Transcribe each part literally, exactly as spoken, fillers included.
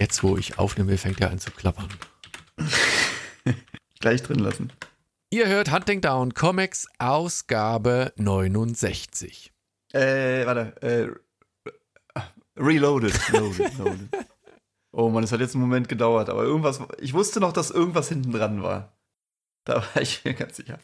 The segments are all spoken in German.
Jetzt, wo ich aufnehme, fängt er an zu klappern. Gleich drin lassen. Ihr hört Hunting Down Comics, Ausgabe neunundsechzig. Äh, warte. Äh, reloaded. Reloaded, reloaded. Oh Mann, es hat jetzt einen Moment gedauert, aber irgendwas. Ich wusste noch, dass irgendwas hinten dran war. Da war ich mir ganz sicher.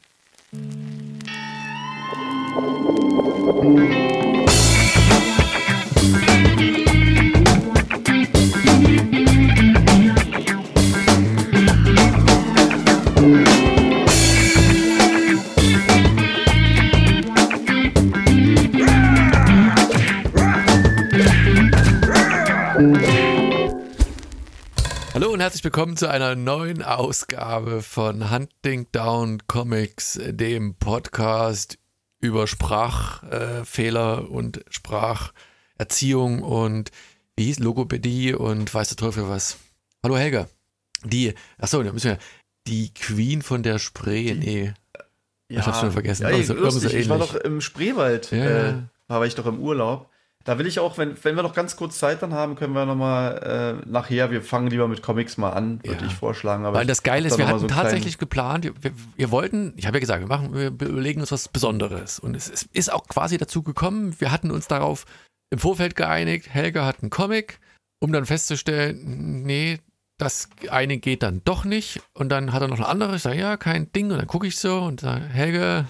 Hallo und herzlich willkommen zu einer neuen Ausgabe von Hunting Down Comics, dem Podcast über Sprachfehler äh, und Spracherziehung und wie hieß Logopädie und weiß der Teufel was. Hallo Helga. Die, achso, da müssen wir, die Queen von der Spree, nee. Ja, ich hab's schon vergessen. Ja, ey, also, lustig, so ich war doch im Spreewald, ja. äh, war ich doch im Urlaub. Da will ich auch, wenn, wenn wir noch ganz kurz Zeit dann haben, können wir nochmal äh, nachher, wir fangen lieber mit Comics mal an, würde ja. ich vorschlagen. Aber Weil das Geile ist, wir hatten so tatsächlich geplant, wir, wir wollten, ich habe ja gesagt, wir machen, wir überlegen uns was Besonderes. Und es ist, ist auch quasi dazu gekommen, wir hatten uns darauf im Vorfeld geeinigt, Helga hat einen Comic, um dann festzustellen, nee, das eine geht dann doch nicht. Und dann hat er noch ein anderes, ich sage, ja, kein Ding. Und dann gucke ich so und sage, Helga,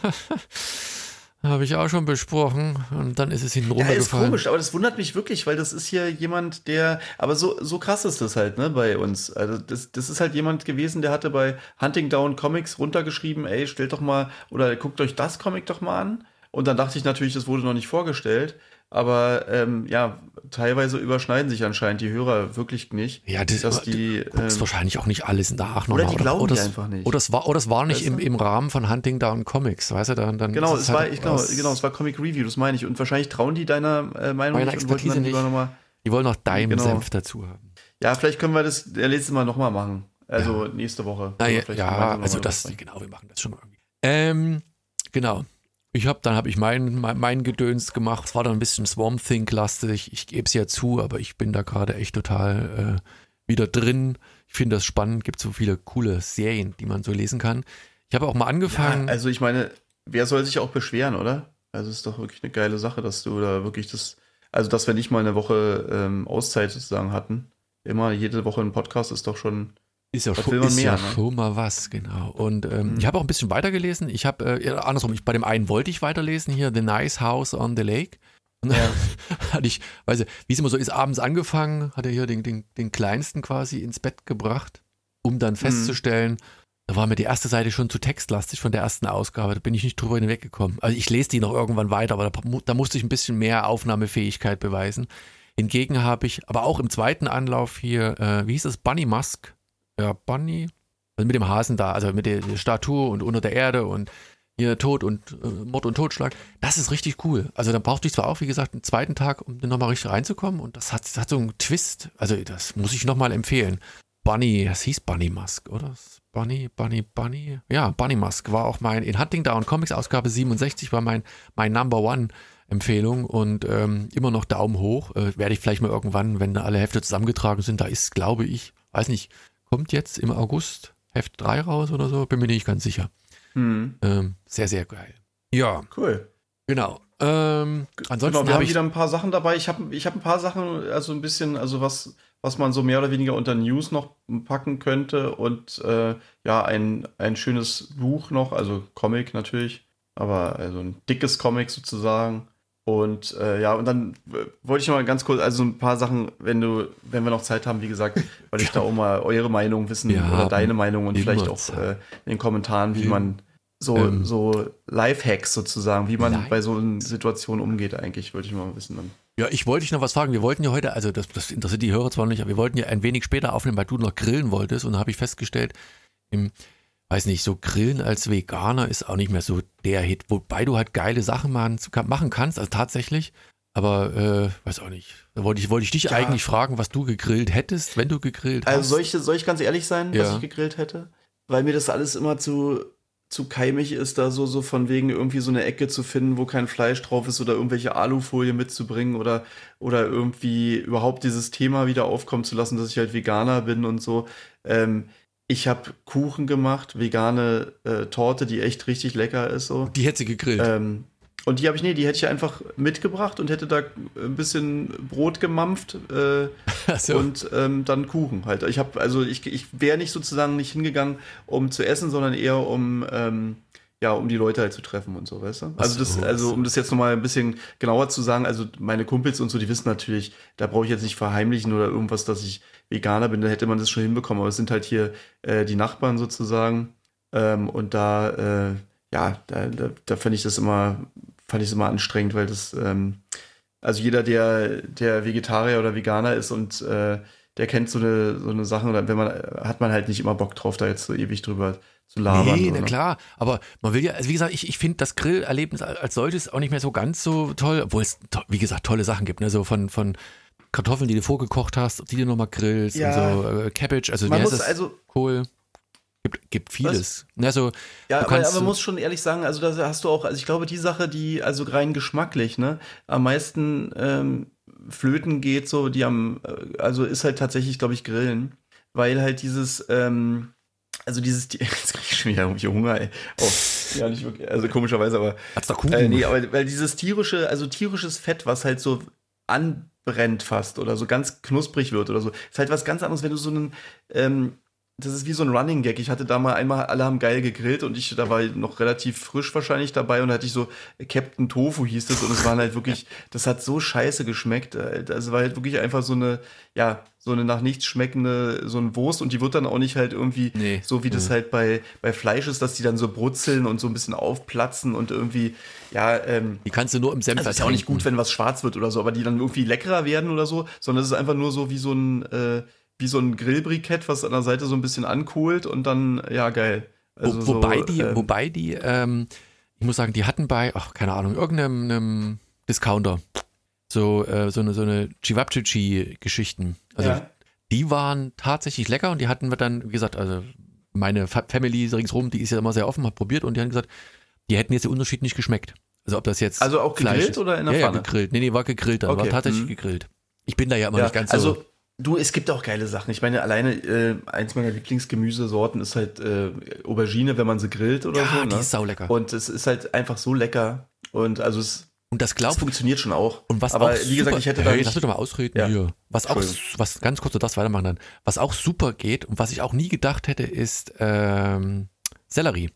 habe ich auch schon besprochen. Und dann ist es hinten runtergefallen. Ja, ist komisch, aber das wundert mich wirklich, weil das ist hier jemand, der, aber so, so krass ist das halt, ne, bei uns. Also das, das ist halt jemand gewesen, der hatte bei Hunting Down Comics runtergeschrieben, ey, stellt doch mal, oder guckt euch das Comic doch mal an. Und dann dachte ich natürlich, das wurde noch nicht vorgestellt. Aber ähm, ja, teilweise überschneiden sich anscheinend die Hörer wirklich nicht. Ja, das, dass die, du guckst ähm, wahrscheinlich auch nicht alles nach. Oder nochmal. die glauben oder, die oder einfach nicht. Oder es war, oder es war nicht weißt im, du? im Rahmen von Hunting Down Comics, weißt du? Dann, dann Genau, ist es halt war, ich genau, was- genau, es war Comic Review, das meine ich. Und wahrscheinlich trauen die deiner äh, Meinung Meiner nicht und wollten Expertise dann lieber nicht. nochmal. Die wollen noch deinen Genau. Senf dazu haben. Ja, vielleicht können wir das der nächste Mal nochmal machen. Also Ja. nächste Woche. Na, Oder ja, vielleicht ja gemeinsam also noch mal das, sprechen. genau, wir machen das schon mal irgendwie. Ähm, genau. Ich habe, dann habe ich mein, mein, mein Gedöns gemacht. Es war dann ein bisschen Swamp Thing-lastig. Ich gebe es ja zu, aber ich bin da gerade echt total äh, wieder drin. Ich finde das spannend. Gibt so viele coole Serien, die man so lesen kann. Ich habe auch mal angefangen. Ja, also ich meine, wer soll sich auch beschweren, oder? Also es ist doch wirklich eine geile Sache, dass du da wirklich das, also dass wir nicht mal eine Woche ähm, Auszeit sozusagen hatten. Immer jede Woche ein Podcast ist doch schon. Ist ja, Was schon, will man ist mehr, ja ne? schon mal was, genau. Und ähm, Mhm. ich habe auch ein bisschen weitergelesen. Ich habe, äh, andersrum, ich, bei dem einen wollte ich weiterlesen, hier The Nice House on the Lake. Und dann hatte ich, weiß ich, wie es immer so ist, abends angefangen, hat er hier den, den, den Kleinsten quasi ins Bett gebracht, um dann festzustellen, da war mir die erste Seite schon zu textlastig von der ersten Ausgabe, da bin ich nicht drüber hinweggekommen. Also ich lese die noch irgendwann weiter, aber da, da musste ich ein bisschen mehr Aufnahmefähigkeit beweisen. Hingegen habe ich, aber auch im zweiten Anlauf hier, äh, wie hieß das, Bunny Musk? Ja, Bunny, also mit dem Hasen da, also mit der, der Statue und unter der Erde und hier Tod und äh, Mord und Totschlag. Das ist richtig cool. Also da brauchte ich zwar auch, wie gesagt, einen zweiten Tag, um dann nochmal richtig reinzukommen und das hat, das hat so einen Twist. Also das muss ich nochmal empfehlen. Bunny, das hieß Bunny Musk, oder? Bunny, Bunny, Bunny. Ja, Bunny Musk war auch mein, in Hunting Down Comics Ausgabe siebenundsechzig war mein, mein Number One Empfehlung und ähm, immer noch Daumen hoch. Äh, werde ich vielleicht mal irgendwann, wenn da alle Hefte zusammengetragen sind, da ist, glaube ich, weiß nicht, kommt jetzt im August Heft drei raus oder so, bin mir nicht ganz sicher. Hm. Ähm, sehr, sehr geil. Ja, Cool. genau. Ähm, Genau, ansonsten wir habe haben ich, wieder ein paar Sachen dabei. Ich habe ich hab ein paar Sachen, also ein bisschen, also was, was man so mehr oder weniger unter News noch packen könnte und äh, ja, ein, ein schönes Buch noch, also Comic natürlich, aber also ein dickes Comic sozusagen. Und äh, ja, und dann äh, wollte ich noch mal ganz kurz, also ein paar Sachen, wenn du, wenn wir noch Zeit haben, wie gesagt, weil ich da auch mal eure Meinung wissen Wir oder haben deine Meinung und immer vielleicht auch Zeit. äh, in den Kommentaren, wie Wir- man so, Ähm, so Lifehacks sozusagen, wie man Life- bei so einer Situation umgeht eigentlich, wollte ich mal wissen dann. ja, ich wollte dich noch was fragen. Wir wollten ja heute, also das, das interessiert die Hörer zwar nicht, aber wir wollten ja ein wenig später aufnehmen, weil du noch grillen wolltest und da habe ich festgestellt, im, weiß nicht, so Grillen als Veganer ist auch nicht mehr so der Hit, wobei du halt geile Sachen machen, machen kannst, also tatsächlich. Aber, äh, weiß auch nicht. Da wollte ich, wollte ich dich Ja. eigentlich fragen, was du gegrillt hättest, wenn du gegrillt hast. Also soll ich, soll ich ganz ehrlich sein, Ja. was ich gegrillt hätte? Weil mir das alles immer zu, zu keimig ist, da so, so von wegen irgendwie so eine Ecke zu finden, wo kein Fleisch drauf ist oder irgendwelche Alufolie mitzubringen oder, oder irgendwie überhaupt dieses Thema wieder aufkommen zu lassen, dass ich halt Veganer bin und so. Ähm, ich habe Kuchen gemacht, vegane äh, Torte, die echt richtig lecker ist. So. Die hätte sie gegrillt. Ähm, und die habe ich, nee, die hätte ich einfach mitgebracht und hätte da ein bisschen Brot gemampft äh, so. und ähm, dann Kuchen halt. Ich habe, also ich, ich wäre nicht sozusagen nicht hingegangen, um zu essen, sondern eher um, ähm, ja, um die Leute halt zu treffen und so, weißt du? Also das, also um das jetzt nochmal ein bisschen genauer zu sagen, also meine Kumpels und so, die wissen natürlich, da brauche ich jetzt nicht verheimlichen oder irgendwas, dass ich Veganer bin, da hätte man das schon hinbekommen, aber es sind halt hier äh, die Nachbarn sozusagen ähm, und da, äh, ja, da, da, da fand ich das immer fand ich es immer anstrengend, weil das, ähm, also jeder, der, der Vegetarier oder Veganer ist und äh, der kennt so eine, so eine Sache, oder wenn man, hat man halt nicht immer Bock drauf, da jetzt so ewig drüber zu labern. Nee, na klar, aber man will ja, also wie gesagt, ich, ich finde das Grillerlebnis als solches auch nicht mehr so ganz so toll, obwohl es, wie gesagt, tolle Sachen gibt, ne, so von, von Kartoffeln, die du vorgekocht hast, die du nochmal grillst ja. und so, äh, Cabbage, also man wie heißt muss das? Also Kohl. Gibt, gibt vieles. Also, ja, aber, aber man muss schon ehrlich sagen, also da hast du auch, also ich glaube, die Sache, die also rein geschmacklich, ne, am meisten ähm, flöten geht, so, die am, also ist halt tatsächlich, glaube ich, Grillen. Weil halt dieses, ähm, also dieses, jetzt krieg ich schon wieder irgendwie Hunger, ey. Oh, ja, nicht wirklich, also komischerweise, aber. Hat's doch Kuchen. Äh, nee, aber weil dieses tierische, also tierisches Fett, was halt so anbrennt fast oder so ganz knusprig wird oder so, ist halt was ganz anderes, wenn du so einen, ähm, das ist wie so ein Running Gag. Ich hatte da mal einmal, alle haben geil gegrillt und ich, da war noch relativ frisch wahrscheinlich dabei und da hatte ich so, Captain Tofu hieß das und es waren halt wirklich, das hat so scheiße geschmeckt. Also war halt wirklich einfach so eine, ja, so eine nach nichts schmeckende, so ein Wurst und die wird dann auch nicht halt irgendwie, nee, so wie nee. das halt bei, bei Fleisch ist, dass die dann so brutzeln und so ein bisschen aufplatzen und irgendwie, ja, ähm. Die kannst du nur im Senf also ist ja auch nicht gut, wenn was schwarz wird oder so, aber die dann irgendwie leckerer werden oder so, sondern es ist einfach nur so wie so ein, äh, wie so ein Grillbrikett, was an der Seite so ein bisschen ankohlt und dann, ja, geil. Also Wo, wobei so, die, ähm, wobei die, ähm, ich muss sagen, die hatten bei, ach, keine Ahnung, irgendeinem Discounter so, äh, so eine, so eine Cevapcici-Geschichten. Also ja. die waren tatsächlich lecker und die hatten wir dann, wie gesagt, also meine Family ringsrum, die ist ja immer sehr offen, hat probiert und die haben gesagt, die hätten jetzt den Unterschied nicht geschmeckt. Also ob das jetzt Also auch gegrillt Fleisch ist. oder in der ja, Pfanne? Ja, gegrillt. Nee, nee, war gegrillt dann, okay. war tatsächlich mhm. gegrillt. Ich bin da ja immer ja, nicht ganz also, so... Du, es gibt auch geile Sachen. Ich meine, alleine äh, eins meiner Lieblingsgemüsesorten ist halt äh, Aubergine, wenn man sie grillt oder ja, so. Die ne? ist saulecker. Und es ist halt einfach so lecker. Und also es, und das, glaub, es funktioniert schon auch. Und was Aber auch wie gesagt, super, ich hätte hey, da nicht, lass mich doch mal ausreden ja. hier. Was auch, was ganz kurz, du darfst weitermachen dann. Was auch super geht und was ich auch nie gedacht hätte, ist ähm, Sellerie.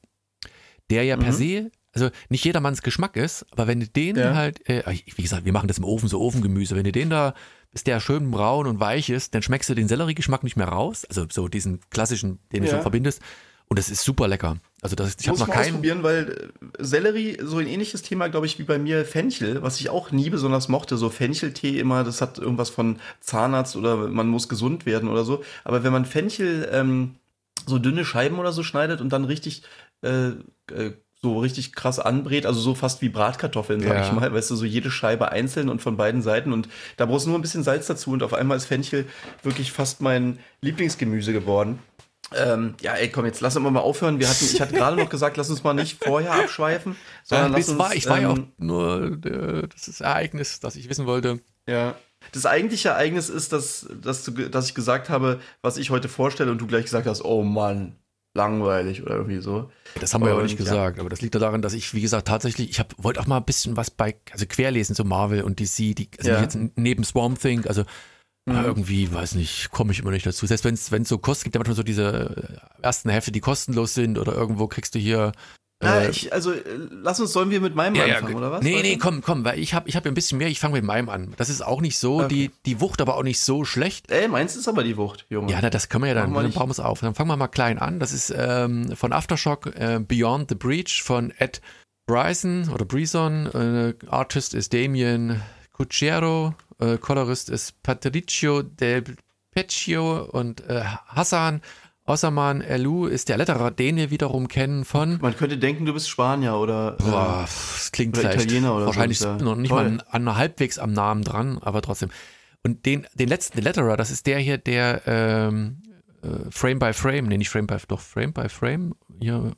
Der ja mhm. per se, also nicht jedermanns Geschmack ist, aber wenn du den ja. halt, äh, wie gesagt, wir machen das im Ofen, so Ofengemüse, wenn du den da, bis der schön braun und weich ist, dann schmeckst du den Selleriegeschmack nicht mehr raus, also so diesen klassischen, den du ja. schon verbindest, und das ist super lecker. Also das, ich habe noch keinen. Ausprobieren, weil Sellerie, so ein ähnliches Thema, glaube ich, wie bei mir Fenchel, was ich auch nie besonders mochte, so Fencheltee immer, das hat irgendwas von Zahnarzt oder man muss gesund werden oder so, aber wenn man Fenchel ähm, so dünne Scheiben oder so schneidet und dann richtig äh, äh, so richtig krass anbrät, also so fast wie Bratkartoffeln, sag ja. ich mal, weißt du, so jede Scheibe einzeln und von beiden Seiten und da brauchst du nur ein bisschen Salz dazu und auf einmal ist Fenchel wirklich fast mein Lieblingsgemüse geworden. Ähm, ja, ey, komm, jetzt lass uns mal aufhören. Wir hatten, ich hatte gerade noch gesagt, lass uns mal nicht vorher abschweifen, sondern ja, lass uns, war, ich war ähm, ja auch nur äh, das ist Ereignis, das ich wissen wollte. Ja. Das eigentliche Ereignis ist, dass, dass, du, dass ich gesagt habe, was ich heute vorstelle und du gleich gesagt hast, oh Mann, langweilig oder irgendwie so. Das haben wir und, aber nicht gesagt, ja. aber das liegt daran, dass ich, wie gesagt, tatsächlich, ich habe wollte auch mal ein bisschen was bei, also querlesen zu Marvel und D C, die, also ja. jetzt neben Swamp Thing, also mhm. irgendwie, weiß nicht, komme ich immer nicht dazu. Selbst wenn es so kostet, gibt ja manchmal so diese ersten Hefte, die kostenlos sind oder irgendwo kriegst du hier Na, ich, also lass uns, sollen wir mit meinem ja, anfangen, ja, oder was? Nee, weißt nee, du? komm, komm, weil ich habe ich hab ja ein bisschen mehr, ich fange mit meinem an. Das ist auch nicht so, Okay. die, die Wucht aber auch nicht so schlecht. Ey, meins ist aber die Wucht, Junge. Ja, na, das können wir ja dann, Machen wir dann nicht. bauen wir es auf. Dann fangen wir mal klein an. Das ist ähm, von Aftershock, äh, Beyond the Breach von Ed Bryson oder Bryson. Äh, Artist ist Damien Cucchiero, äh, Colorist ist Patricio Del Peccio und äh, Hassan Osman Elou ist der Letterer, den wir wiederum kennen von. Man könnte denken, du bist Spanier oder, äh, Boah, das klingt oder vielleicht Italiener oder wahrscheinlich so. noch nicht Toll. mal an, an halbwegs am Namen dran, aber trotzdem. Und den, den letzten, den Letterer, das ist der hier, der ähm, äh, Frame by Frame, nee, nicht Frame by, doch Frame by Frame, hier,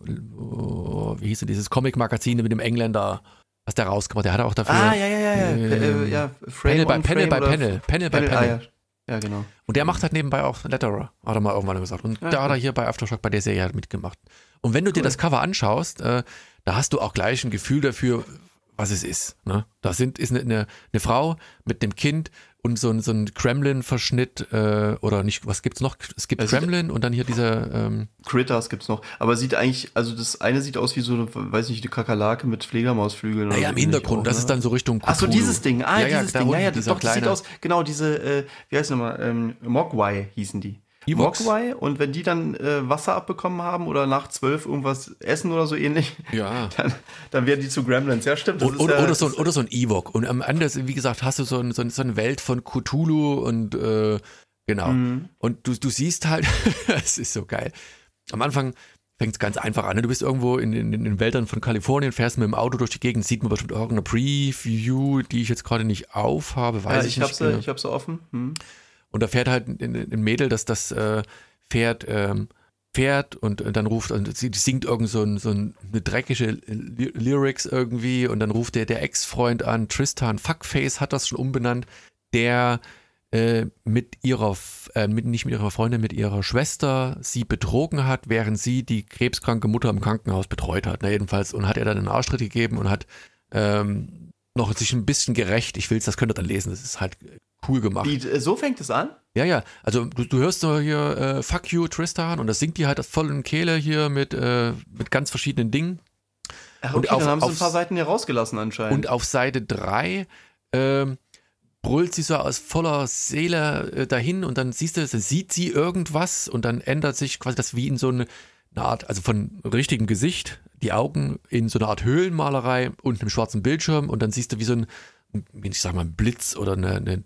oh, wie hieß denn dieses Comic-Magazin mit dem Engländer, was der rausgebracht, der hat auch dafür. Ah, ja, ja, ja, ja, äh, äh, ja Frame Panel by on Panel Frame by oder Panel, Panel by Panel. Ah, ja. ja, genau. Und der macht halt nebenbei auch Letterer, hat er mal irgendwann gesagt. Und Ja, da hat er cool. hier bei Aftershock bei der Serie halt mitgemacht. Und wenn du dir Cool. das Cover anschaust, äh, da hast du auch gleich ein Gefühl dafür, was es ist. Ne? Da sind, ist eine, eine, eine Frau mit dem Kind und so ein, so ein Kremlin-Verschnitt äh, oder nicht, was gibt's noch? Es gibt Es sieht- Kremlin und dann hier dieser ähm, Critters gibt's noch. Aber sieht eigentlich, also das eine sieht aus wie so eine, weiß nicht, eine Kakerlake mit Fledermausflügeln. naja, oder im so, Hintergrund, auch, das ne? ist dann so Richtung Cthulhu. Ach so, dieses Ding. Ah, Ja, ja, dieses da Ding. Ja, unten ja, dieser doch, das sieht kleine- aus, genau, diese, äh, wie heißt nochmal, ähm, Mogwai hießen die. Ewoks. Mogwai, und wenn die dann äh, Wasser abbekommen haben oder nach zwölf irgendwas essen oder so ähnlich, Ja. dann, dann werden die zu Gremlins. Ja, stimmt. Das Und, ist oder, ja, oder, so ein, oder so ein Ewok. Und am Ende, wie gesagt, hast du so, ein, so, ein, so eine Welt von Cthulhu und äh, genau. Mhm. Und du, du siehst halt, es ist so geil. Am Anfang fängt es ganz einfach an. Ne? Du bist irgendwo in, in, in den Wäldern von Kalifornien, fährst mit dem Auto durch die Gegend, sieht man bestimmt irgendeine Preview, die ich jetzt gerade nicht aufhabe, weiß ja, ich ich, nicht. hab's, äh, ich hab's offen. Hm. Und da fährt halt ein, ein Mädel, das das äh, Pferd ähm, fährt und, und dann ruft, und sie singt irgend so, ein, so ein, eine dreckige Ly- Lyrics irgendwie und dann ruft der, der Ex-Freund an, Tristan Fuckface hat das schon umbenannt, der äh, mit ihrer, äh, mit, nicht mit ihrer Freundin, mit ihrer Schwester sie betrogen hat, während sie die krebskranke Mutter im Krankenhaus betreut hat. Na, jedenfalls, und hat er dann einen Arschtritt gegeben und hat ähm, noch sich ein bisschen gerecht. Ich will's, das könnt ihr dann lesen, das ist halt cool gemacht. Wie, äh, so fängt es an? Ja, ja, also du, du hörst so hier äh, Fuck you, Tristan, und das singt die halt voll in Kehle hier mit, äh, mit ganz verschiedenen Dingen. Ach, Und okay, auf- dann haben sie ein aufs- paar Seiten hier rausgelassen anscheinend. Und auf Seite drei ähm, brüllt sie so aus voller Seele äh, dahin und dann siehst du, dann sieht sie irgendwas und dann ändert sich quasi das wie in so eine, eine Art, also von richtigem Gesicht, die Augen in so eine Art Höhlenmalerei und einem schwarzen Bildschirm und dann siehst du wie so ein, wie ich sag mal, ein Blitz oder eine, eine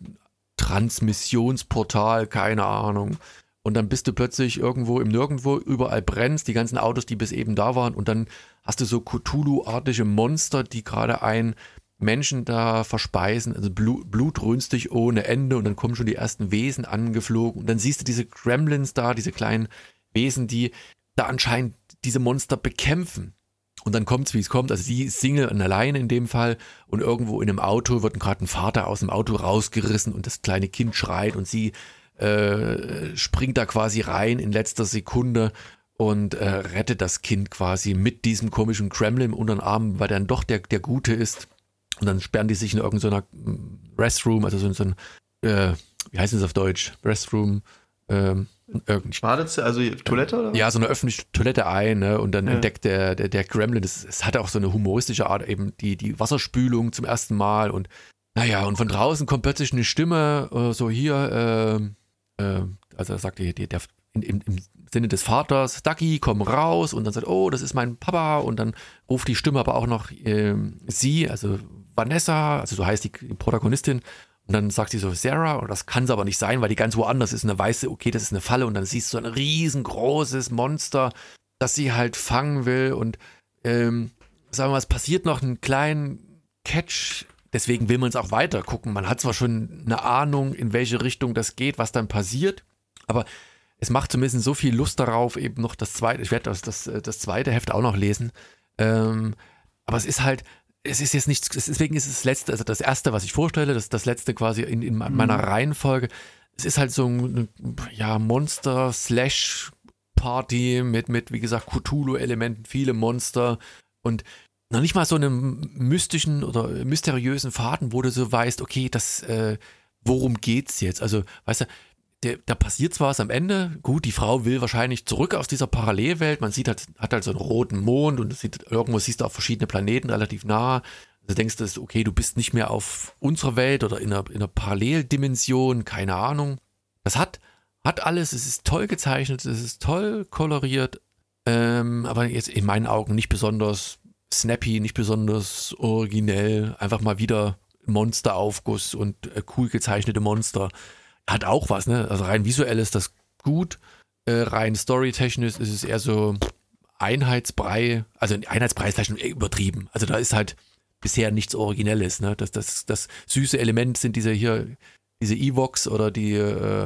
Transmissionsportal, keine Ahnung. Und dann bist du plötzlich irgendwo im Nirgendwo, überall brennst, die ganzen Autos, die bis eben da waren. Und dann hast du so Cthulhu-artige Monster, die gerade einen Menschen da verspeisen, also blut, blutrünstig ohne Ende. Und dann kommen schon die ersten Wesen angeflogen. Und dann siehst du diese Gremlins da, diese kleinen Wesen, die da anscheinend diese Monster bekämpfen. Und dann kommt es, wie es kommt. Also sie ist Single und alleine in dem Fall. Und irgendwo in einem Auto wird gerade ein Vater aus dem Auto rausgerissen und das kleine Kind schreit und sie äh, springt da quasi rein in letzter Sekunde und äh, rettet das Kind quasi mit diesem komischen Kremlin unter den Arm, weil dann doch der, der Gute ist. Und dann sperren die sich in irgendeiner Restroom, also so in so ein, äh, wie heißt es auf Deutsch? Restroom, ähm, irgendwie. Badezimmer, also Toilette oder? Ja, so eine öffentliche Toilette ein, ne? Und dann Ja. entdeckt der, der, der Gremlin, das, es hat auch so eine humoristische Art, eben die, die Wasserspülung zum ersten Mal und naja, und von draußen kommt plötzlich eine Stimme, äh, so hier, äh, äh, also da sagt die, die, der, in, im, im Sinne des Vaters, Ducky, komm raus und dann sagt, oh, das ist mein Papa und dann ruft die Stimme aber auch noch äh, sie, also Vanessa, also so heißt die Protagonistin. Und dann sagt sie so, Sarah, und das kann es aber nicht sein, weil die ganz woanders ist. Und dann weißt du, okay, das ist eine Falle. Und dann siehst du ein riesengroßes Monster, das sie halt fangen will. Und ähm, sagen wir mal, es passiert noch einen kleinen Catch. Deswegen will man es auch weiter gucken. Man hat zwar schon eine Ahnung, in welche Richtung das geht, was dann passiert. Aber es macht zumindest so viel Lust darauf, eben noch das zweite, ich werde das, das, das zweite Heft auch noch lesen. Ähm, aber es ist halt, es ist jetzt nichts, deswegen ist es das letzte, also das erste, was ich vorstelle, das das letzte quasi in, in meiner Reihenfolge. Es ist halt so ein ja, Monster-Slash-Party mit, mit, wie gesagt, Cthulhu-Elementen, viele Monster und noch nicht mal so einem mystischen oder mysteriösen Faden, wo du so weißt, okay, das, äh, worum geht's jetzt? Also, weißt du, der, da passiert zwar was am Ende, gut, die Frau will wahrscheinlich zurück aus dieser Parallelwelt, man sieht halt, hat halt so einen roten Mond und sieht, irgendwo siehst du auch verschiedene Planeten relativ nah. Also denkst du, okay, du bist nicht mehr auf unserer Welt oder in einer, in einer Paralleldimension, keine Ahnung. Das hat, hat alles, es ist toll gezeichnet, es ist toll koloriert, ähm, aber jetzt in meinen Augen nicht besonders snappy, nicht besonders originell, einfach mal wieder Monsteraufguss und äh, cool gezeichnete Monster. Hat auch was, ne? Also rein visuell ist das gut, äh, rein storytechnisch ist es eher so Einheitsbrei, also Einheitsbrei ist vielleicht schon übertrieben. Also da ist halt bisher nichts Originelles, ne? Das, das, das süße Element sind diese hier, diese Ewoks oder die, äh,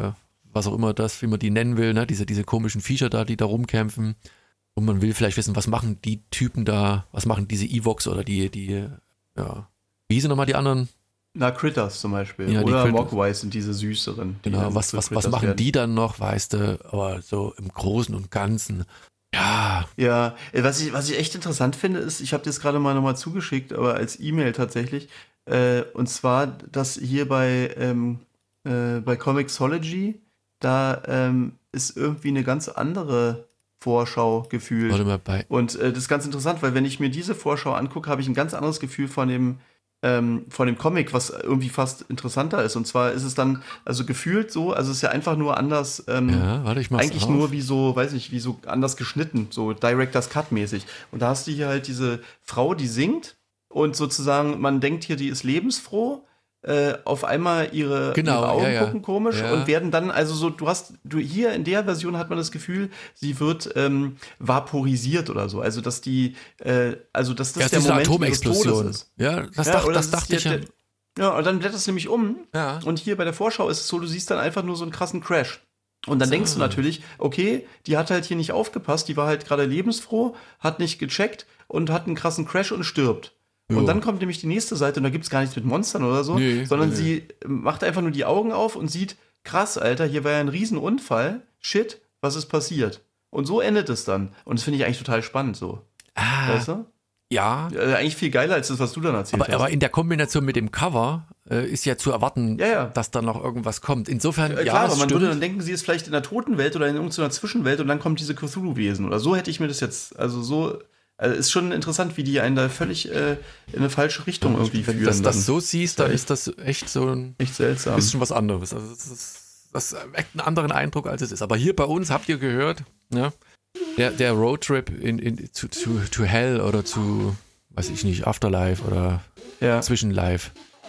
was auch immer das, wie man die nennen will, ne? diese, diese komischen Viecher da, die da rumkämpfen. Und man will vielleicht wissen, was machen die Typen da, was machen diese Evox oder die, die, ja, wie hießen nochmal die anderen? Na, Critters zum Beispiel. Ja, oder Critters. Mogwais sind diese süßeren. Die Genau, was, was, was machen werden. Die dann noch, weißt du, aber so im Großen und Ganzen, ja. Ja, was ich, was ich echt interessant finde, ist, ich habe das gerade mal nochmal zugeschickt, aber als E-Mail tatsächlich, äh, und zwar, dass hier bei, ähm, äh, bei Comixology, da ähm, ist irgendwie eine ganz andere Vorschau gefühlt. Warte mal, bei. Und äh, das ist ganz interessant, weil wenn ich mir diese Vorschau angucke, habe ich ein ganz anderes Gefühl von dem, ähm, von dem Comic, was irgendwie fast interessanter ist. Und zwar ist es dann, also gefühlt so, also es ist ja einfach nur anders, ähm, ja, warte, ich mach's eigentlich auf. nur wie so, weiß nicht, wie so anders geschnitten, so Director's Cut mäßig. Und da hast du hier halt diese Frau, die singt und sozusagen, man denkt hier, die ist lebensfroh. Äh, auf einmal ihre, genau, ihre Augen ja, ja. gucken komisch ja. und werden dann, also so, du hast, du hier in der Version hat man das Gefühl, sie wird ähm, vaporisiert oder so. Also dass die, äh, also dass das ja, der diese Moment Atomexplosion. ihres Todes ist. Ja, das, Ja, dacht, oder das das dachte ist ich ja. der, der, ja, und dann blätterst du nämlich um Ja. und hier bei der Vorschau ist es so, du siehst dann einfach nur so einen krassen Crash. Und dann so. denkst du natürlich, okay, die hat halt hier nicht aufgepasst, die war halt gerade lebensfroh, hat nicht gecheckt und hat einen krassen Crash und stirbt. Jo. Und dann kommt nämlich die nächste Seite und da gibt es gar nichts mit Monstern oder so, nee, sondern nee. sie macht einfach nur die Augen auf und sieht, krass, Alter, hier war ja ein Riesenunfall, shit, was ist passiert? Und so endet es dann. Und das finde ich eigentlich total spannend so. Ah, Weißt du? ja. Äh, eigentlich viel geiler als das, was du dann erzählt Aber, hast. aber in der Kombination mit dem Cover äh, ist ja zu erwarten, Ja, ja. dass da noch irgendwas kommt. Insofern, Äh, ja, klar, es aber man stimmt. würde dann denken, sie ist vielleicht in der Totenwelt oder in irgendeiner Zwischenwelt und dann kommt diese Cthulhu-Wesen. Oder so hätte ich mir das jetzt, also so, also ist schon interessant, wie die einen da völlig äh, in eine falsche Richtung irgendwie Wenn führen. du das, das dann. so siehst, dann ist das echt so ein Echt seltsam. bisschen was anderes. Also das, ist, das weckt einen anderen Eindruck, als es ist. Aber hier bei uns, habt ihr gehört, ne? der, der Roadtrip in, in, zu, zu, to Hell oder zu, weiß ich nicht, Afterlife oder Ja, Zwischenlife,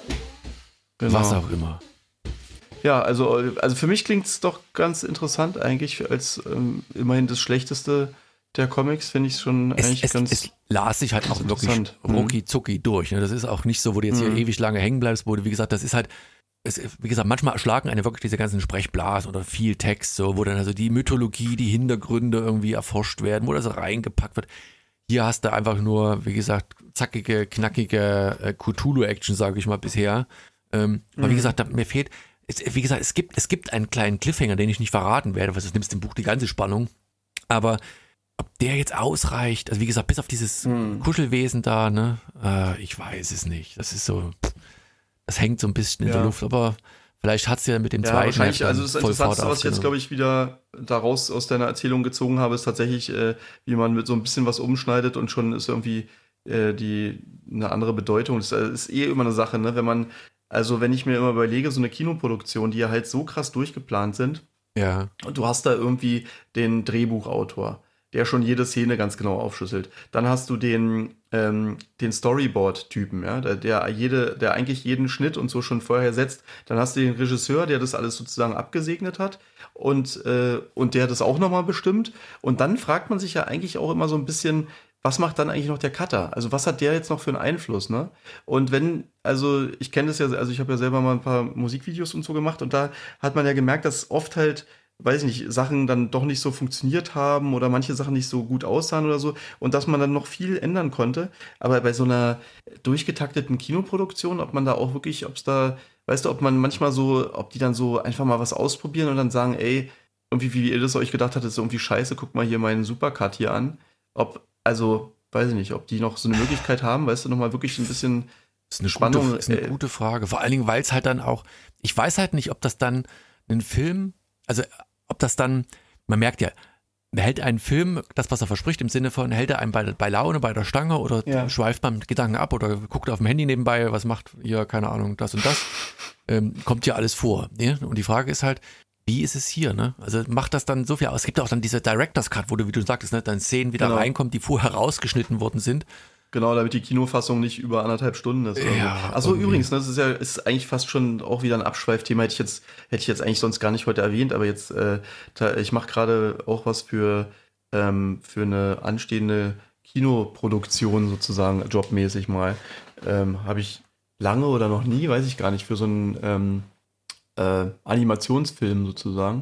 genau. was auch immer. Ja, also, also für mich klingt es doch ganz interessant eigentlich, als ähm, immerhin das Schlechteste der Comics, finde ich schon Es, eigentlich es, ganz es las sich halt auch wirklich interessant. Mhm. rucki zucki durch. Ne? Das ist auch nicht so, wo du jetzt hier Mhm. ewig lange hängen bleibst, wo du, wie gesagt, das ist halt, es, wie gesagt, manchmal erschlagen eine wirklich diese ganzen Sprechblasen oder viel Text, so, wo dann also die Mythologie, die Hintergründe irgendwie erforscht werden, wo das reingepackt wird. Hier hast du einfach nur, wie gesagt, zackige, knackige äh, Cthulhu-Action, sage ich mal, bisher. Ähm, aber wie Mhm. gesagt, da, mir fehlt, es, wie gesagt, es gibt, es gibt einen kleinen Cliffhanger, den ich nicht verraten werde, weil das nimmst dem Buch die ganze Spannung. Aber ob der jetzt ausreicht, also wie gesagt, bis auf dieses Mhm. Kuschelwesen da, ne, äh, ich weiß es nicht. Das ist so, das hängt so ein bisschen in Ja. der Luft, aber vielleicht hat es ja mit dem Ja, zweiten wahrscheinlich, Heft also das voll Fahrt Interessanteste, was ich jetzt, aufgenommen. glaube ich, wieder daraus aus deiner Erzählung gezogen habe, ist tatsächlich, äh, wie man mit so ein bisschen was umschneidet und schon ist irgendwie äh, die eine andere Bedeutung. Das äh, ist eh immer eine Sache, ne? Wenn man, also wenn ich mir immer überlege, so eine Kinoproduktion, die ja halt so krass durchgeplant sind, Ja, und du hast da irgendwie den Drehbuchautor, der schon jede Szene ganz genau aufschlüsselt. Dann hast du den, ähm, den Storyboard-Typen, ja, der, der, jede, der eigentlich jeden Schnitt und so schon vorher setzt. Dann hast du den Regisseur, der das alles sozusagen abgesegnet hat und, äh, und der das auch nochmal bestimmt. Und dann fragt man sich ja eigentlich auch immer so ein bisschen, was macht dann eigentlich noch der Cutter? Also was hat der jetzt noch für einen Einfluss, ne? Und wenn, also ich kenne das ja, also ich habe ja selber mal ein paar Musikvideos und so gemacht und da hat man ja gemerkt, dass oft halt, weiß ich nicht, Sachen dann doch nicht so funktioniert haben oder manche Sachen nicht so gut aussahen oder so und dass man dann noch viel ändern konnte. Aber bei so einer durchgetakteten Kinoproduktion, ob man da auch wirklich, ob es da, weißt du, ob man manchmal so, ob die dann so einfach mal was ausprobieren und dann sagen, ey, irgendwie, wie ihr das euch gedacht hattet, ist irgendwie scheiße, guck mal hier meinen Supercut hier an. Ob, also, weiß ich nicht, ob die noch so eine Möglichkeit haben, weißt du, nochmal wirklich ein bisschen ist eine, Spannung, gute, ist eine äh, gute Frage. Vor allen Dingen, weil es halt dann auch, ich weiß halt nicht, ob das dann ein Film, also ob das dann, man merkt ja, hält einen Film, das was er verspricht, im Sinne von, hält er einen bei, bei Laune, bei der Stange oder Ja. schweift man mit Gedanken ab oder guckt auf dem Handy nebenbei, was macht hier, keine Ahnung, das und das, ähm, kommt ja alles vor. Ne? Und die Frage ist halt, wie ist es hier, ne? Also macht das dann so viel aus? Es gibt ja auch dann diese Director's Cut, wo du, wie du sagtest, ne, dann Szenen wieder Genau. reinkommen, die vorher rausgeschnitten worden sind. Genau, damit die Kinofassung nicht über anderthalb Stunden ist. oder Ja, so. Achso, irgendwie. übrigens, ne, das ist ja ist eigentlich fast schon auch wieder ein Abschweifthema. Hätte ich jetzt, hätte ich jetzt eigentlich sonst gar nicht heute erwähnt, aber jetzt, äh, da, ich mache gerade auch was für, ähm, für eine anstehende Kinoproduktion sozusagen, jobmäßig mal. Ähm, Habe ich lange oder noch nie, weiß ich gar nicht, für so einen ähm, äh, Animationsfilm sozusagen.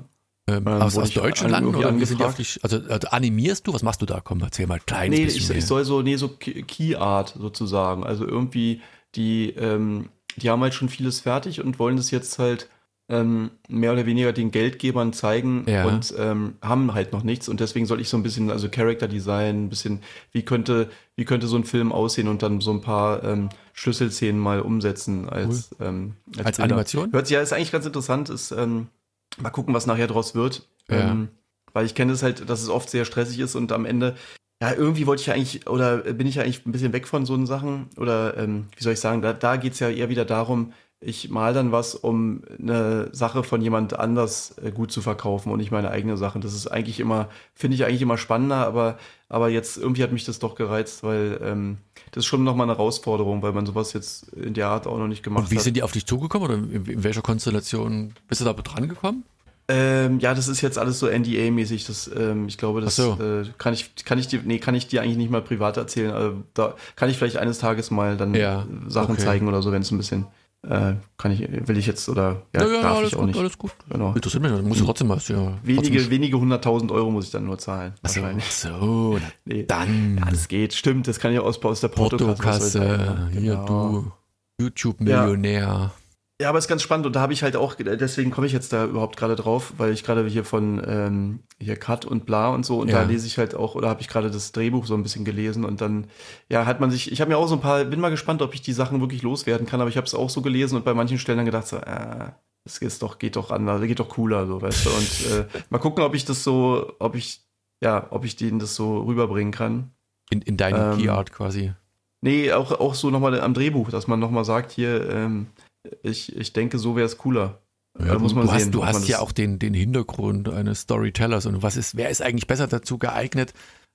Ähm, Ähm, aus, wurde aus ich deutschen an- Landen irgendwie oder wie sind die auf angefragt. dich, also, also animierst du? Was machst du da? Komm, erzähl mal ein kleines Nee, bisschen ich, mehr. ich soll so, nee, so Key Key Art sozusagen. Also irgendwie, die, ähm, die haben halt schon vieles fertig und wollen das jetzt halt ähm, mehr oder weniger den Geldgebern zeigen Ja. und ähm, haben halt noch nichts. Und deswegen soll ich so ein bisschen, also Character Design, ein bisschen, wie könnte, wie könnte so ein Film aussehen und dann so ein paar ähm, Schlüsselszenen mal umsetzen Cool. als, ähm, als, Als Bilder. Animation? Hört sich ja, ist eigentlich ganz interessant, ist, ähm, mal gucken, was nachher draus wird. Ja. Ähm, weil ich kenne es halt, dass es oft sehr stressig ist und am Ende ja, irgendwie wollte ich ja eigentlich, oder bin ich ja eigentlich ein bisschen weg von so Sachen. Oder ähm, wie soll ich sagen, da, da geht es ja eher wieder darum, ich mal dann was, um eine Sache von jemand anders äh, gut zu verkaufen und nicht meine eigene Sache. Das ist eigentlich immer, finde ich eigentlich immer spannender, aber, aber jetzt irgendwie hat mich das doch gereizt, weil ähm, das ist schon nochmal eine Herausforderung, weil man sowas jetzt in der Art auch noch nicht gemacht Und wie hat. sind die auf dich zugekommen oder in, in welcher Konstellation bist du da dran gekommen? Ähm, ja, das ist jetzt alles so N D A-mäßig. Das, ähm, ich glaube, das Ach so. äh, kann ich, kann ich dir, nee, kann ich dir eigentlich nicht mal privat erzählen. Also, da kann ich vielleicht eines Tages mal dann Ja, äh, Sachen okay. zeigen oder so, wenn es ein bisschen, äh, kann ich, will ich jetzt oder ja, Ja, ja, darf alles ich auch gut, nicht. alles gut. Genau. Interessiert mich, dann musst du trotzdem was. Ja, Wenige, trotzdem- wenige hunderttausend Euro muss ich dann nur zahlen. Achso, wahrscheinlich. so, na Nee. dann. Ja, das geht, stimmt. Das kann ich aus, aus der Portokasse. was soll ich Portokasse, sagen, hier genau. du, YouTube-Millionär. Ja, aber ist ganz spannend und da habe ich halt auch, deswegen komme ich jetzt da überhaupt gerade drauf, weil ich gerade hier von ähm, hier Cut und bla und so und Ja. da lese ich halt auch, oder habe ich gerade das Drehbuch so ein bisschen gelesen und dann, ja, hat man sich, ich habe mir auch so ein paar, bin mal gespannt, ob ich die Sachen wirklich loswerden kann, aber ich habe es auch so gelesen und bei manchen Stellen dann gedacht so, äh, das ist doch, geht doch anders, geht doch cooler, so, weißt du, und äh, mal gucken, ob ich das so, ob ich, ja, ob ich denen das so rüberbringen kann. In, in deinem Ähm, Key-Art quasi. Nee, auch, auch so nochmal am Drehbuch, dass man nochmal sagt, hier, ähm, ich, ich denke, so wäre es cooler. Ja, Da du muss man du sehen, hast, du ob man hast ja das- auch den, den Hintergrund eines Storytellers und was ist, wer ist eigentlich besser dazu geeignet,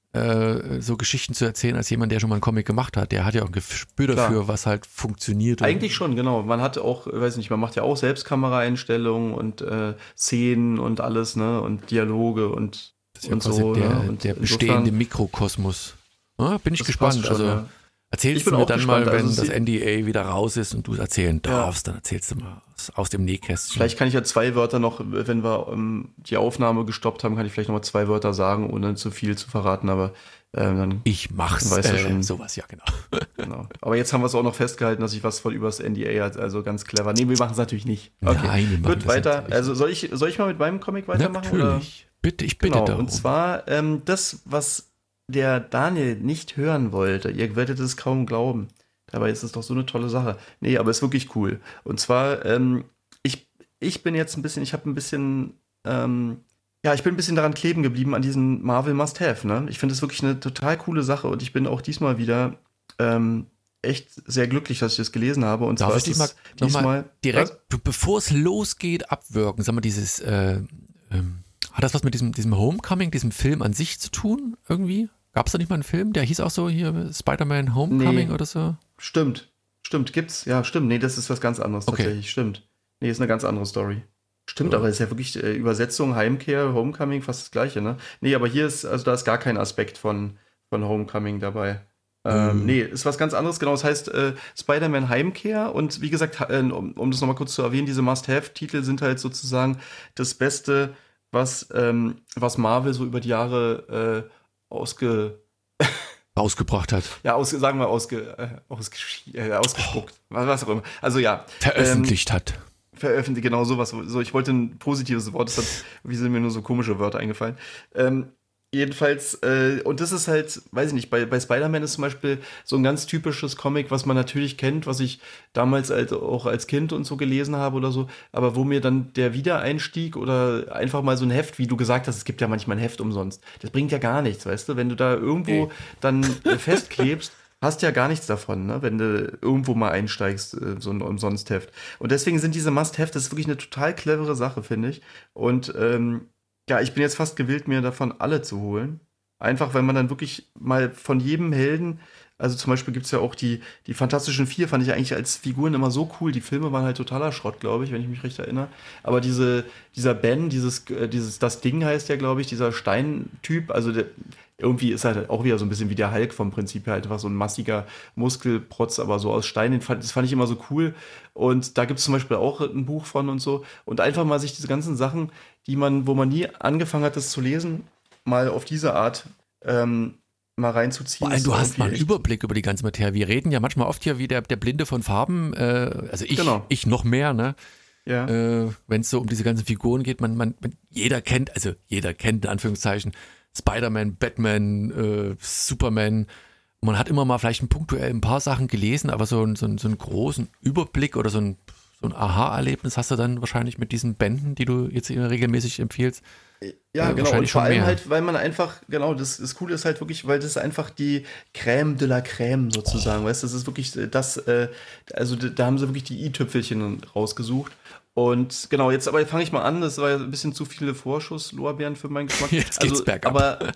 äh, so Geschichten zu erzählen, als jemand, der schon mal einen Comic gemacht hat. Der hat ja auch ein Gespür Klar. dafür, was halt funktioniert. und- Eigentlich schon, genau. Man hat auch, weiß nicht, man macht ja auch selbst Kameraeinstellungen und äh, Szenen und alles, ne? Und Dialoge und, Das ist ja und quasi so. der, ne? Und der insofern- bestehende Mikrokosmos. Ja, bin ich Das gespannt. passt schon, also ja. erzählst Ich bin du mir auch dann gespannt. mal, wenn Also das sie- N D A wieder raus ist und du es erzählen Ja. darfst, dann erzählst du mal aus, aus dem Nähkästchen. Vielleicht kann ich ja zwei Wörter noch, wenn wir ähm, die Aufnahme gestoppt haben, kann ich vielleicht noch mal zwei Wörter sagen, ohne zu viel zu verraten, aber ähm, dann, ich mach's. Weißt du äh, schon. Sowas, ja, genau. genau. Aber jetzt haben wir es auch noch festgehalten, dass ich was von übers N D A, also ganz clever. Nee, wir machen es natürlich nicht. Okay. Nein, wir machen Gut, das weiter. natürlich Also soll ich, soll ich mal mit meinem Comic weitermachen? Oder? Natürlich. Bitte, ich bitte Genau, darum. und zwar ähm, das, was der Daniel nicht hören wollte. Ihr werdet es kaum glauben. Dabei ist es doch so eine tolle Sache. Nee, aber ist wirklich cool. Und zwar, ähm, ich, ich bin jetzt ein bisschen, ich habe ein bisschen, ähm, ja, ich bin ein bisschen daran kleben geblieben an diesen Marvel Must-Have. Ne? Ich finde es wirklich eine total coole Sache und ich bin auch diesmal wieder ähm, echt sehr glücklich, dass ich das gelesen habe. Und Darf zwar ich dich ist mal es noch diesmal mal direkt, Was? be- bevor es losgeht, abwirken? Sag mal, dieses, äh, ähm, hat das was mit diesem, diesem Homecoming, diesem Film an sich zu tun, irgendwie? Gab es da nicht mal einen Film, der hieß auch so hier Spider-Man Homecoming Nee. oder so? Stimmt, stimmt, gibt's. Ja, stimmt. Nee, das ist was ganz anderes Okay. tatsächlich. Stimmt. Nee, ist eine ganz andere Story. Stimmt, Ja. aber ist ja wirklich äh, Übersetzung, Heimkehr, Homecoming, fast das Gleiche, ne? Nee, aber hier ist, also da ist gar kein Aspekt von, von Homecoming dabei. Ähm, Mhm. Nee, ist was ganz anderes. Genau, das heißt äh, Spider-Man Heimkehr und wie gesagt, ha- äh, um, um das nochmal kurz zu erwähnen, diese Must-Have-Titel sind halt sozusagen das Beste, was, ähm, was Marvel so über die Jahre äh, ausge Rausgebracht hat. ja, aus, sagen wir ausge, äh, ausgesch äh, ausgespuckt, was, was auch immer. Also ja, Veröffentlicht hat. ähm, veröffentlicht, genau sowas. So, ich wollte ein positives Wort, das hat, wie sind mir nur so komische Wörter eingefallen. Ähm, jedenfalls, äh, und das ist halt, weiß ich nicht, bei, bei Spider-Man ist zum Beispiel so ein ganz typisches Comic, was man natürlich kennt, was ich damals halt auch als Kind und so gelesen habe oder so, aber wo mir dann der Wiedereinstieg oder einfach mal so ein Heft, wie du gesagt hast, es gibt ja manchmal ein Heft umsonst, das bringt ja gar nichts, weißt du, wenn du da irgendwo Nee. dann äh, festklebst, hast ja gar nichts davon, ne? Wenn du irgendwo mal einsteigst, äh, so ein Umsonstheft. Und deswegen sind diese Must-Have, das ist wirklich eine total clevere Sache, finde ich. Und ähm, ja, ich bin jetzt fast gewillt, mir davon alle zu holen. Einfach, weil man dann wirklich mal von jedem Helden, also zum Beispiel gibt es ja auch die, die Fantastischen Vier, fand ich eigentlich als Figuren immer so cool. Die Filme waren halt totaler Schrott, glaube ich, wenn ich mich recht erinnere. Aber diese, dieser Ben, dieses, äh, dieses, das Ding heißt ja, glaube ich, dieser Steintyp, also der, irgendwie ist er halt auch wieder so ein bisschen wie der Hulk vom Prinzip her, halt einfach so ein massiger Muskelprotz, aber so aus Stein. Den fand, das fand ich immer so cool. Und da gibt es zum Beispiel auch ein Buch von und so. Und einfach mal sich diese ganzen Sachen, die man, wo man nie angefangen hat, das zu lesen, mal auf diese Art ähm, mal reinzuziehen. Vor allem, du hast mal einen Überblick über die ganze Materie. Wir reden ja manchmal oft hier wie der, der Blinde von Farben, äh, also ich, genau. ich noch mehr, ne? Ja. Äh, wenn es so um diese ganzen Figuren geht, man, man, man, jeder kennt, also jeder kennt in Anführungszeichen Spider-Man, Batman, äh, Superman. Man hat immer mal vielleicht ein punktuell ein paar Sachen gelesen, aber so, ein, so, ein, so einen großen Überblick oder so ein, so ein Aha-Erlebnis hast du dann wahrscheinlich mit diesen Bänden, die du jetzt immer regelmäßig empfiehlst. Ja, äh, genau. Und vor allem mehr. halt, weil man einfach, genau, das, das Coole ist halt wirklich, weil das ist einfach die Crème de la Crème sozusagen, oh. weißt du, das ist wirklich das, äh, also da haben sie wirklich die i-Tüpfelchen rausgesucht. Und genau, jetzt aber fange ich mal an, das war ja ein bisschen zu viele Vorschusslorbeeren für meinen Geschmack. Jetzt geht's also, bergab. Aber,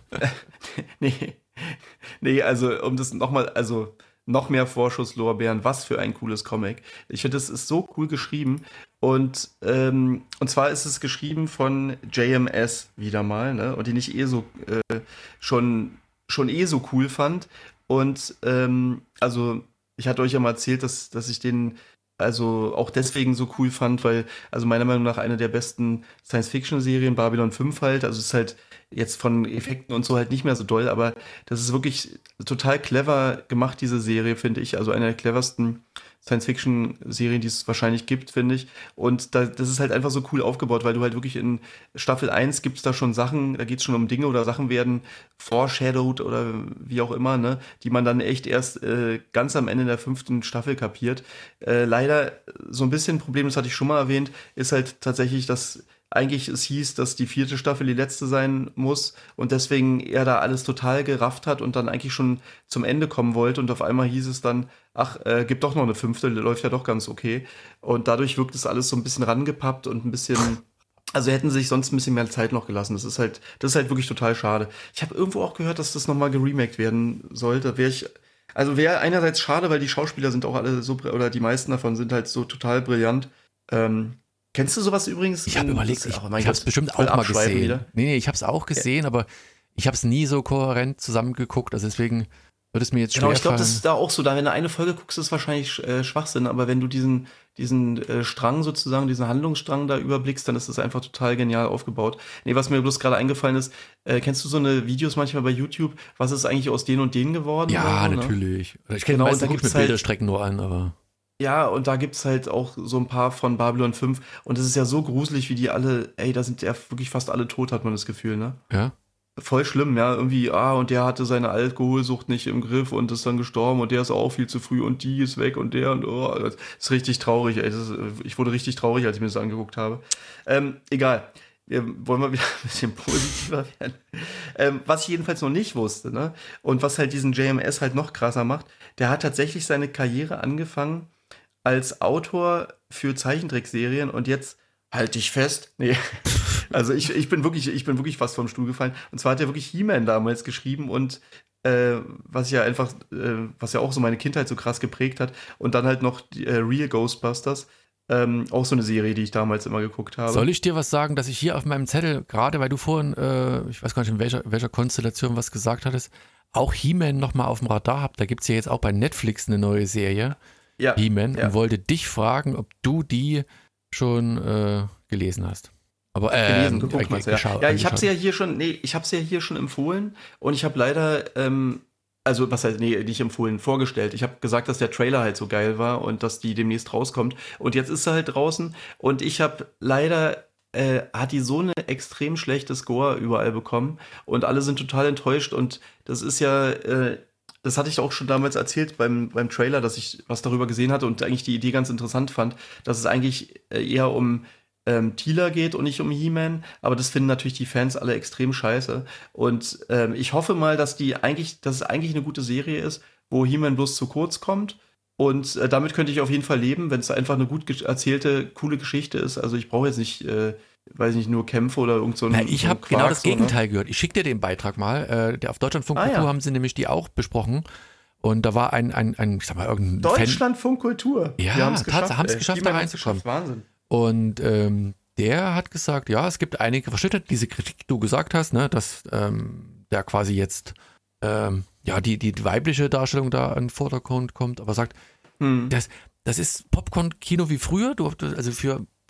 nee, nee, also um das nochmal, also noch mehr Vorschusslorbeeren, was für ein cooles Comic. Ich finde, das ist so cool geschrieben. Und, ähm, und zwar ist es geschrieben von J M S wieder mal, ne? Und den ich eh so äh, schon, schon eh so cool fand. Und ähm, also, ich hatte euch ja mal erzählt, dass, dass ich den also auch deswegen so cool fand, weil, also meiner Meinung nach eine der besten Science-Fiction-Serien, Babylon fünf halt, also es ist halt jetzt von Effekten und so halt nicht mehr so doll, aber das ist wirklich total clever gemacht, diese Serie, finde ich, also eine der cleversten Science-Fiction-Serien, die es wahrscheinlich gibt, finde ich. Und da, das ist halt einfach so cool aufgebaut, weil du halt wirklich in Staffel eins gibt es da schon Sachen, da geht es schon um Dinge oder Sachen werden foreshadowed oder wie auch immer, ne, die man dann echt erst äh, ganz am Ende der fünften Staffel kapiert. Äh, leider so ein bisschen ein Problem, das hatte ich schon mal erwähnt, ist halt tatsächlich, dass eigentlich es hieß, dass die vierte Staffel die letzte sein muss und deswegen er da alles total gerafft hat und dann eigentlich schon zum Ende kommen wollte und auf einmal hieß es dann, ach, äh, gibt doch noch eine fünfte, läuft ja doch ganz okay. Und dadurch wirkt es alles so ein bisschen rangepappt und ein bisschen, also hätten sie sich sonst ein bisschen mehr Zeit noch gelassen. Das ist halt, das ist halt wirklich total schade. Ich habe irgendwo auch gehört, dass das nochmal geremaked werden sollte. Wäre ich, also wäre einerseits schade, weil die Schauspieler sind auch alle so, oder die meisten davon sind halt so total brillant. Ähm, Kennst du sowas übrigens? Ich habe überlegt, ich, oh ich habe es bestimmt auch mal gesehen. Wieder. Nee, nee, ich habe es auch gesehen, ja. aber ich habe es nie so kohärent zusammengeguckt, also deswegen würde es mir jetzt schwer Genau, ich glaube, fallen. das ist da auch so. Da, wenn du eine Folge guckst, ist es wahrscheinlich äh, Schwachsinn, aber wenn du diesen, diesen äh, Strang sozusagen, diesen Handlungsstrang da überblickst, dann ist das einfach total genial aufgebaut. Nee, was mir bloß gerade eingefallen ist, äh, kennst du so eine Videos manchmal bei YouTube, was ist eigentlich aus denen und denen geworden? Ja, so, natürlich. Ne? Ich kenne genau, meistens da mit halt, Bilderstrecken nur an, aber ja, und da gibt's halt auch so ein paar von Babylon fünf. Und es ist ja so gruselig, wie die alle, ey, da sind ja wirklich fast alle tot, hat man das Gefühl, ne? Ja. Voll schlimm, ja, irgendwie, ah, und der hatte seine Alkoholsucht nicht im Griff und ist dann gestorben und der ist auch viel zu früh und die ist weg und der und oh, das ist richtig traurig, ey. Das ist, ich wurde richtig traurig, als ich mir das angeguckt habe. Ähm, egal. Wir wollen mal wieder ein bisschen positiver werden. Ähm, was ich jedenfalls noch nicht wusste, ne? Und was halt diesen J M S halt noch krasser macht, der hat tatsächlich seine Karriere angefangen als Autor für Zeichentrickserien und jetzt halt dich fest. Nee. Also ich, ich bin wirklich, ich bin wirklich fast vom Stuhl gefallen. Und zwar hat er wirklich He-Man damals geschrieben und äh, was ja einfach, äh, was ja auch so meine Kindheit so krass geprägt hat. Und dann halt noch die, äh, Real Ghostbusters. Ähm, auch so eine Serie, die ich damals immer geguckt habe. Soll ich dir was sagen, dass ich hier auf meinem Zettel, gerade weil du vorhin, äh, ich weiß gar nicht, in welcher, welcher Konstellation was gesagt hattest, auch He-Man nochmal auf dem Radar habe. Da gibt es ja jetzt auch bei Netflix eine neue Serie. Ja, He-Man, ja. und wollte dich fragen, ob du die schon äh, gelesen hast. Aber äh, gelesen, geguckt, äh, äh, ja. geschaut, ja, ich habe sie ja hier schon, nee, ich habe sie ja hier schon empfohlen und ich habe leider, ähm, also was heißt, nee, nicht empfohlen, vorgestellt. Ich habe gesagt, dass der Trailer halt so geil war und dass die demnächst rauskommt. Und jetzt ist sie halt draußen und ich habe leider Äh, hat die so eine extrem schlechte Score überall bekommen und alle sind total enttäuscht und das ist ja, äh, das hatte ich auch schon damals erzählt beim, beim Trailer, dass ich was darüber gesehen hatte und eigentlich die Idee ganz interessant fand, dass es eigentlich eher um ähm, Teela geht und nicht um He-Man, aber das finden natürlich die Fans alle extrem scheiße und ähm, ich hoffe mal, dass die eigentlich, dass es eigentlich eine gute Serie ist, wo He-Man bloß zu kurz kommt. Und äh, damit könnte ich auf jeden Fall leben, wenn es einfach eine gut ge- erzählte, coole Geschichte ist. Also ich brauche jetzt nicht, äh, weiß nicht, nur Kämpfe oder irgend so ein Na, ich so habe genau das so, Gegenteil ne? gehört. Ich schicke dir den Beitrag mal. Äh, der auf Deutschlandfunk Kultur Ah, ja. haben sie nämlich die auch besprochen. Und da war ein, ein, ein ich sag mal, irgendein Deutschlandfunk Kultur. Ja, die haben es Tatsache, geschafft. haben es ey. geschafft, Die da haben es reinzukommen. geschafft. Wahnsinn. Und ähm, der hat gesagt, ja, es gibt einige Verschnitte, diese Kritik, die du gesagt hast, ne, dass ähm, der quasi jetzt ähm, ja die, die weibliche Darstellung da in den Vordergrund kommt, aber sagt, Hm. das, das ist Popcorn-Kino wie früher, du, also für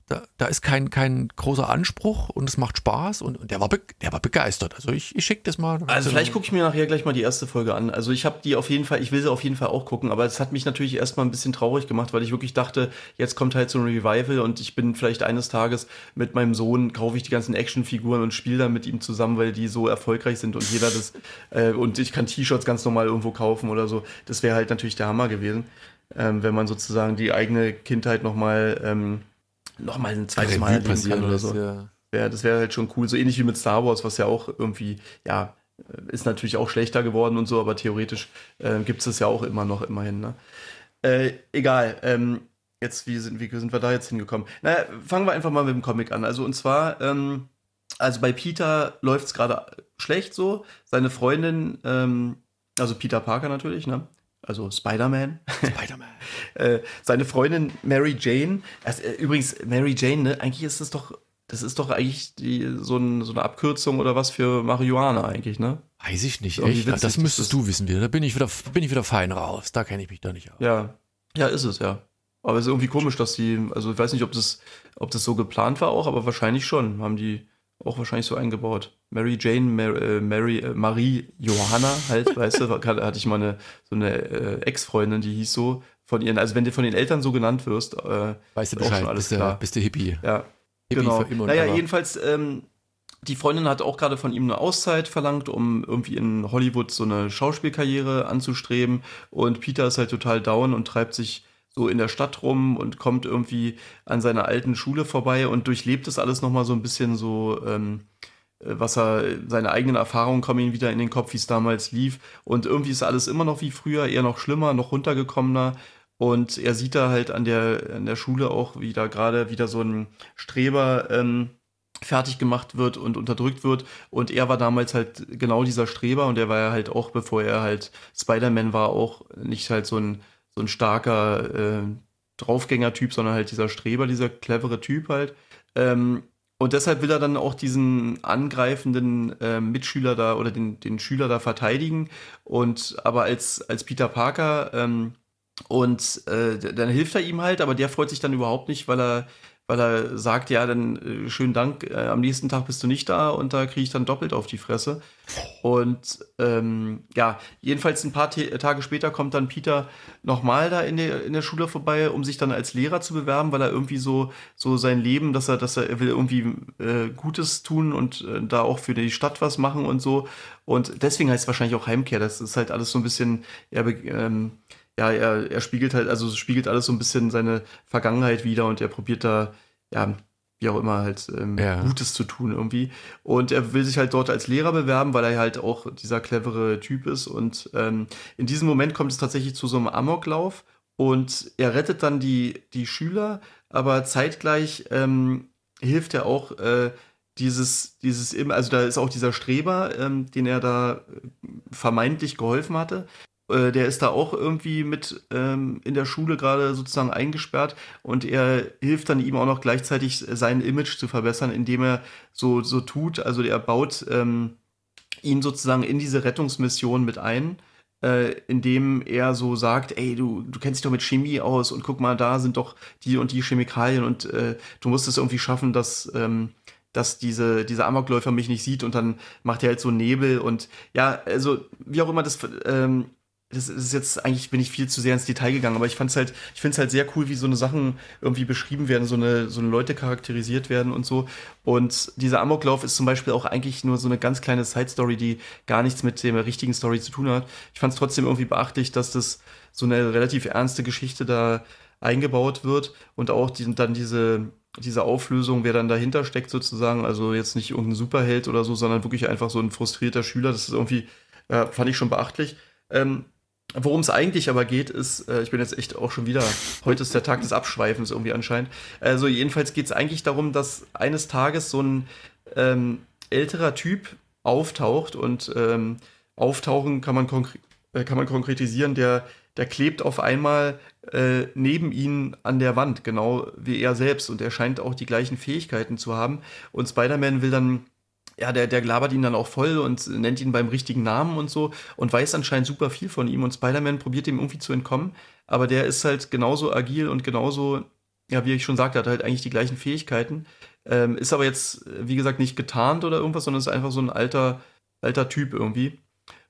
da, da ist kein, kein großer Anspruch und es macht Spaß und, und der, war be, der war begeistert. Also ich, ich schicke das mal. Also vielleicht gucke ich mir nachher gleich mal die erste Folge an. Also ich habe die auf jeden Fall, ich will sie auf jeden Fall auch gucken, aber es hat mich natürlich erstmal ein bisschen traurig gemacht, weil ich wirklich dachte, jetzt kommt halt so ein Revival und ich bin vielleicht eines Tages mit meinem Sohn, kaufe ich die ganzen Actionfiguren und spiele dann mit ihm zusammen, weil die so erfolgreich sind und jeder das, äh, und ich kann T-Shirts ganz normal irgendwo kaufen oder so. Das wäre halt natürlich der Hammer gewesen, ähm, wenn man sozusagen die eigene Kindheit nochmal ähm, noch mal ein zweites Mal erleben kann oder so. Ja. Ja, das wäre halt schon cool. So ähnlich wie mit Star Wars, was ja auch irgendwie, ja, ist natürlich auch schlechter geworden und so, aber theoretisch äh, gibt es das ja auch immer noch, immerhin. Ne? Äh, egal, ähm, jetzt, wie sind, wie sind wir da jetzt hingekommen? Naja, fangen wir einfach mal mit dem Comic an. Also und zwar, ähm, also bei Peter läuft es gerade schlecht so. Seine Freundin, ähm, also Peter Parker natürlich, ne? Also Spider-Man. Spider-Man. äh, seine Freundin Mary Jane. Also, äh, übrigens, Mary Jane, ne? Eigentlich ist das doch, das ist doch eigentlich die, so, ein, so eine Abkürzung oder was für Marihuana eigentlich, ne? Weiß ich nicht, echt. Witzig, das müsstest das du wissen wieder. Da bin ich wieder, bin ich wieder fein raus. Da kenne ich mich da nicht aus. Ja, ja, ist es, ja. Aber es ist irgendwie komisch, dass die, also ich weiß nicht, ob das, ob das so geplant war auch, aber wahrscheinlich schon. Haben die auch wahrscheinlich so eingebaut. Mary Jane, Mary, äh, Mary äh, Marie Johanna halt, weißt du, hatte ich mal eine, so eine äh, Ex-Freundin, die hieß so von ihren, also wenn du von den Eltern so genannt wirst, äh, weißt du Bescheid, auch schon alles bist, klar. Der, bist du Hippie. Ja, Hippie genau. Für immer naja, und jedenfalls, ähm, die Freundin hat auch gerade von ihm eine Auszeit verlangt, um irgendwie in Hollywood so eine Schauspielkarriere anzustreben und Peter ist halt total down und treibt sich so in der Stadt rum und kommt irgendwie an seiner alten Schule vorbei und durchlebt das alles nochmal so ein bisschen so, ähm, was er, seine eigenen Erfahrungen kommen ihm wieder in den Kopf, wie es damals lief und irgendwie ist alles immer noch wie früher, eher noch schlimmer, noch runtergekommener und er sieht da halt an der, an der Schule auch, wie da gerade wieder so ein Streber ähm, fertig gemacht wird und unterdrückt wird und er war damals halt genau dieser Streber und er war ja halt auch, bevor er halt Spider-Man war, auch nicht halt so ein so ein starker äh, Draufgänger-Typ, sondern halt dieser Streber, dieser clevere Typ halt. Ähm, und deshalb will er dann auch diesen angreifenden äh, Mitschüler da oder den, den Schüler da verteidigen. Und aber als, als Peter Parker ähm, und äh, dann hilft er ihm halt, aber der freut sich dann überhaupt nicht, weil er weil er sagt, ja, dann äh, schönen Dank, äh, am nächsten Tag bist du nicht da und da kriege ich dann doppelt auf die Fresse. Und ähm, ja, jedenfalls ein paar T- Tage später kommt dann Peter nochmal da in der, in der Schule vorbei, um sich dann als Lehrer zu bewerben, weil er irgendwie so, so sein Leben, dass er, dass er, er will irgendwie äh, Gutes tun und äh, da auch für die Stadt was machen und so. Und deswegen heißt es wahrscheinlich auch Heimkehr. Das ist halt alles so ein bisschen, ja, ähm, ja, er, er spiegelt halt, also spiegelt alles so ein bisschen seine Vergangenheit wieder und er probiert da, ja, wie auch immer, halt ähm, ja. Gutes zu tun irgendwie. Und er will sich halt dort als Lehrer bewerben, weil er halt auch dieser clevere Typ ist. Und ähm, in diesem Moment kommt es tatsächlich zu so einem Amoklauf und er rettet dann die, die Schüler, aber zeitgleich ähm, hilft er auch äh, dieses, dieses, also da ist auch dieser Streber, ähm, den er da vermeintlich geholfen hatte. Der ist da auch irgendwie mit ähm, in der Schule gerade sozusagen eingesperrt und er hilft dann ihm auch noch gleichzeitig sein Image zu verbessern, indem er so, so tut, also er baut ähm, ihn sozusagen in diese Rettungsmission mit ein, äh, indem er so sagt, ey, du, du kennst dich doch mit Chemie aus und guck mal, da sind doch die und die Chemikalien und äh, du musst es irgendwie schaffen, dass ähm, dass diese, dieser Amokläufer mich nicht sieht und dann macht er halt so Nebel und ja, also wie auch immer das ähm, Das ist jetzt, eigentlich bin ich viel zu sehr ins Detail gegangen, aber ich fand's halt, ich find's halt sehr cool, wie so eine Sachen irgendwie beschrieben werden, so eine, so eine Leute charakterisiert werden und so. Und dieser Amoklauf ist zum Beispiel auch eigentlich nur so eine ganz kleine Side-Story, die gar nichts mit der richtigen Story zu tun hat. Ich fand's trotzdem irgendwie beachtlich, dass das so eine relativ ernste Geschichte da eingebaut wird und auch die, dann diese, diese Auflösung, wer dann dahinter steckt sozusagen, also jetzt nicht irgendein Superheld oder so, sondern wirklich einfach so ein frustrierter Schüler, das ist irgendwie, ja, fand ich schon beachtlich. Ähm, Worum es eigentlich aber geht, ist, äh, ich bin jetzt echt auch schon wieder, heute ist der Tag des Abschweifens irgendwie anscheinend. Also jedenfalls geht es eigentlich darum, dass eines Tages so ein ähm, älterer Typ auftaucht und ähm, auftauchen kann man, konkre- äh, kann man konkretisieren, der, der klebt auf einmal äh, neben ihn an der Wand, genau wie er selbst und er scheint auch die gleichen Fähigkeiten zu haben und Spider-Man will dann ja, der, der labert ihn dann auch voll und nennt ihn beim richtigen Namen und so und weiß anscheinend super viel von ihm und Spider-Man probiert ihm irgendwie zu entkommen, aber der ist halt genauso agil und genauso ja, wie ich schon sagte, hat halt eigentlich die gleichen Fähigkeiten. Ähm, ist aber jetzt, wie gesagt, nicht getarnt oder irgendwas, sondern ist einfach so ein alter, alter Typ irgendwie.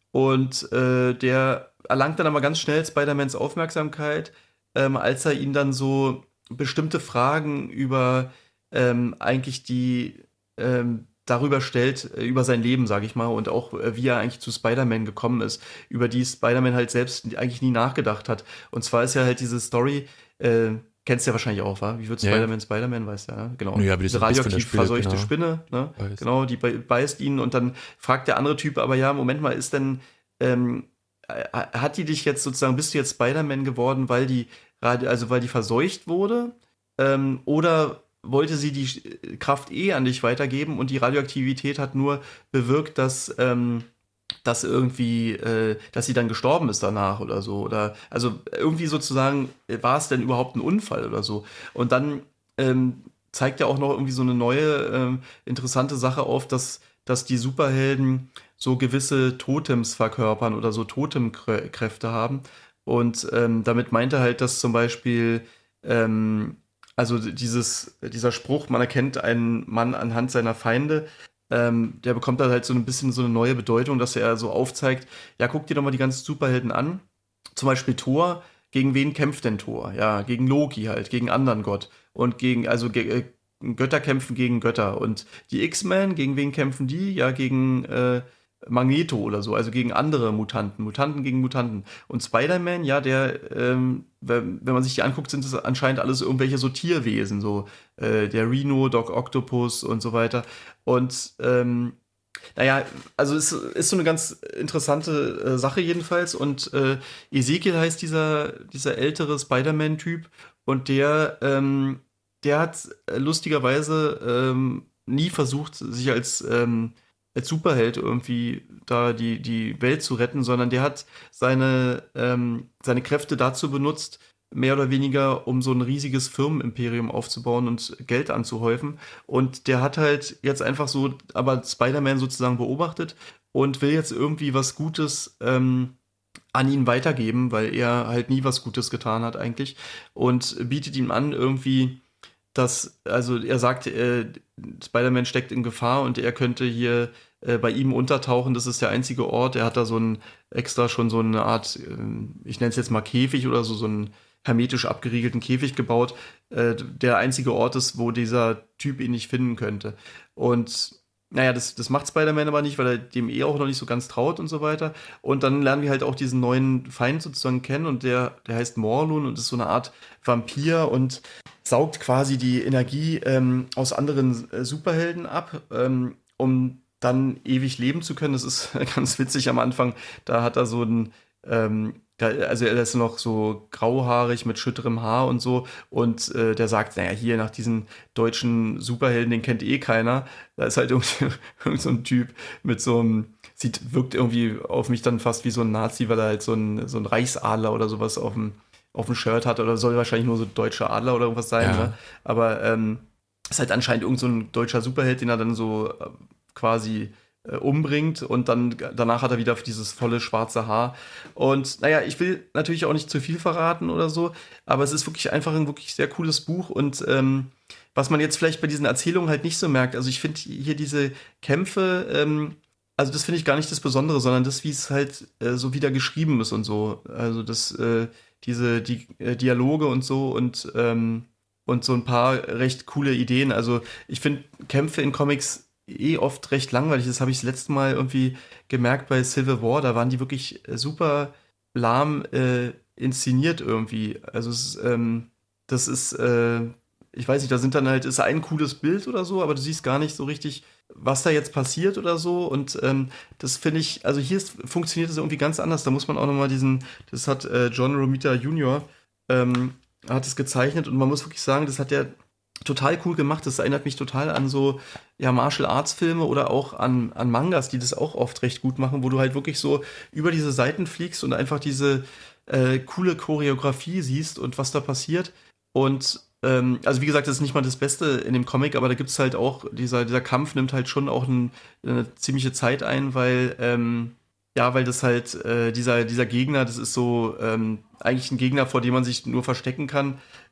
Und äh, der erlangt dann aber ganz schnell Spider-Mans Aufmerksamkeit, ähm, als er ihn dann so bestimmte Fragen über ähm, eigentlich die ähm, darüber stellt, äh, über sein Leben, sage ich mal, und auch äh, wie er eigentlich zu Spider-Man gekommen ist, über die Spider-Man halt selbst eigentlich nie nachgedacht hat. Und zwar ist ja halt diese Story, äh, kennst du ja wahrscheinlich auch, wa? Wie wird Ja, ja. Spider-Man Spider-Man, weißt du ja, ne? Genau. Ja, aber Diese diese Biss von der radioaktiv Spinne, verseuchte genau. Spinne, ne? Weiß. Genau, die bei- beißt ihn und dann fragt der andere Typ, aber ja, Moment mal, ist denn, ähm, äh, hat die dich jetzt sozusagen, bist du jetzt Spider-Man geworden, weil die, radi- also weil die verseucht wurde? Ähm, oder wollte sie die Sch- Kraft eh an dich weitergeben und die Radioaktivität hat nur bewirkt, dass, ähm, dass irgendwie, äh, dass sie dann gestorben ist danach oder so. Oder also irgendwie sozusagen, äh, war es denn überhaupt ein Unfall oder so? Und dann ähm, zeigt er auch noch irgendwie so eine neue, ähm, interessante Sache auf, dass, dass die Superhelden so gewisse Totems verkörpern oder so Totemkräfte haben. Und ähm, damit meint er halt, dass zum Beispiel ähm, also dieses, dieser Spruch, man erkennt einen Mann anhand seiner Feinde, ähm, der bekommt dann halt so ein bisschen so eine neue Bedeutung, dass er so aufzeigt, ja, guck dir doch mal die ganzen Superhelden an. Zum Beispiel Thor, gegen wen kämpft denn Thor? Ja, gegen Loki halt, gegen einen anderen Gott. Und gegen, also ge äh, Götter kämpfen gegen Götter. Und die X-Men, gegen wen kämpfen die? Ja, gegen äh, Magneto oder so, also gegen andere Mutanten, Mutanten gegen Mutanten. Und Spider-Man, ja, der, ähm, wenn, wenn man sich die anguckt, sind es anscheinend alles irgendwelche so Tierwesen, so äh, der Rhino, Doc Octopus und so weiter. Und ähm, naja, also es ist so eine ganz interessante äh, Sache jedenfalls. Und äh, Ezekiel heißt dieser, dieser ältere Spider-Man-Typ und der, ähm, der hat äh, lustigerweise ähm, nie versucht, sich als ähm, als Superheld irgendwie da die, die Welt zu retten, sondern der hat seine, ähm, seine Kräfte dazu benutzt, mehr oder weniger, um so ein riesiges Firmenimperium aufzubauen und Geld anzuhäufen. Und der hat halt jetzt einfach so, aber Spider-Man sozusagen beobachtet und will jetzt irgendwie was Gutes ähm, an ihn weitergeben, weil er halt nie was Gutes getan hat eigentlich und bietet ihm an, irgendwie dass, also er sagt, äh, Spider-Man steckt in Gefahr und er könnte hier äh, bei ihm untertauchen. Das ist der einzige Ort. Er hat da so ein extra schon so eine Art, äh, ich nenne es jetzt mal Käfig oder so, so einen hermetisch abgeriegelten Käfig gebaut, äh, der einzige Ort ist, wo dieser Typ ihn nicht finden könnte. Und naja, das, das macht Spider-Man aber nicht, weil er dem eh auch noch nicht so ganz traut und so weiter. Und dann lernen wir halt auch diesen neuen Feind sozusagen kennen und der, der heißt Morlun und ist so eine Art Vampir und saugt quasi die Energie ähm, aus anderen äh, Superhelden ab, ähm, um dann ewig leben zu können. Das ist ganz witzig am Anfang. Da hat er so ein, ähm, da, also er ist noch so grauhaarig mit schütterem Haar und so. Und äh, der sagt, naja, hier nach diesen deutschen Superhelden, den kennt eh keiner. Da ist halt irgendwie irgend so ein Typ mit so einem, sieht, wirkt irgendwie auf mich dann fast wie so ein Nazi, weil er halt so ein, so ein Reichsadler oder sowas auf dem auf dem Shirt hat oder soll wahrscheinlich nur so deutscher Adler oder irgendwas sein, Ja. ne? Aber ähm, ist halt anscheinend irgend so ein deutscher Superheld, den er dann so äh, quasi äh, umbringt und dann danach hat er wieder dieses volle schwarze Haar. Und naja, ich will natürlich auch nicht zu viel verraten oder so, aber es ist wirklich einfach ein wirklich sehr cooles Buch und ähm, was man jetzt vielleicht bei diesen Erzählungen halt nicht so merkt, also ich finde hier diese Kämpfe, ähm, also das finde ich gar nicht das Besondere, sondern das, wie es halt äh, so wieder geschrieben ist und so. Also das, äh, diese die, äh, Dialoge und so und, ähm, und so ein paar recht coole Ideen. Also ich finde Kämpfe in Comics eh oft recht langweilig. Das habe ich das letzte Mal irgendwie gemerkt bei Civil War. Da waren die wirklich äh, super lahm äh, inszeniert irgendwie. Also es, ähm, das ist, äh, ich weiß nicht, da sind dann halt, ist ein cooles Bild oder so, aber du siehst gar nicht so richtig, was da jetzt passiert oder so. Und ähm, das finde ich, also hier ist, funktioniert das irgendwie ganz anders. Da muss man auch nochmal diesen, das hat äh, John Romita Junior ähm, hat es gezeichnet und man muss wirklich sagen, das hat der total cool gemacht. Das erinnert mich total an so ja, Martial Arts Filme oder auch an, an Mangas, die das auch oft recht gut machen, wo du halt wirklich so über diese Seiten fliegst und einfach diese äh, coole Choreografie siehst und was da passiert. Und ähm, also wie gesagt, das ist nicht mal das Beste in dem Comic, aber da gibt es halt auch, dieser, dieser Kampf nimmt halt schon auch ein, eine ziemliche Zeit ein, weil ähm, ja, weil das halt, äh, dieser, dieser Gegner, das ist so ähm, eigentlich ein Gegner, vor dem man sich nur verstecken kann.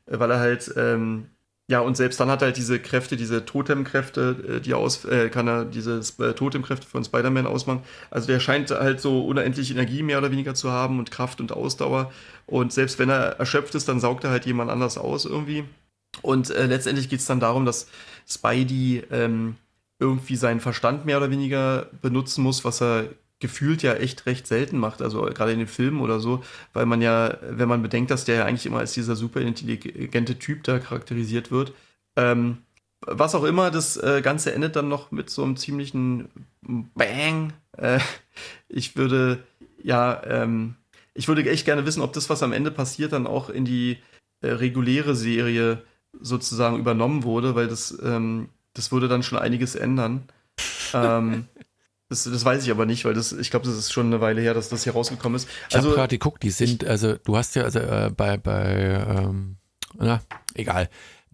äh, weil er halt, ähm, ja, und selbst dann hat er halt diese Kräfte, diese Totemkräfte, äh, die aus, äh, kann er diese äh, Totemkräfte von Spider-Man ausmachen. Also der scheint halt so unendlich Energie mehr oder weniger zu haben und Kraft und Ausdauer. Und selbst wenn er erschöpft ist, dann saugt er halt jemand anders aus irgendwie. Und äh, letztendlich geht es dann darum, dass Spidey ähm, irgendwie seinen Verstand mehr oder weniger benutzen muss, was er gefühlt ja echt recht selten macht, also gerade in den Filmen oder so, weil man ja, wenn man bedenkt, dass der ja eigentlich immer als dieser super intelligente Typ da charakterisiert wird. Ähm, was auch immer, das äh, Ganze endet dann noch mit so einem ziemlichen Bang. Äh, ich würde, ja, ähm, ich würde echt gerne wissen, ob das, was am Ende passiert, dann auch in die äh, reguläre Serie sozusagen übernommen wurde, weil das, ähm, das würde dann schon einiges ändern. ähm, Das, das weiß ich aber nicht, weil das, ich glaube, das ist schon eine Weile her, dass das hier rausgekommen ist. Ich also, habe gerade geguckt, die sind, also du hast ja also äh, bei, bei ähm, na, egal.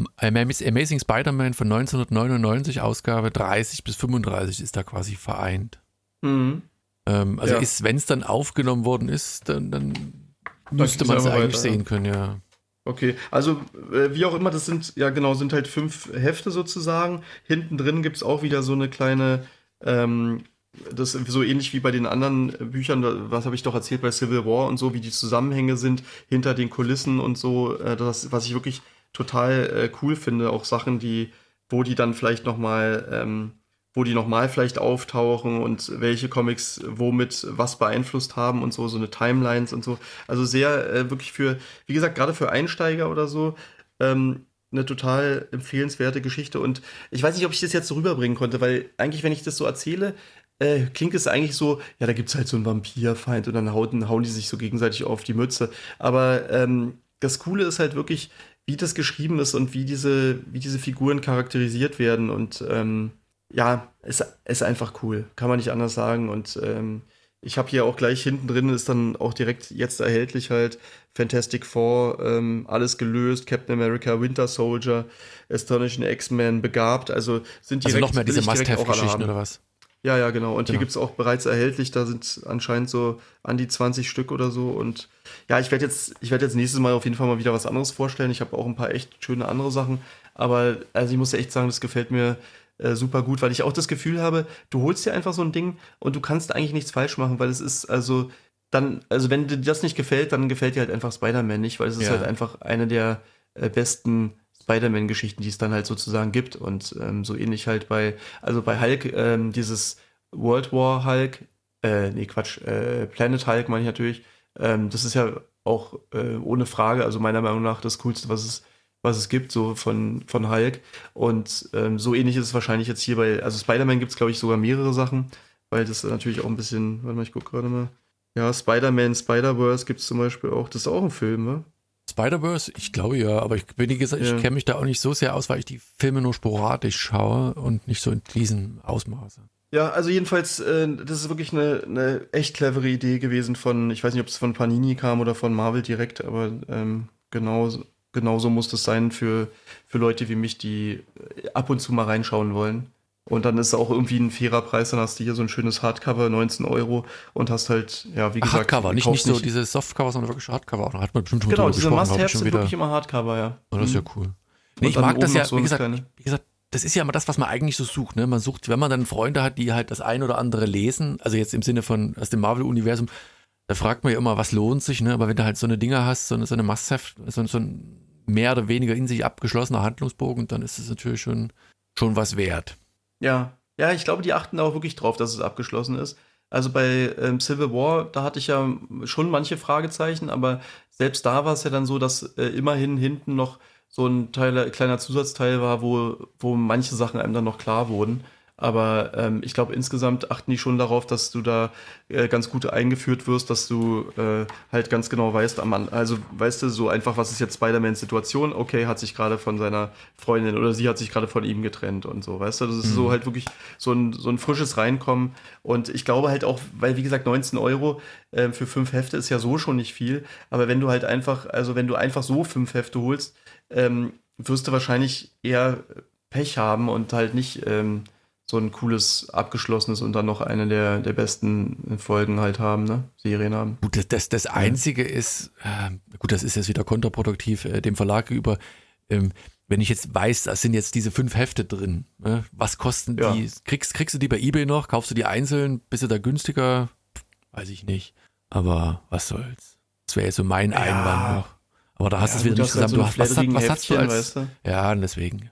Amazing Spider-Man von neunzehnhundertneunundneunzig, Ausgabe dreißig bis fünfunddreißig ist da quasi vereint. Mhm. Ähm, also ja. ist, wenn es dann aufgenommen worden ist, dann, dann müsste man es eigentlich weiter, sehen ja. können, ja. Okay, also äh, wie auch immer, das sind, ja genau, sind halt fünf Hefte sozusagen. Hinten drin gibt es auch wieder so eine kleine, ähm, das ist so ähnlich wie bei den anderen Büchern, was habe ich doch erzählt bei Civil War und so, wie die Zusammenhänge sind hinter den Kulissen und so, äh, das, was ich wirklich total äh, cool finde, auch Sachen, die, wo die dann vielleicht nochmal, ähm, wo die nochmal vielleicht auftauchen und welche Comics womit was beeinflusst haben und so, so eine Timelines und so. Also sehr äh, wirklich für, wie gesagt, gerade für Einsteiger oder so, ähm, eine total empfehlenswerte Geschichte. Und ich weiß nicht, ob ich das jetzt so rüberbringen konnte, weil eigentlich, wenn ich das so erzähle, äh, klingt es eigentlich so, ja, da gibt es halt so einen Vampirfeind und dann hauen, hauen die sich so gegenseitig auf die Mütze. Aber ähm, das Coole ist halt wirklich, wie das geschrieben ist und wie diese, wie diese Figuren charakterisiert werden. Und ähm, ja, es ist einfach cool, kann man nicht anders sagen. Und ähm, ich habe hier auch gleich hinten drin, ist dann auch direkt jetzt erhältlich halt Fantastic Four, ähm, alles gelöst, Captain America, Winter Soldier, Astonishing X-Men, Begabt, also sind direkt, also noch mehr diese will ich direkt auch alle Must-Have-Geschichten haben. oder was? Ja, ja, genau. Und Genau. hier gibt es auch bereits erhältlich, da sind anscheinend so an die zwanzig Stück oder so. Und ja, ich werde jetzt, ich werde jetzt nächstes Mal auf jeden Fall mal wieder was anderes vorstellen. Ich habe auch ein paar echt schöne andere Sachen. Aber also ich muss ja echt sagen, das gefällt mir äh, super gut, weil ich auch das Gefühl habe, du holst dir einfach so ein Ding und du kannst eigentlich nichts falsch machen, weil es ist, also dann, also wenn dir das nicht gefällt, dann gefällt dir halt einfach Spider-Man nicht, weil es ist Ja. halt einfach eine der äh, besten Spider-Man-Geschichten, die es dann halt sozusagen gibt. Und ähm, so ähnlich halt bei, also bei Hulk, ähm, dieses World War Hulk, äh, nee, Quatsch, äh, Planet Hulk meine ich natürlich, ähm, das ist ja auch äh, ohne Frage, also meiner Meinung nach das Coolste, was es, was es gibt, so von, von Hulk. Und ähm, so ähnlich ist es wahrscheinlich jetzt hier bei, also Spider-Man gibt es, glaube ich, sogar mehrere Sachen, weil das natürlich auch ein bisschen, warte mal, ich gucke gerade mal. Ja, Spider-Man, Spider-Verse gibt es zum Beispiel auch, das ist auch ein Film, ne? Spider-Verse? Ich glaube ja, aber ich bin, wie gesagt, Ja. ich kenne mich da auch nicht so sehr aus, weil ich die Filme nur sporadisch schaue und nicht so in diesem Ausmaße. Ja, also jedenfalls, äh, das ist wirklich eine, eine echt clevere Idee gewesen von, ich weiß nicht, ob es von Panini kam oder von Marvel direkt, aber ähm, genau, genauso muss das sein für, für Leute wie mich, die ab und zu mal reinschauen wollen. Und dann ist es auch irgendwie ein fairer Preis, dann hast du hier so ein schönes Hardcover, neunzehn Euro und hast halt, ja, wie Ach, gesagt, Hardcover, nicht, kaufst nicht so diese Softcover, sondern wirklich Hardcover. Da hat man bestimmt schon Genau, drüber diese gesprochen, glaub ich, Must-Haves schon sind wieder. wirklich immer Hardcover, ja. Oh, das ist ja Mhm. cool. Nee, ich dann mag das oben ja, noch so wie eine gesagt, kleine- wie gesagt, das ist ja immer das, was man eigentlich so sucht. Ne? Man sucht, wenn man dann Freunde hat, die halt das ein oder andere lesen, also jetzt im Sinne von aus dem Marvel-Universum, da fragt man ja immer, was lohnt sich, ne? Aber wenn du halt so eine Dinger hast, so eine, so eine Must-Have, so, so ein mehr oder weniger in sich abgeschlossener Handlungsbogen, dann ist es natürlich schon, schon was wert. Ja, ja, ich glaube, die achten da auch wirklich drauf, dass es abgeschlossen ist. Also bei ähm, Civil War, da hatte ich ja schon manche Fragezeichen, aber selbst da war es ja dann so, dass äh, immerhin hinten noch so ein Teil, kleiner Zusatzteil war, wo, wo manche Sachen einem dann noch klar wurden. Aber ähm, ich glaube, insgesamt achten die schon darauf, dass du da äh, ganz gut eingeführt wirst, dass du äh, halt ganz genau weißt, am An- also weißt du, so einfach, was ist jetzt Spider-Mans Situation? Okay, hat sich gerade von seiner Freundin oder sie hat sich gerade von ihm getrennt und so, weißt du? Das ist Mhm. so halt wirklich so ein, so ein frisches Reinkommen. Und ich glaube halt auch, weil wie gesagt, neunzehn Euro äh, für fünf Hefte ist ja so schon nicht viel. Aber wenn du halt einfach, also wenn du einfach so fünf Hefte holst, ähm, wirst du wahrscheinlich eher Pech haben und halt nicht, ähm, so ein cooles, abgeschlossenes und dann noch eine der, der besten Folgen halt haben, ne? Serien haben. Gut, das, das, das Einzige ja. ist, äh, gut, das ist jetzt wieder kontraproduktiv äh, dem Verlag gegenüber, ähm, wenn ich jetzt weiß, da sind jetzt diese fünf Hefte drin, ne? Was kosten ja. die? Kriegst, kriegst du die bei eBay noch? Kaufst du die einzeln? Bist du da günstiger? Weiß ich nicht. Aber was soll's? Das wäre jetzt so mein ja. Einwand noch. Aber da hast du ja, es wieder nicht zusammen. So du hast, was, was hast du als, weißt du? Ja, und deswegen.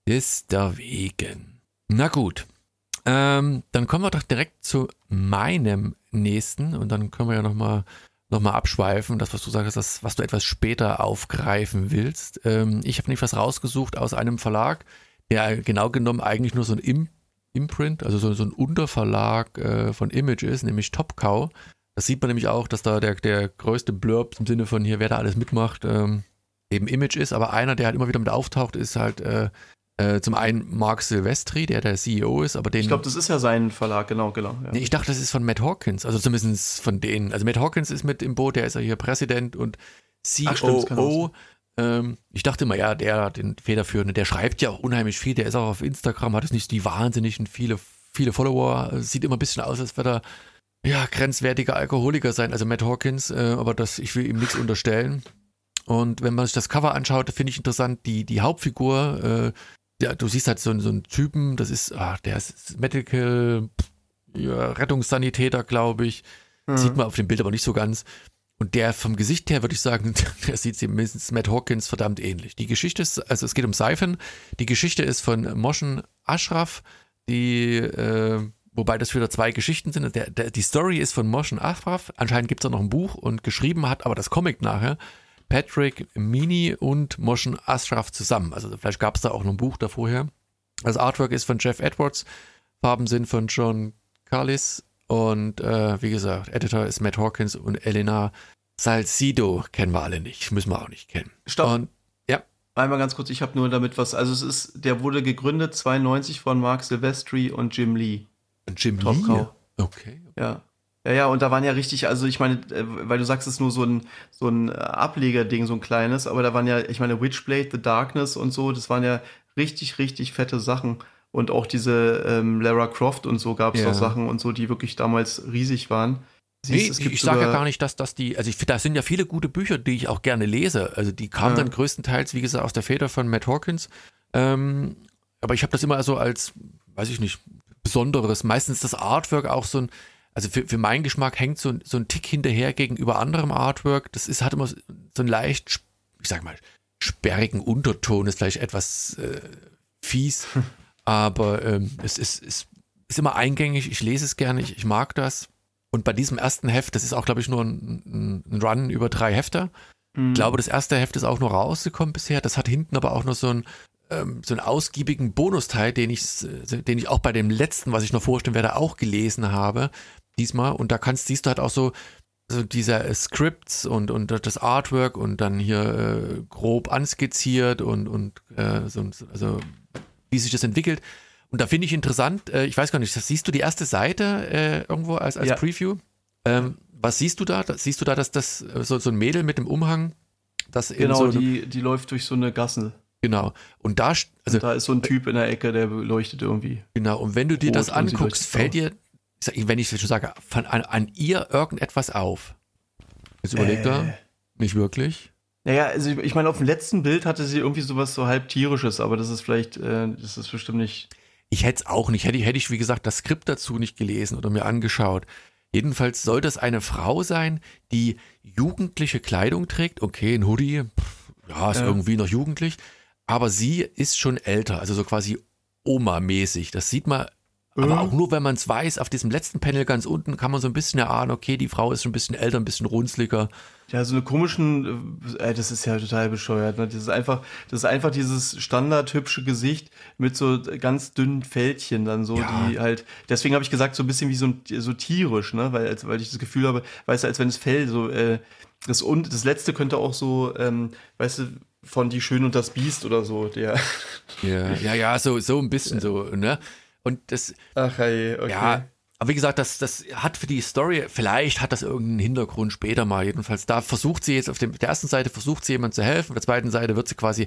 Deswegen. Na gut, ähm, dann kommen wir doch direkt zu meinem nächsten und dann können wir ja nochmal noch mal abschweifen, das was du sagst, das, was du etwas später aufgreifen willst. Ähm, ich habe nämlich was rausgesucht aus einem Verlag, der genau genommen eigentlich nur so ein Im- Imprint, also so, so ein Unterverlag äh, von Image ist, nämlich Top Cow. Das sieht man nämlich auch, dass da der, der größte Blurb im Sinne von hier, wer da alles mitmacht, ähm, eben Image ist, aber einer, der halt immer wieder mit auftaucht, ist halt äh, Äh, zum einen Mark Silvestri, der der C E O ist, aber den... Ich glaube, das ist ja sein Verlag, genau, genau. Ja. Nee, ich dachte, das ist von Matt Hawkins, also zumindest von denen. Also Matt Hawkins ist mit im Boot, der ist ja hier Präsident und C O O. Ähm, ich dachte immer, ja, der, den Federführende, der schreibt ja auch unheimlich viel, der ist auch auf Instagram, hat es nicht die wahnsinnigen viele, viele Follower, sieht immer ein bisschen aus, als würde er ja, grenzwertiger Alkoholiker sein, also Matt Hawkins, äh, aber das, ich will ihm nichts unterstellen. Und wenn man sich das Cover anschaut, finde ich interessant, die, die Hauptfigur, äh, ja, du siehst halt so, so einen Typen, das ist, ah, der ist Medical ja, Rettungssanitäter, glaube ich. Mhm. Sieht man auf dem Bild aber nicht so ganz. Und der vom Gesicht her, würde ich sagen, der sieht mindestens Matt Hawkins verdammt ähnlich. Die Geschichte ist, also es geht um Seifen. Die Geschichte ist von Mohsen Ashraf, die, äh, wobei das wieder zwei Geschichten sind. Der, der, die Story ist von Mohsen Ashraf. Anscheinend gibt es auch noch ein Buch und geschrieben hat aber das Comic nachher Patrick Meany und Mohsen Ashraf zusammen. Also vielleicht gab es da auch noch ein Buch da vorher. Das Artwork ist von Jeff Edwards, Farben sind von John Carlis und äh, wie gesagt, Editor ist Matt Hawkins und Elena Salcido kennen wir alle nicht, müssen wir auch nicht kennen. Stopp. Und, ja. Einmal ganz kurz, ich habe nur damit was, also es ist, der wurde gegründet zweiundneunzig von Mark Silvestri und Jim Lee. Und Jim Top Lee? Cow. Okay. Ja. Ja, ja, und da waren ja richtig, also ich meine, weil du sagst, es ist nur so ein, so ein Ablegerding, so ein kleines, aber da waren ja, ich meine, Witchblade, The Darkness und so, das waren ja richtig, richtig fette Sachen. Und auch diese ähm, Lara Croft und so gab es ja. auch Sachen und so, die wirklich damals riesig waren. Siehst, nee, es gibt ich sage ja gar nicht, dass, dass die, also ich finde, da sind ja viele gute Bücher, die ich auch gerne lese. Also die kamen ja. dann größtenteils, wie gesagt, aus der Feder von Matt Hawkins. Ähm, aber ich habe das immer so als, weiß ich nicht, Besonderes. Meistens das Artwork auch so ein, also für, für meinen Geschmack hängt so, so ein Tick hinterher gegenüber anderem Artwork. Das ist, hat immer so einen leicht, ich sag mal, sperrigen Unterton, ist vielleicht etwas äh, fies, hm. aber ähm, es ist, ist, ist immer eingängig, ich lese es gerne, ich, ich mag das. Und bei diesem ersten Heft, das ist auch, glaube ich, nur ein, ein Run über drei Hefte. Mhm. Ich glaube, das erste Heft ist auch nur rausgekommen bisher. Das hat hinten aber auch noch so einen, ähm, so einen ausgiebigen Bonusteil, den ich, den ich auch bei dem letzten, was ich noch vorstellen werde, auch gelesen habe. Diesmal. Und da kannst, siehst du halt auch so, so diese äh, Scripts und, und das Artwork und dann hier äh, grob anskizziert und, und äh, so, also wie sich das entwickelt. Und da finde ich interessant, äh, ich weiß gar nicht, siehst du die erste Seite äh, irgendwo als, als ja. Preview? Ähm, was siehst du da? da? Siehst du da, dass das so, so ein Mädel mit dem Umhang, das genau, so die, die läuft durch so eine Gasse. Genau. Und da, also, und da ist so ein Typ in der Ecke, der leuchtet irgendwie. Genau. Und wenn du dir das anguckst, fällt dir, wenn ich es schon sage, von, an, an ihr irgendetwas auf? Jetzt überlegt äh. er, nicht wirklich. Naja, also ich, ich meine, auf dem letzten Bild hatte sie irgendwie sowas so halb tierisches, aber das ist vielleicht, äh, das ist bestimmt nicht. Ich hätte es auch nicht, hätte, hätte ich, wie gesagt, das Skript dazu nicht gelesen oder mir angeschaut. Jedenfalls soll das eine Frau sein, die jugendliche Kleidung trägt. Okay, ein Hoodie, pff, ja, ist ja. irgendwie noch jugendlich. Aber sie ist schon älter, also so quasi Oma-mäßig. Das sieht man, mhm. aber auch nur, wenn man es weiß. Auf diesem letzten Panel ganz unten kann man so ein bisschen erahnen, okay, die Frau ist schon ein bisschen älter, ein bisschen runzliger. Ja, so eine komischen, äh, das ist ja total bescheuert, ne? Das ist einfach, das ist einfach dieses standardhübsche Gesicht mit so ganz dünnen Fältchen dann so, ja. die halt, deswegen habe ich gesagt, so ein bisschen wie so, so tierisch, ne, weil, als, weil ich das Gefühl habe, weißt du, als wenn das Fell so, äh, das und das letzte könnte auch so, ähm, weißt du, von Die Schöne und das Biest oder so, der. Ja, ja, ja, so, so ein bisschen ja. so, ne, und das. Ach, hey, okay. Ja. Aber wie gesagt, das, das hat für die Story, vielleicht hat das irgendeinen Hintergrund später mal. Jedenfalls, da versucht sie jetzt, auf dem, der ersten Seite versucht sie jemand zu helfen, auf der zweiten Seite wird sie quasi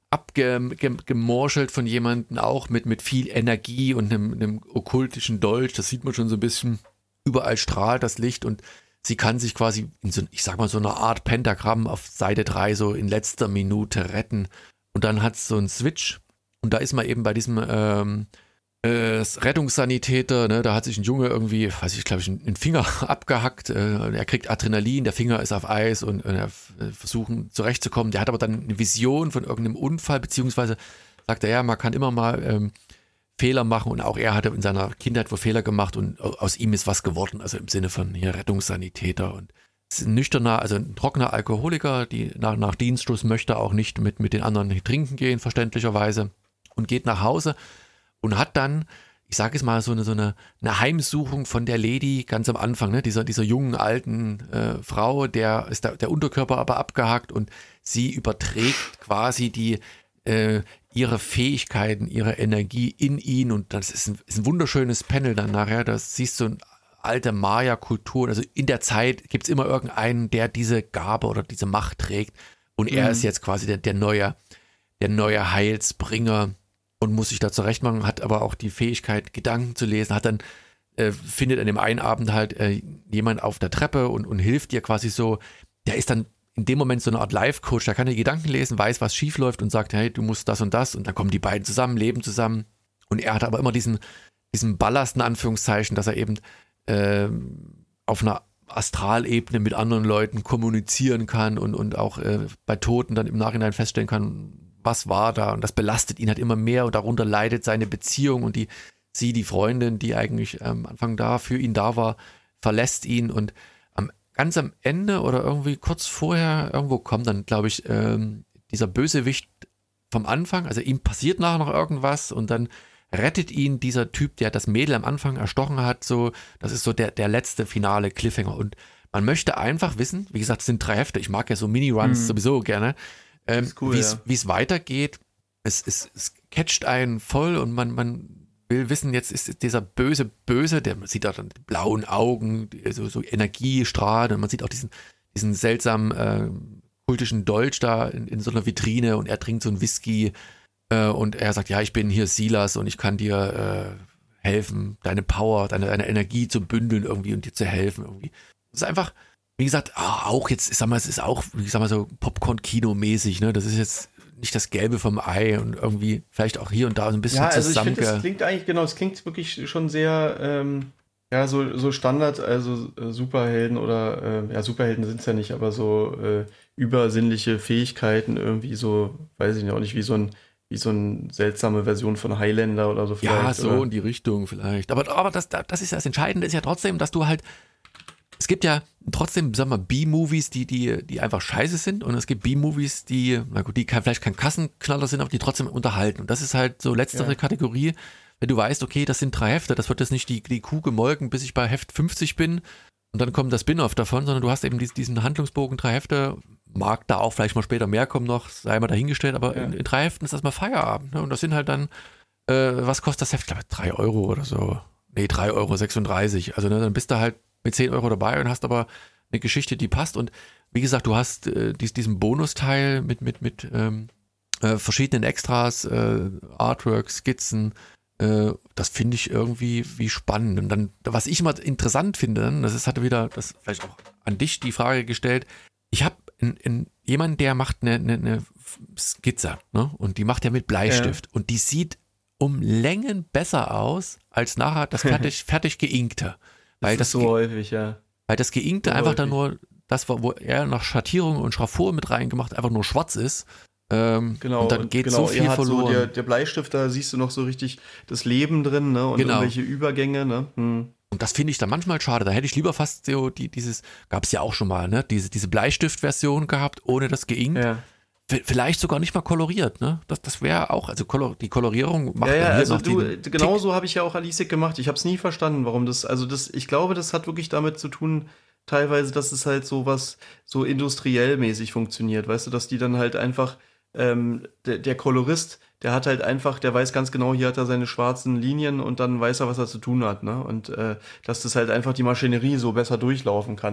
abgemorschelt von jemandem, auch mit, mit viel Energie und einem, einem okkultischen Dolch. Das sieht man schon so ein bisschen. Überall strahlt das Licht und sie kann sich quasi in so, ich sag mal, so einer Art Pentagramm auf Seite drei so in letzter Minute retten. Und dann hat es so einen Switch und da ist man eben bei diesem ähm, äh, Rettungssanitäter, ne, da hat sich ein Junge irgendwie, weiß ich, glaube ich, einen Finger abgehackt. Äh, er kriegt Adrenalin, der Finger ist auf Eis und äh, versuchen zurechtzukommen. Der hat aber dann eine Vision von irgendeinem Unfall, beziehungsweise sagt er, ja, man kann immer mal ähm, Fehler machen und auch er hatte in seiner Kindheit wohl Fehler gemacht und aus ihm ist was geworden, also im Sinne von hier Rettungssanitäter und ist ein nüchterner, also ein trockener Alkoholiker, die nach, nach Dienstschluss möchte auch nicht mit, mit den anderen trinken gehen, verständlicherweise, und geht nach Hause und hat dann, ich sage es mal, so eine, so eine, eine Heimsuchung von der Lady ganz am Anfang, ne? dieser, dieser jungen, alten äh, Frau, der ist der, der Unterkörper aber abgehackt und sie überträgt quasi die äh, ihre Fähigkeiten, ihre Energie in ihn und das ist ein, ist ein wunderschönes Panel dann nachher, das siehst du eine alte Maya-Kultur, also in der Zeit gibt es immer irgendeinen, der diese Gabe oder diese Macht trägt und er mhm. ist jetzt quasi der, der neue, der neue Heilsbringer und muss sich da zurechtmachen, hat aber auch die Fähigkeit, Gedanken zu lesen, hat dann, äh, findet an dem einen Abend halt äh, jemand auf der Treppe und, und hilft dir quasi so, der ist dann in dem Moment so eine Art Life-Coach, der kann die Gedanken lesen, weiß, was schief läuft und sagt, hey, du musst das und das und dann kommen die beiden zusammen, leben zusammen und er hat aber immer diesen, diesen Ballast in Anführungszeichen, dass er eben äh, auf einer Astralebene mit anderen Leuten kommunizieren kann und, und auch äh, bei Toten dann im Nachhinein feststellen kann, was war da und das belastet ihn halt immer mehr und darunter leidet seine Beziehung und die, sie, die Freundin, die eigentlich am Anfang da für ihn da war, verlässt ihn und ganz am Ende oder irgendwie kurz vorher, irgendwo kommt dann, glaube ich, ähm, dieser Bösewicht vom Anfang, also ihm passiert nachher noch irgendwas und dann rettet ihn dieser Typ, der das Mädel am Anfang erstochen hat, so, das ist so der, der letzte finale Cliffhanger und man möchte einfach wissen, wie gesagt, es sind drei Hefte, ich mag ja so Mini-Runs mhm. sowieso gerne, ähm, cool, wie es ja. weitergeht, es, es, es catcht einen voll und man, man will wissen, jetzt ist dieser böse Böse, der man sieht auch dann die blauen Augen, die, so, so Energiestrahlen und man sieht auch diesen, diesen seltsamen äh, kultischen Dolch da in, in so einer Vitrine und er trinkt so einen Whisky äh, und er sagt, ja, ich bin hier Silas und ich kann dir äh, helfen, deine Power, deine, deine Energie zu bündeln irgendwie und dir zu helfen irgendwie. Das ist einfach, wie gesagt, auch jetzt, ich sag mal, es ist auch, wie gesagt mal, so Popcorn-Kino-mäßig, ne, das ist jetzt nicht das Gelbe vom Ei und irgendwie vielleicht auch hier und da so ein bisschen ja, also zusammen. Ich finde, das klingt eigentlich, genau, es klingt wirklich schon sehr, ähm, ja, so, so Standard, also äh, Superhelden oder, äh, ja, Superhelden sind es ja nicht, aber so äh, übersinnliche Fähigkeiten irgendwie so, weiß ich nicht, auch nicht, wie so ein, wie so eine seltsame Version von Highlander oder so vielleicht. Ja, so oder? in die Richtung vielleicht. Aber, aber das, das ist das Entscheidende, ist ja trotzdem, dass du halt, es gibt ja trotzdem, sagen wir mal, B-Movies, die, die, die einfach scheiße sind und es gibt B-Movies, die, na gut, die kein, vielleicht kein Kassenknaller sind, aber die trotzdem unterhalten. Und das ist halt so letztere ja. Kategorie, wenn du weißt, okay, das sind drei Hefte, das wird jetzt nicht die, die Kuh gemolken, bis ich bei Heft fünfzig bin und dann kommt das Spin-Off davon, sondern du hast eben diesen, diesen Handlungsbogen, drei Hefte, mag da auch vielleicht mal später mehr kommen noch, sei mal dahingestellt, aber ja. in, in drei Heften ist das mal Feierabend. Ne? Und das sind halt dann, äh, was kostet das Heft? Ich glaube, drei Euro oder so. Nee, drei Euro sechsunddreißig. Also ne, dann bist du halt mit zehn Euro dabei und hast aber eine Geschichte, die passt. Und wie gesagt, du hast äh, dies, diesen Bonusteil mit, mit, mit ähm, äh, verschiedenen Extras, äh, Artwork, Skizzen. Äh, das finde ich irgendwie wie spannend. Und dann, was ich immer interessant finde, das ist, hatte wieder, das vielleicht auch an dich die Frage gestellt. Ich habe jemanden, der macht eine, eine, eine Skizze, ne? Und die macht er mit Bleistift. Ja. Und die sieht um Längen besser aus als nachher das fertig, fertig geinkte. Weil das, das ist so häufig, ja. Weil das Geinkte so einfach häufig. dann nur, das, wo er nach Schattierung und Schraffur mit reingemacht, einfach nur schwarz ist. Ähm, genau, und dann geht genau, so viel er hat verloren. So der, der Bleistift, da siehst du noch so richtig das Leben drin, ne? Und genau. irgendwelche Übergänge, ne? Hm. Und das finde ich dann manchmal schade. Da hätte ich lieber fast so die, dieses, gab es ja auch schon mal, ne? Diese, diese Bleistift-Version gehabt, ohne das Geinkt. Ja. Vielleicht sogar nicht mal koloriert, ne? Das, das wäre auch, also Kolor, die Kolorierung macht ja, ja, hier also noch du, genau so habe ich ja auch Alice gemacht. Ich habe es nie verstanden, warum das, also das, ich glaube, das hat wirklich damit zu tun, teilweise, dass es halt so was so industriell mäßig funktioniert, weißt du, dass die dann halt einfach, ähm, der, der Kolorist, der hat halt einfach, der weiß ganz genau, hier hat er seine schwarzen Linien und dann weiß er, was er zu tun hat, ne? Und äh, dass das halt einfach die Maschinerie so besser durchlaufen kann.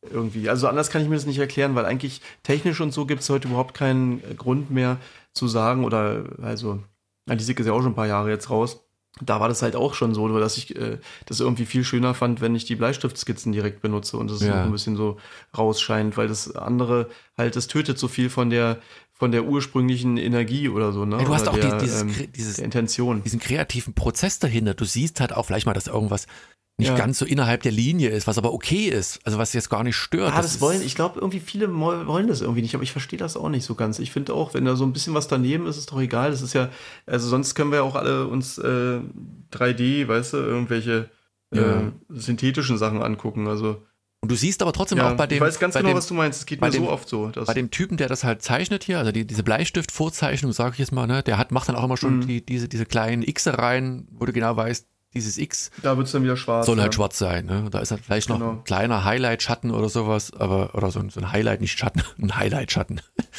irgendwie. Also anders kann ich mir das nicht erklären, weil eigentlich technisch und so gibt es heute überhaupt keinen Grund mehr zu sagen oder also, die Sig ist ja auch schon ein paar Jahre jetzt raus. Da war das halt auch schon so, dass ich äh, das irgendwie viel schöner fand, wenn ich die Bleistiftskizzen direkt benutze und das ja. noch ein bisschen so rausscheint, weil das andere halt, das tötet so viel von der von der ursprünglichen Energie oder so, ne? Ja, du hast oder auch der, die, dieses, ähm, dieses der Intention. diesen kreativen Prozess dahinter. Du siehst halt auch vielleicht mal, dass irgendwas nicht ja. ganz so innerhalb der Linie ist, was aber okay ist, also was jetzt gar nicht stört. Ah, das, das wollen, ich glaube, irgendwie viele wollen das irgendwie nicht, aber ich verstehe das auch nicht so ganz. Ich finde auch, wenn da so ein bisschen was daneben ist, ist doch egal. Das ist ja, also sonst können wir ja auch alle uns äh, drei D, weißt du, irgendwelche äh, ja. synthetischen Sachen angucken, also. Und du siehst aber trotzdem ja, auch bei dem. Ich weiß ganz genau, dem, was du meinst. Es geht mir dem, so oft so. Dass bei dem Typen, der das halt zeichnet hier, also die, diese Bleistift-Vorzeichnung, sage ich jetzt mal, ne, der hat, macht dann auch immer schon mhm. die, diese, diese kleinen Xe rein, wo du genau weißt, dieses X da wird's dann wieder schwarz, soll halt ja. schwarz sein. Ne? Da ist halt vielleicht noch genau. ein kleiner Highlight-Schatten oder sowas, aber oder so ein, so ein Highlight, nicht Schatten, ein Highlight-Schatten.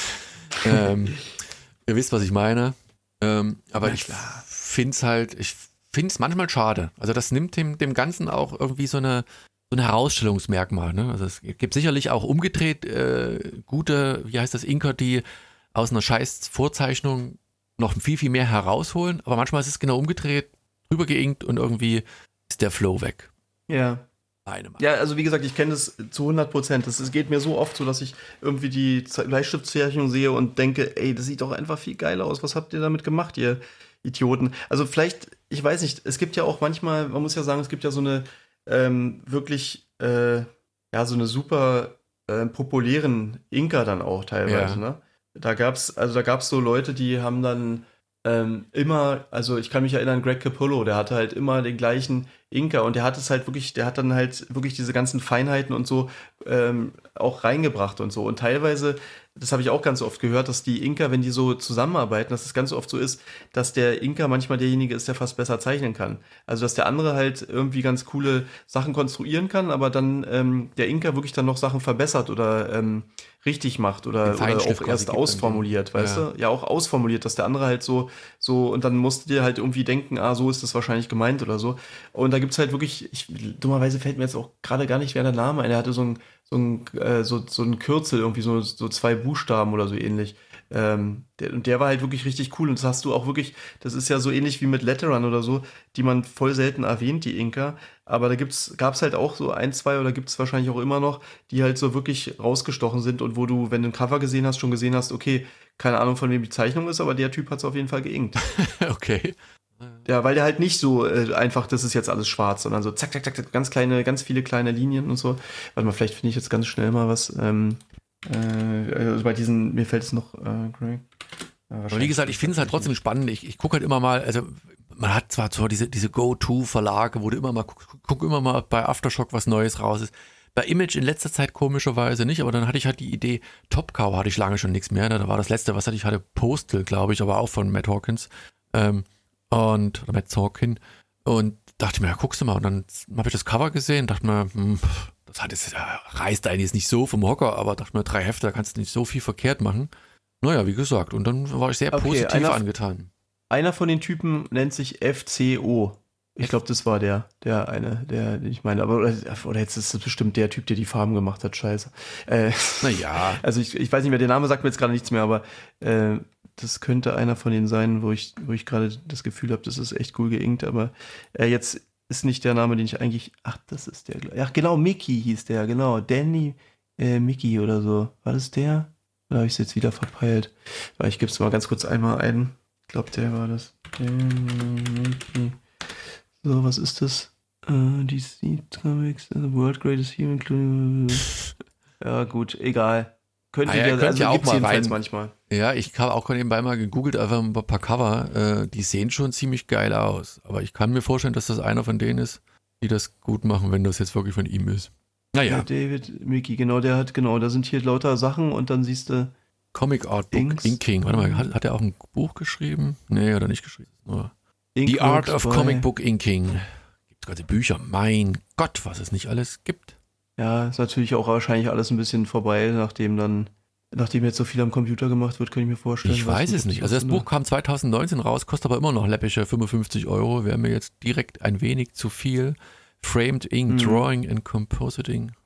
ähm, ihr wisst, was ich meine. Ähm, aber ich finde es halt, ich finde es manchmal schade. Also das nimmt dem, dem Ganzen auch irgendwie so eine so ein Herausstellungsmerkmal. Ne? Also es gibt sicherlich auch umgedreht äh, gute, wie heißt das, Inker, die aus einer scheiß Vorzeichnung noch viel, viel mehr herausholen, aber manchmal ist es genau umgedreht, drüber geinkt und irgendwie ist der Flow weg. Ja. Eine Mal. Ja, also wie gesagt, ich kenne das zu hundert Prozent. Es geht mir so oft so, dass ich irgendwie die Bleistiftzeichnung sehe und denke, ey, das sieht doch einfach viel geiler aus. Was habt ihr damit gemacht, ihr Idioten? Also vielleicht, ich weiß nicht, es gibt ja auch manchmal, man muss ja sagen, es gibt ja so eine ähm, wirklich, äh, ja, so eine super äh, populären Inker dann auch teilweise, ja. ne? Da gab's, also da gab's so Leute, die haben dann ähm, immer, also ich kann mich erinnern, Greg Capullo, der hatte halt immer den gleichen Inker und der hat es halt wirklich, der hat dann halt wirklich diese ganzen Feinheiten und so ähm, auch reingebracht und so. Und teilweise, das habe ich auch ganz oft gehört, dass die Inker, wenn die so zusammenarbeiten, dass es ganz oft so ist, dass der Inker manchmal derjenige ist, der fast besser zeichnen kann. Also dass der andere halt irgendwie ganz coole Sachen konstruieren kann, aber dann ähm, der Inker wirklich dann noch Sachen verbessert oder ähm, richtig macht oder, oder auch erst ausformuliert, weißt ja. du? Ja, auch ausformuliert, dass der andere halt so, so, und dann musst du dir halt irgendwie denken, ah, so ist das wahrscheinlich gemeint oder so. Und da gibt's halt wirklich, ich, dummerweise fällt mir jetzt auch gerade gar nicht mehr der Name ein. Er hatte so ein, so ein, äh, so, so ein Kürzel, irgendwie so, so zwei Buchstaben oder so ähnlich. Ähm, der, und der war halt wirklich richtig cool. Und das hast du auch wirklich, das ist ja so ähnlich wie mit Letteran oder so, die man voll selten erwähnt, die Inker. Aber da gibt's, gab's halt auch so ein, zwei oder gibt's wahrscheinlich auch immer noch, die halt so wirklich rausgestochen sind und wo du, wenn du ein Cover gesehen hast, schon gesehen hast, okay, keine Ahnung, von wem die Zeichnung ist, aber der Typ hat's auf jeden Fall geinkt. Okay. Ja, weil der halt nicht so äh, einfach, das ist jetzt alles schwarz, sondern so zack, zack, zack, ganz kleine, ganz viele kleine Linien und so. Warte mal, vielleicht finde ich jetzt ganz schnell mal was. Ähm, äh, also bei diesen, mir fällt es noch, äh, Greg. Ja, aber wie gesagt, ich finde es halt trotzdem spannend. Ich, ich gucke halt immer mal, also man hat zwar so diese, diese Go-To-Verlage, wo du immer mal, guck, guck immer mal bei Aftershock was Neues raus ist. Bei Image in letzter Zeit komischerweise nicht, aber dann hatte ich halt die Idee, Top Cow hatte ich lange schon nichts mehr. Ne? Da war das letzte, was hatte ich hatte, Postal, glaube ich, aber auch von Matt Hawkins. Ähm, und, oder Matt Sorkin. Und dachte mir, ja, guckst du mal. Und dann habe ich das Cover gesehen, dachte mir, hm, das hat jetzt, ja, reißt einen jetzt nicht so vom Hocker, aber dachte mir, drei Hefte, da kannst du nicht so viel verkehrt machen. Naja, wie gesagt, und dann war ich sehr okay, positiv einer, angetan. Einer von den Typen nennt sich F C O. Ich glaube, das war der, der eine, der, den ich meine. Aber oder, oder jetzt ist es bestimmt der Typ, der die Farben gemacht hat. Scheiße. Äh, naja. Also ich, ich weiß nicht mehr, der Name sagt mir jetzt gerade nichts mehr, aber äh, das könnte einer von denen sein, wo ich, wo ich gerade das Gefühl habe, das ist echt cool geinkt. Aber äh, jetzt ist nicht der Name, den ich eigentlich. Ach, das ist der. Ach, genau, Mickey hieß der, genau. Danny äh, Mickey oder so. War das der? Oder habe ich es jetzt wieder verpeilt? Weil ich gebe es mal ganz kurz einmal ein. Ich glaube, der war das. Mickey. So, was ist das? Uh, D C Comics, the World Greatest Hero, including. Ja, gut, egal. Könnt ihr ah, ja, also ja auch mal rein. Manchmal. Ja, ich habe auch nebenbei mal gegoogelt, einfach ein paar Cover. Äh, die sehen schon ziemlich geil aus. Aber ich kann mir vorstellen, dass das einer von denen ist, die das gut machen, wenn das jetzt wirklich von ihm ist. Naja. Ja, David Mickey, genau, der hat, genau, da sind hier lauter Sachen und dann siehst du. Comic Art Book Inking. Warte mal, hat, hat er auch ein Buch geschrieben? Nee, hat er nicht geschrieben. Nur The Art of Comic Book Inking. Gibt ganze Bücher. Mein Gott, was es nicht alles gibt. Ja, ist natürlich auch wahrscheinlich alles ein bisschen vorbei, nachdem dann, nachdem jetzt so viel am Computer gemacht wird, kann ich mir vorstellen. Ich weiß es nicht. Also das Buch kam zwanzig neunzehn raus, kostet aber immer noch läppische fünfundfünfzig Euro. Wäre mir jetzt direkt ein wenig zu viel. Framed Ink, mhm. Drawing and Compositing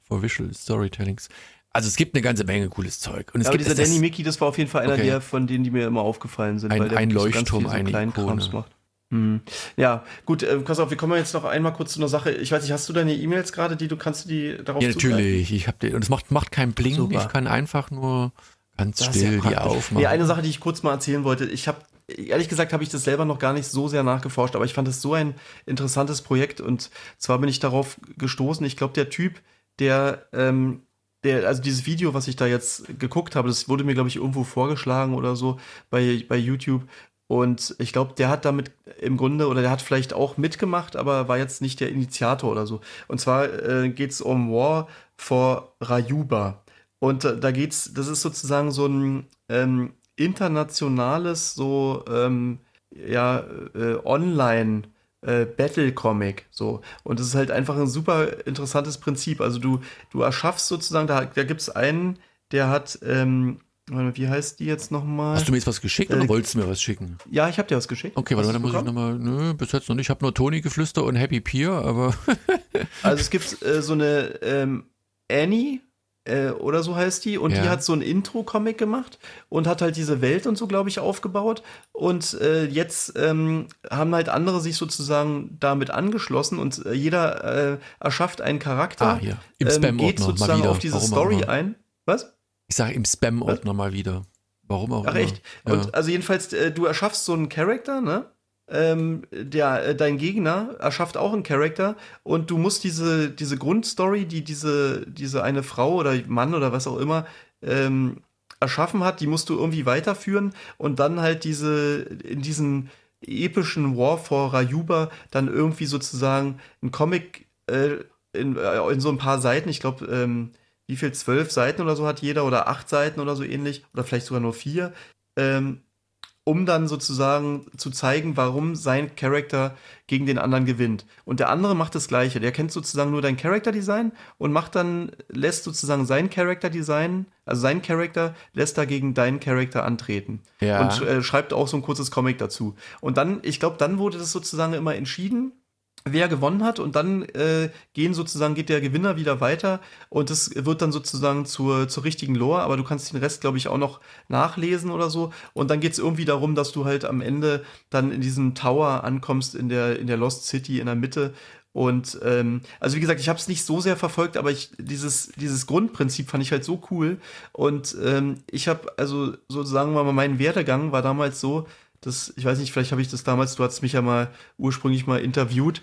for Visual Storytellings. Also es gibt eine ganze Menge cooles Zeug. Und es aber gibt dieser Danny Mickey, das war auf jeden Fall einer okay. der, von denen, die mir immer aufgefallen sind. Ein, weil der ein so Leuchtturm, ganz viel so eine kleinen Ikone. Krams macht. Hm. Ja, gut, äh, pass auf, wir kommen jetzt noch einmal kurz zu einer Sache. Ich weiß nicht, hast du deine E-Mails gerade, die du kannst du die darauf Ja, natürlich. Ich hab die, und es macht, macht kein Bling. Super. Ich kann einfach nur ganz Das ist still ja die praktisch. aufmachen. Nee, eine Sache, die ich kurz mal erzählen wollte. Ich habe, ehrlich gesagt, habe ich das selber noch gar nicht so sehr nachgeforscht, aber ich fand es so ein interessantes Projekt und zwar bin ich darauf gestoßen. Ich glaube, der Typ, der, ähm, der, also dieses Video, was ich da jetzt geguckt habe, das wurde mir, glaube ich, irgendwo vorgeschlagen oder so bei, bei YouTube. Und ich glaube, der hat damit im Grunde, oder der hat vielleicht auch mitgemacht, aber war jetzt nicht der Initiator oder so. Und zwar äh, geht es um War for Rayuba. Und äh, da geht's, das ist sozusagen so ein ähm, internationales, so ähm, ja, äh, Online- äh, Battle-Comic. So. Und das ist halt einfach ein super interessantes Prinzip. Also du, du erschaffst sozusagen, da, da gibt es einen, der hat, ähm, wie heißt die jetzt nochmal? Hast du mir jetzt was geschickt oder Äh, wolltest du mir was schicken? Ja, ich habe dir was geschickt. Okay, warte mal, dann muss ich nochmal, nö, bis jetzt noch nicht. Ich habe nur Toni Geflüster und Happy Peer, aber Also es gibt äh, so eine ähm, Annie äh, oder so heißt die und Ja. die hat so ein Intro-Comic gemacht und hat halt diese Welt und so, glaube ich, aufgebaut und äh, jetzt ähm, haben halt andere sich sozusagen damit angeschlossen und äh, jeder äh, erschafft einen Charakter, Ah, hier. Im ähm, Spam-Ordner geht mal sozusagen wieder. auf diese Warum auch Story immer. ein. Was? ich sage im Spam-Ordner mal wieder. Warum auch Ach immer. echt? Ja. Und also jedenfalls, äh, du erschaffst so einen Charakter, ne? Ähm, der, äh, dein Gegner erschafft auch einen Charakter und du musst diese, diese Grundstory, die diese, diese eine Frau oder Mann oder was auch immer ähm, erschaffen hat, die musst du irgendwie weiterführen und dann halt diese, in diesen epischen War for Rayuba dann irgendwie sozusagen ein Comic äh, in, äh, in so ein paar Seiten, ich glaube, ähm, wie viel, zwölf Seiten oder so hat jeder oder acht Seiten oder so ähnlich oder vielleicht sogar nur vier, ähm, um dann sozusagen zu zeigen, warum sein Charakter gegen den anderen gewinnt. Und der andere macht das Gleiche. Der kennt sozusagen nur dein Charakterdesign und macht dann, lässt sozusagen sein Charakterdesign, also sein Charakter lässt dagegen deinen Charakter antreten. Ja. Und äh, schreibt auch so ein kurzes Comic dazu. Und dann, ich glaube, dann wurde das sozusagen immer entschieden, wer gewonnen hat und dann äh, gehen sozusagen geht der Gewinner wieder weiter und das wird dann sozusagen zur, zur richtigen Lore, aber du kannst den Rest, glaube ich, auch noch nachlesen oder so und dann geht es irgendwie darum, dass du halt am Ende dann in diesem Tower ankommst in der, in der Lost City in der Mitte und ähm, also wie gesagt, ich habe es nicht so sehr verfolgt, aber ich dieses, dieses Grundprinzip fand ich halt so cool und ähm, ich habe also sozusagen mal mein Werdegang war damals so, das, ich weiß nicht, vielleicht habe ich das damals, du hast mich ja mal ursprünglich mal interviewt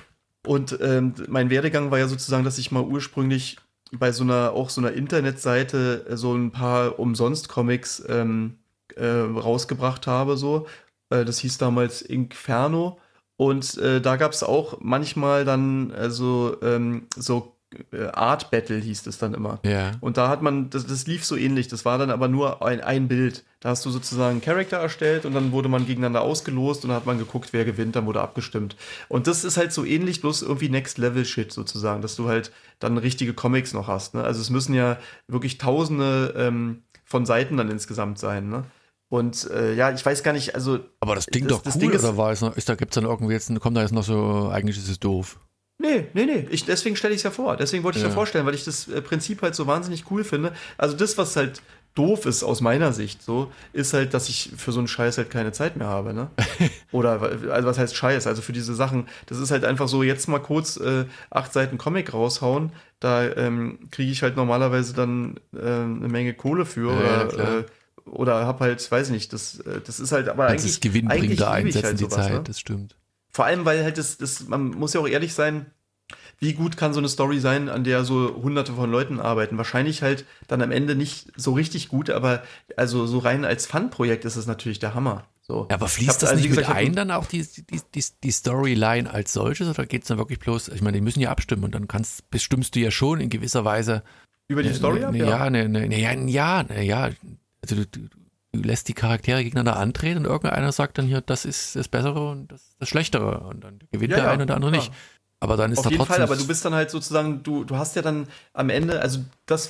und ähm, mein Werdegang war ja sozusagen, dass ich mal ursprünglich bei so einer, auch so einer Internetseite äh, so ein paar Umsonst-Comics ähm, äh, rausgebracht habe, so. Äh, das hieß damals Inferno und äh, da gab es auch manchmal dann also ähm, so äh, Art Battle hieß es dann immer. Ja. Und da hat man, das, das lief so ähnlich, das war dann aber nur ein, ein Bild. Da hast du sozusagen einen Charakter erstellt und dann wurde man gegeneinander ausgelost und dann hat man geguckt, wer gewinnt, dann wurde abgestimmt. Und das ist halt so ähnlich, bloß irgendwie Next-Level-Shit sozusagen, dass du halt dann richtige Comics noch hast. Ne? Also es müssen ja wirklich tausende ähm, von Seiten dann insgesamt sein. Ne? Und äh, ja, ich weiß gar nicht, also. Aber das Ding das, doch das cool, Ding ist, oder war es noch, ist da, gibt's dann irgendwie jetzt, kommt da jetzt noch so, eigentlich ist es doof. Nee, nee, nee. Ich, deswegen stelle ich es ja vor. Deswegen wollte ich es Ja. ja vorstellen, weil ich das äh, Prinzip halt so wahnsinnig cool finde. Also das, was halt doof ist aus meiner Sicht, so, ist halt, dass ich für so einen Scheiß halt keine Zeit mehr habe, ne? Oder, also was heißt Scheiß? Also für diese Sachen, das ist halt einfach so, jetzt mal kurz äh, acht Seiten Comic raushauen, da ähm, kriege ich halt normalerweise dann äh, eine Menge Kohle für Ja, oder, klar. äh, oder hab halt, weiß nicht, das, äh, das ist halt, aber Kannst eigentlich, es gewinnbringender eigentlich liebe ich einsetzen, halt die sowas, Zeit, ne? das stimmt. Vor allem, weil halt das, das, man muss ja auch ehrlich sein, wie gut kann so eine Story sein, an der so hunderte von Leuten arbeiten? Wahrscheinlich halt dann am Ende nicht so richtig gut, aber also so rein als Fun-Projekt ist es natürlich der Hammer. So. Ja, aber Ich fließt hab- das also, nicht wie mit gesagt, ich hab- ein, dann auch die, die, die, die Storyline als solches, oder geht es dann wirklich bloß, ich meine, die müssen ja abstimmen und dann kannst, bestimmst du ja schon in gewisser Weise. Über die Story ne, ab? ne, ja, ne, ne, ne, ja, ja, ne, ja, also du, du, du lässt die Charaktere gegeneinander antreten und irgendeiner sagt dann hier, das ist das Bessere und das das Schlechtere und dann gewinnt Ja, der ja, eine und der andere klar. nicht. Aber dann ist Auf da jeden trotzdem. Fall, aber du bist dann halt sozusagen, du, du hast ja dann am Ende, also das, was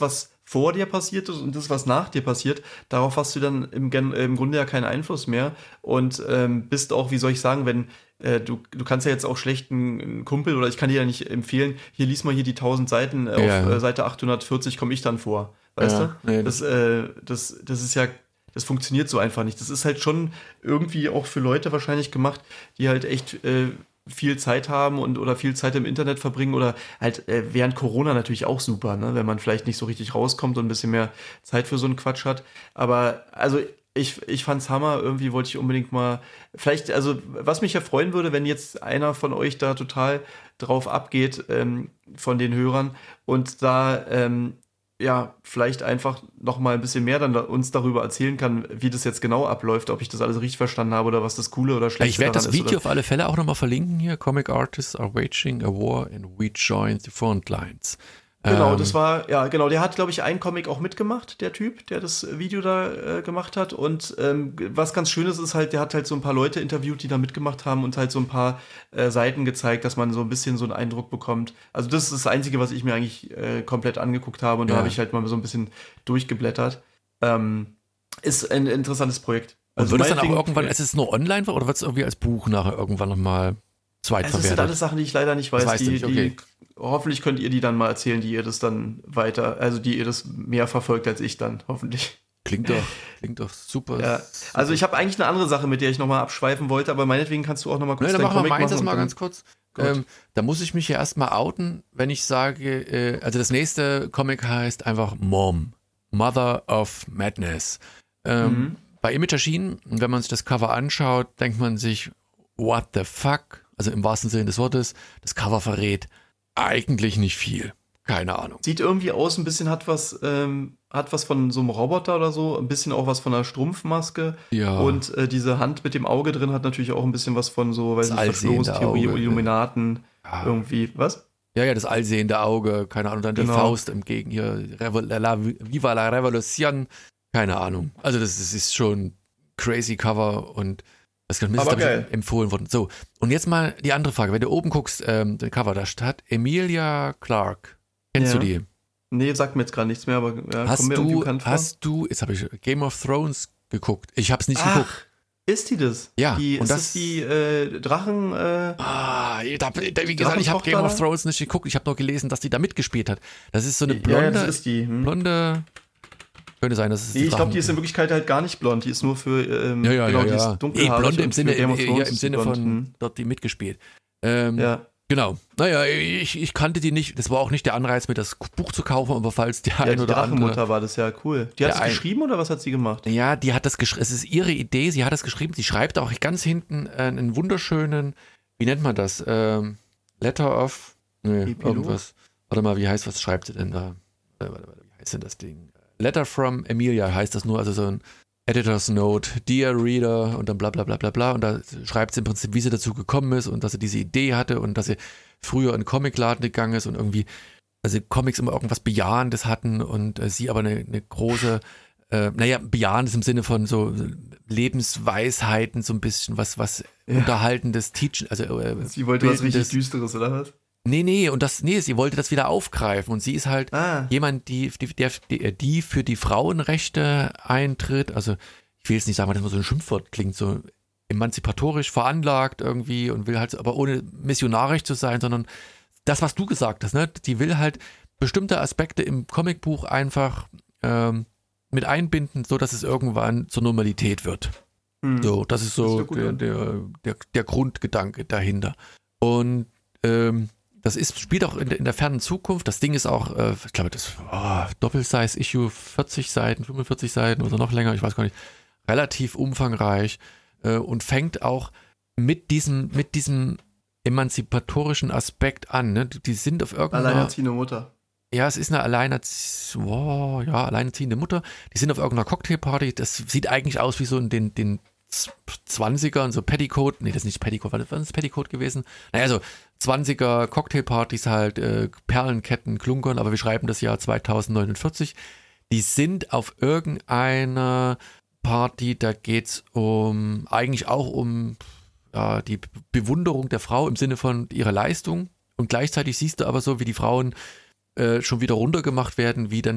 vor dir passiert ist und das, was nach dir passiert, darauf hast du dann im, im Grunde ja keinen Einfluss mehr und ähm, bist auch, wie soll ich sagen, wenn äh, du, du kannst ja jetzt auch schlecht einen Kumpel oder ich kann dir ja nicht empfehlen, hier lies mal hier die tausend Seiten, äh, ja. auf äh, Seite achthundertvierzig komme ich dann vor, weißt ja, du? Nee, das, äh, das, das ist ja, das funktioniert so einfach nicht. Das ist halt schon irgendwie auch für Leute wahrscheinlich gemacht, die halt echt äh, viel Zeit haben und oder viel Zeit im Internet verbringen oder halt äh, während Corona natürlich auch super, ne? Wenn man vielleicht nicht so richtig rauskommt und ein bisschen mehr Zeit für so einen Quatsch hat. Aber also ich, ich fand's Hammer, irgendwie wollte ich unbedingt mal, vielleicht, also was mich ja freuen würde, wenn jetzt einer von euch da total drauf abgeht, ähm, von den Hörern und da ähm, ja, vielleicht einfach noch mal ein bisschen mehr dann da, uns darüber erzählen kann, wie das jetzt genau abläuft, ob ich das alles richtig verstanden habe oder was das Coole oder Schlechte ich werde das daran Video ist, auf alle Fälle auch nochmal verlinken hier. Comic Artists are waging a war and we join the front lines. Genau, ähm, das war, ja, genau, der hat, glaube ich, einen Comic auch mitgemacht, der Typ, der das Video da äh, gemacht hat. Und ähm, was ganz Schönes ist halt, der hat halt so ein paar Leute interviewt, die da mitgemacht haben und halt so ein paar äh, Seiten gezeigt, dass man so ein bisschen so einen Eindruck bekommt. Also das ist das Einzige, was ich mir eigentlich äh, komplett angeguckt habe und Ja. da habe ich halt mal so ein bisschen durchgeblättert. Ähm, ist ein interessantes Projekt. und wird es dann auch meinetwegen- irgendwann, ist es nur online oder wird es irgendwie als Buch nachher irgendwann nochmal Es zweitverwertet? sind alles Sachen, die ich leider nicht weiß. Das weißt du die, nicht, okay. die, hoffentlich könnt ihr die dann mal erzählen, die ihr das dann weiter, also die ihr das mehr verfolgt als ich dann, hoffentlich. Klingt doch, klingt doch super. Ja. super. Also ich habe eigentlich eine andere Sache, mit der ich nochmal abschweifen wollte, aber meinetwegen kannst du auch nochmal kurz Nee, dann deinen machen wir Comic meins das machen mal und dann- ganz kurz. Gut. Ähm, da muss ich mich ja erstmal outen, wenn ich sage, äh, also das nächste Comic heißt einfach Mom, Mother of Madness. Ähm, Mhm. Bei Image erschienen, und wenn man sich das Cover anschaut, denkt man sich, what the fuck? Also im wahrsten Sinne des Wortes, das Cover verrät eigentlich nicht viel. Keine Ahnung. Sieht irgendwie aus, ein bisschen hat was, ähm, hat was von so einem Roboter oder so, ein bisschen auch was von einer Strumpfmaske. Ja. Und äh, diese Hand mit dem Auge drin hat natürlich auch ein bisschen was von so, weiß Das nicht, allsehende Verschwörungstheorie, Auge. Illuminaten, Ja. irgendwie, was? Ja, ja, das allsehende Auge, keine Ahnung, dann die Genau. Faust im Gegen hier, Revol la, Viva la Revolution, keine Ahnung. Also das, das ist schon crazy Cover und das ist Aber geil. empfohlen worden. So, und jetzt mal die andere Frage, wenn du oben guckst, ähm, den Cover, da steht Emilia Clarke. Kennst Ja. du die? Nee, sagt mir jetzt gerade nichts mehr, aber ja, Hast kommt mir irgendwie du, bekannt vor. hast du, jetzt habe ich Game of Thrones geguckt. Ich habe es nicht Ach, geguckt. ist die das? Ja, Die, und ist das- das die äh, Drachen, äh, Ah, da, da, wie gesagt, ich habe Game of Drachentochter? Thrones nicht geguckt. Ich habe nur gelesen, dass die da mitgespielt hat. Das ist so eine ja, blonde, das ist die. Hm? blonde, könnte sein, dass es Nee, ich glaube, Drachen- die ist in Wirklichkeit halt gar nicht blond. Die ist nur für, ähm, Ja, ja, genau, ja, die ja. ist dunkelhaarig. Eh, blonde und im für Sinne, Game of ja, Thrones im ist Sinne blond. von, Hm. dort die mitgespielt. Ähm, Ja. Genau. Naja, ich, ich kannte die nicht. Das war auch nicht der Anreiz, mir das Buch zu kaufen, aber falls der Ja, ein die oder Drachenmutter andere. war das ja cool. Die hat Der es ein- geschrieben oder was hat sie gemacht? Ja, die hat das geschrieben. Es ist ihre Idee. Sie hat das geschrieben. Sie schreibt auch ganz hinten äh, einen wunderschönen, wie nennt man das? Ähm, Letter of, nee, Epilog? irgendwas. Warte mal, wie heißt, was schreibt sie denn da? Äh, warte, warte, wie heißt denn das Ding? Letter from Emilia heißt das nur, also so ein Editor's Note, Dear Reader und dann bla bla bla bla bla und da schreibt sie im Prinzip, wie sie dazu gekommen ist und dass sie diese Idee hatte und dass sie früher in einen Comicladen gegangen ist und irgendwie, also Comics immer irgendwas Bejahendes hatten und äh, sie aber eine, eine große, äh, naja, Bejahendes im Sinne von so Lebensweisheiten, so ein bisschen was, was Ja. Unterhaltendes Teachen, also äh, Sie wollte was richtig bildendes- Düsteres, oder was? Nee, nee, und das, nee, sie wollte das wieder aufgreifen und sie ist halt Ah. jemand, die, die, der, die, die für die Frauenrechte eintritt, also ich will jetzt nicht sagen, weil das mal so ein Schimpfwort klingt, so emanzipatorisch veranlagt irgendwie und will halt, aber ohne missionarisch zu sein, sondern das, was du gesagt hast, ne, die will halt bestimmte Aspekte im Comicbuch einfach ähm, mit einbinden, so dass es irgendwann zur Normalität wird. Hm. So, das ist Das so hört gut der, an. der, der, der Grundgedanke dahinter. Und ähm, das ist, spielt auch in der, in der fernen Zukunft. Das Ding ist auch, äh, ich glaube, das oh, Doppelsize-Issue, vierzig Seiten, fünfundvierzig Seiten oder noch länger, ich weiß gar nicht, relativ umfangreich äh, und fängt auch mit diesem, mit diesem emanzipatorischen Aspekt an. Ne? Die, die sind auf irgendeiner... Alleinerziehende Mutter. Ja, es ist eine alleinerzie oh, ja, alleinerziehende Mutter. Die sind auf irgendeiner Cocktailparty. Das sieht eigentlich aus wie so in den, den zwanzigern, so Petticoat. Nee, das ist nicht Petticoat. Was ist das Petticoat gewesen? Naja, so zwanziger Cocktailpartys halt, äh, Perlenketten, Klunkern, aber wir schreiben das Jahr zweitausendneunundvierzig. Die sind auf irgendeiner Party, da geht's um, eigentlich auch um ja, die Bewunderung der Frau im Sinne von ihrer Leistung. Und gleichzeitig siehst du aber so, wie die Frauen äh, schon wieder runtergemacht werden, wie dann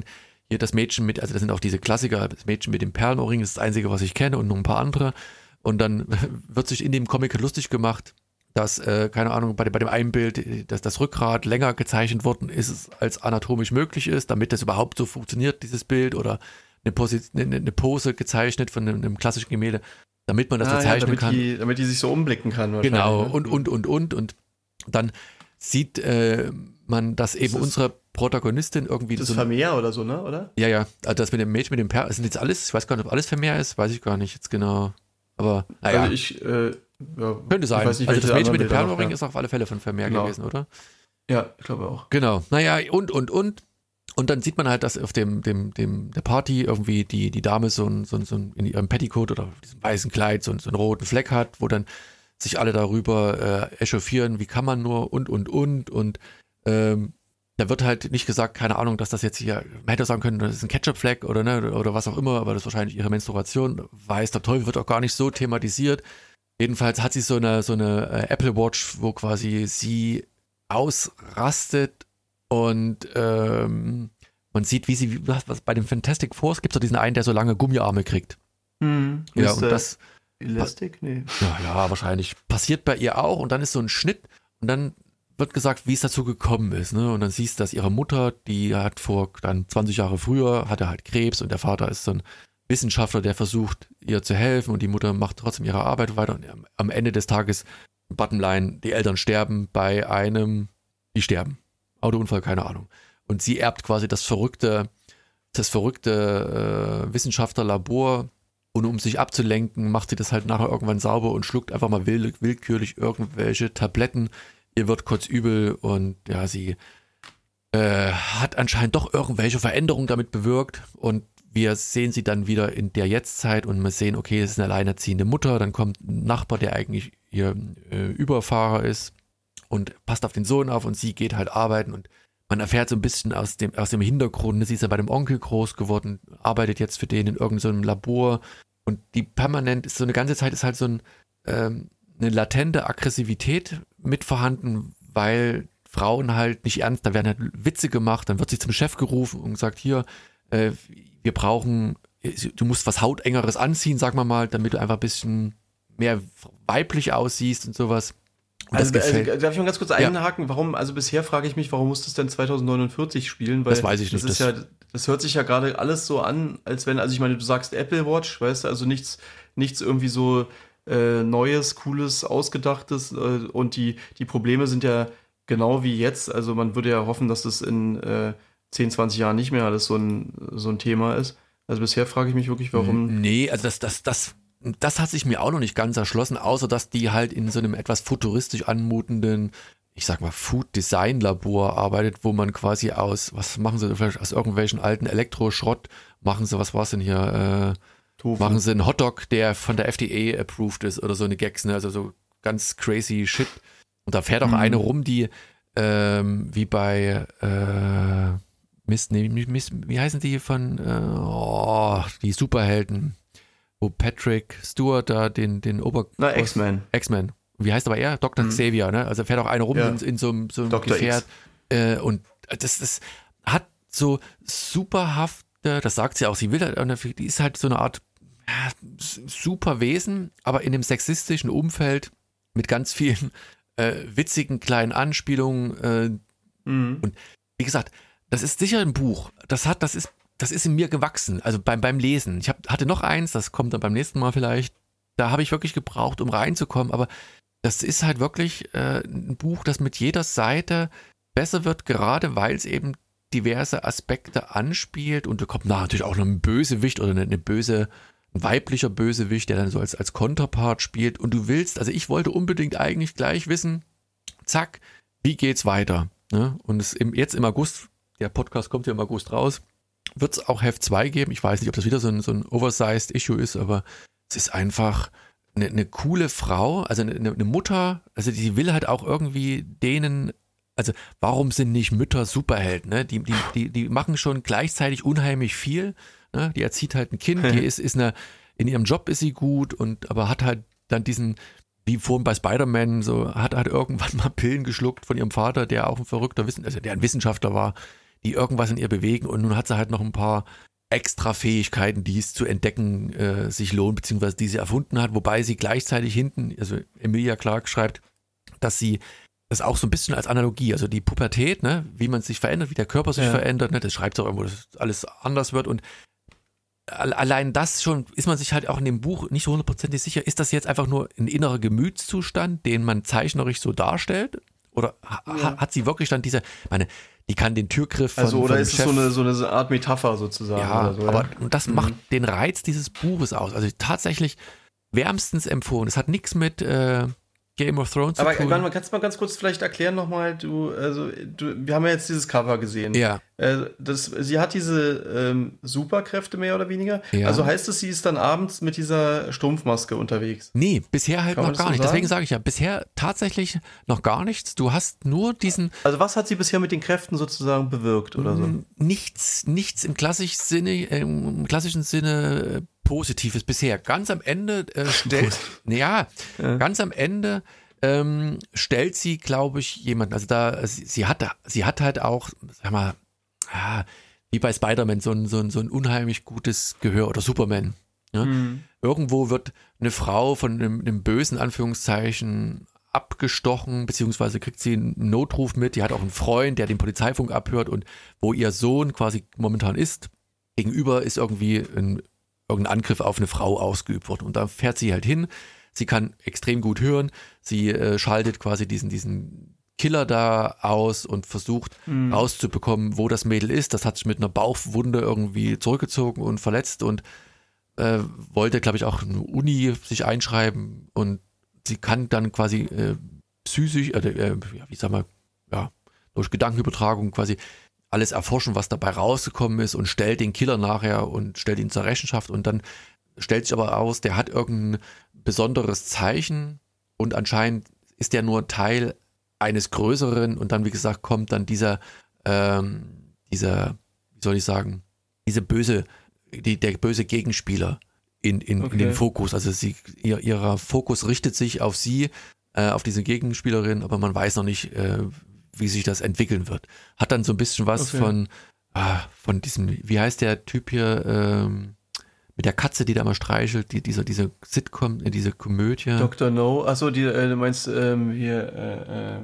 hier das Mädchen mit, also das sind auch diese Klassiker, das Mädchen mit dem Perlenohrring, das ist das Einzige, was ich kenne und noch ein paar andere. Und dann wird sich in dem Comic lustig gemacht, dass, äh, keine Ahnung, bei dem, bei dem einen Bild, dass das Rückgrat länger gezeichnet worden ist, als anatomisch möglich ist, damit das überhaupt so funktioniert, dieses Bild, oder eine, Posi- eine, eine Pose gezeichnet von einem, einem klassischen Gemälde, damit man das ah, so zeichnen ja, damit kann. Die, damit die sich so umblicken kann. Genau, ne? und, und, und, und. Und dann sieht äh, man, dass eben das unsere Protagonistin irgendwie... Das so ist Vermeer oder so, ne? Oder? Ja, ja, also das mit dem Mädchen mit dem Perl, das sind jetzt alles, ich weiß gar nicht, ob alles Vermeer ist, weiß ich gar nicht jetzt genau. Aber naja, Also ich, äh, ja, könnte sein. Ich weiß nicht, also das welche Mädchen mit dem anderen Bilder noch, Perlenohrring ja. ist auf alle Fälle von Vermeer Genau. gewesen, oder? Ja, ich glaube auch. Genau, naja, und, und, und. Und dann sieht man halt, dass auf dem, dem, dem, der Party irgendwie die, die Dame so ein, so ein, so ein, in ihrem Petticoat oder diesem weißen Kleid so, ein, so einen roten Fleck hat, wo dann sich alle darüber äh, echauffieren, wie kann man nur und, und, und. Und ähm, da wird halt nicht gesagt, keine Ahnung, dass das jetzt hier, man hätte sagen können, das ist ein Ketchup-Fleck oder, ne, oder was auch immer, aber das ist wahrscheinlich ihre Menstruation. Weiß der Teufel, wird auch gar nicht so thematisiert. Jedenfalls hat sie so eine, so eine äh, Apple Watch, wo quasi sie ausrastet und ähm, man sieht, wie sie, was, was bei dem Fantastic Four gibt es doch diesen einen, der so lange Gummiarme kriegt. Hm, Ja, ist, und äh, das, Elastic? Nee. ja, ja, wahrscheinlich passiert bei ihr auch und dann ist so ein Schnitt und dann wird gesagt, wie es dazu gekommen ist, ne? Und dann siehst du, dass ihre Mutter, die hat vor dann zwanzig Jahre früher, hatte halt Krebs und der Vater ist so ein Wissenschaftler, der versucht, ihr zu helfen und die Mutter macht trotzdem ihre Arbeit weiter und am Ende des Tages, Bottomline, die Eltern sterben bei einem, die sterben. Autounfall, keine Ahnung. Und sie erbt quasi das verrückte, das verrückte äh, Wissenschaftlerlabor und um sich abzulenken, macht sie das halt nachher irgendwann sauber und schluckt einfach mal will, willkürlich irgendwelche Tabletten. Ihr wird kotzübel und ja, sie äh, hat anscheinend doch irgendwelche Veränderungen damit bewirkt und wir sehen sie dann wieder in der Jetztzeit und wir sehen, okay, es ist eine alleinerziehende Mutter, dann kommt ein Nachbar, der eigentlich ihr äh, Überfahrer ist und passt auf den Sohn auf und sie geht halt arbeiten und man erfährt so ein bisschen aus dem, aus dem Hintergrund, sie ist ja bei dem Onkel groß geworden, arbeitet jetzt für den in irgendeinem Labor und die permanent ist so eine ganze Zeit ist halt so ein, ähm, eine latente Aggressivität mit vorhanden, weil Frauen halt nicht ernst, da werden halt Witze gemacht, dann wird sie zum Chef gerufen und sagt, hier, äh, wir brauchen, du musst was Hautengeres anziehen, sagen wir mal, damit du einfach ein bisschen mehr weiblich aussiehst und sowas. Und Also, das also gefällt. darf ich mal ganz kurz Ja. einhaken, warum, also bisher frage ich mich, warum muss das denn zweitausendneunundvierzig spielen? Weil Das weiß ich nicht, Das, ist das- ja, das hört sich ja gerade alles so an, als wenn, also ich meine, du sagst Apple Watch, weißt du, also nichts, nichts irgendwie so äh, Neues, Cooles, Ausgedachtes äh, und die, die Probleme sind ja genau wie jetzt, also man würde ja hoffen, dass das in äh, zehn, zwanzig Jahren nicht mehr alles so ein, so ein Thema ist. Also bisher frage ich mich wirklich, warum. Nee, also das, das, das, das hat sich mir auch noch nicht ganz erschlossen, außer dass die halt in so einem etwas futuristisch anmutenden, ich sag mal, Food-Design-Labor arbeitet, wo man quasi aus, was machen sie vielleicht aus irgendwelchen alten Elektroschrott, machen sie, was war's denn hier, äh, Tofu. machen sie einen Hotdog, der von der F D A approved ist oder so eine Gags, ne? Also so ganz crazy shit. Und da fährt auch Mhm. eine rum, die ähm, wie bei äh, Mist, nee, Mist, wie heißen die von äh, oh, die Superhelden, wo Patrick Stewart da den, den Ober... Na, X-Men. X-Men. Wie heißt aber er? Doktor Mhm. Xavier, ne? Also fährt auch einer rum Ja. in, in so einem, so einem Doktor Gefährt. Äh, und das, das hat so superhafte, das sagt sie auch, sie will halt, die ist halt so eine Art ja, super Wesen, aber in dem sexistischen Umfeld mit ganz vielen äh, witzigen kleinen Anspielungen. Äh, Mhm. wie gesagt, das ist sicher ein Buch. Das hat, das ist, das ist in mir gewachsen. Also beim, beim Lesen. Ich hab, hatte noch eins, das kommt dann beim nächsten Mal vielleicht. Da habe ich wirklich gebraucht, um reinzukommen. Aber das ist halt wirklich äh, ein Buch, das mit jeder Seite besser wird, gerade weil es eben diverse Aspekte anspielt. Und da kommt natürlich auch noch ein Bösewicht oder eine, eine böse, ein weiblicher Bösewicht, der dann so als, als Konterpart spielt. Und du willst, also ich wollte unbedingt eigentlich gleich wissen, zack, wie geht's weiter? Ne? Und es im, jetzt im August, der Podcast kommt ja im August raus, wird es auch Heft zwei geben. Ich weiß nicht, ob das wieder so ein, so ein oversized Issue ist, aber es ist einfach eine, eine coole Frau, also eine, eine Mutter, also die will halt auch irgendwie denen, also warum sind nicht Mütter Superhelden? Ne? Die, die, die, die machen schon gleichzeitig unheimlich viel. Ne? Die erzieht halt ein Kind, die ist, ist eine, in ihrem Job ist sie gut, und aber hat halt dann diesen, wie vorhin bei Spider-Man, so hat halt irgendwann mal Pillen geschluckt von ihrem Vater, der auch ein verrückter Wissen, also der ein Wissenschaftler war. die irgendwas in ihr bewegen und nun hat sie halt noch ein paar extra Fähigkeiten, die es zu entdecken äh, sich lohnt, beziehungsweise die sie erfunden hat, wobei sie gleichzeitig hinten, also Emilia Clarke schreibt, dass sie das auch so ein bisschen als Analogie, also die Pubertät, ne, wie man sich verändert, wie der Körper sich ja. verändert, ne, das schreibt sie auch irgendwo, dass alles anders wird und allein das schon, ist man sich halt auch in dem Buch nicht so hundertprozentig sicher, ist das jetzt einfach nur ein innerer Gemütszustand, den man zeichnerisch so darstellt? Oder ha, ja. hat sie wirklich dann diese, meine, die kann den Türgriff von Also oder von ist es Chef, so eine, so eine Art Metapher sozusagen? Ja, oder so, aber ja? das mhm. macht den Reiz dieses Buches aus. Also tatsächlich wärmstens empfohlen. Es hat nichts mit äh, Game of Thrones aber, zu tun. Aber kannst du mal ganz kurz vielleicht erklären nochmal, du, also du, wir haben ja jetzt dieses Cover gesehen. Ja. Äh, das, sie hat diese ähm, Superkräfte mehr oder weniger. Ja. Also heißt es, sie ist dann abends mit dieser Strumpfmaske unterwegs? Nee, bisher halt Kann man noch das gar so nicht. sagen? Deswegen sage ich ja, bisher tatsächlich noch gar nichts. Du hast nur diesen Also was hat sie bisher mit den Kräften sozusagen bewirkt oder so? nichts, nichts im klassischen Sinne, äh, im klassischen Sinne äh, Positives bisher. Ganz am Ende äh, stellt, ja, Ja. ganz am Ende ähm, stellt sie, glaube ich, jemanden. Also da, sie, sie hat, sie hat halt auch, sag mal, ah, wie bei Spider-Man so ein, so ein, so ein unheimlich gutes Gehör oder Superman. Ja? Mhm. Irgendwo wird eine Frau von einem, einem bösen Anführungszeichen abgestochen, beziehungsweise kriegt sie einen Notruf mit. Die hat auch einen Freund, der den Polizeifunk abhört und wo ihr Sohn quasi momentan ist. Gegenüber ist irgendwie ein, irgendein Angriff auf eine Frau ausgeübt worden. Und da fährt sie halt hin. Sie kann extrem gut hören. Sie äh, schaltet quasi diesen, diesen Killer da aus und versucht Mhm. rauszubekommen, wo das Mädel ist. Das hat sich mit einer Bauchwunde irgendwie zurückgezogen und verletzt und äh, wollte, glaube ich, auch eine Uni sich einschreiben und sie kann dann quasi äh, psychisch, äh, äh, ja, wie sag mal, ja, durch Gedankenübertragung quasi alles erforschen, was dabei rausgekommen ist und stellt den Killer nachher und stellt ihn zur Rechenschaft und dann stellt sich aber aus, der hat irgendein besonderes Zeichen und anscheinend ist der nur Teil eines Größeren und dann, wie gesagt, kommt dann dieser, ähm, dieser, wie soll ich sagen, diese böse, die, der böse Gegenspieler in, in, Okay. in den Fokus. Also sie, ihr, ihrer Fokus richtet sich auf sie, äh, auf diese Gegenspielerin, aber man weiß noch nicht, äh, wie sich das entwickeln wird. Hat dann so ein bisschen was Okay. von, ah, von diesem, wie heißt der Typ hier, ähm, mit der Katze, die da mal streichelt, die, diese, diese Sitcom, äh, diese Komödie. Doktor No, achso, die, äh, du meinst ähm, hier äh, äh,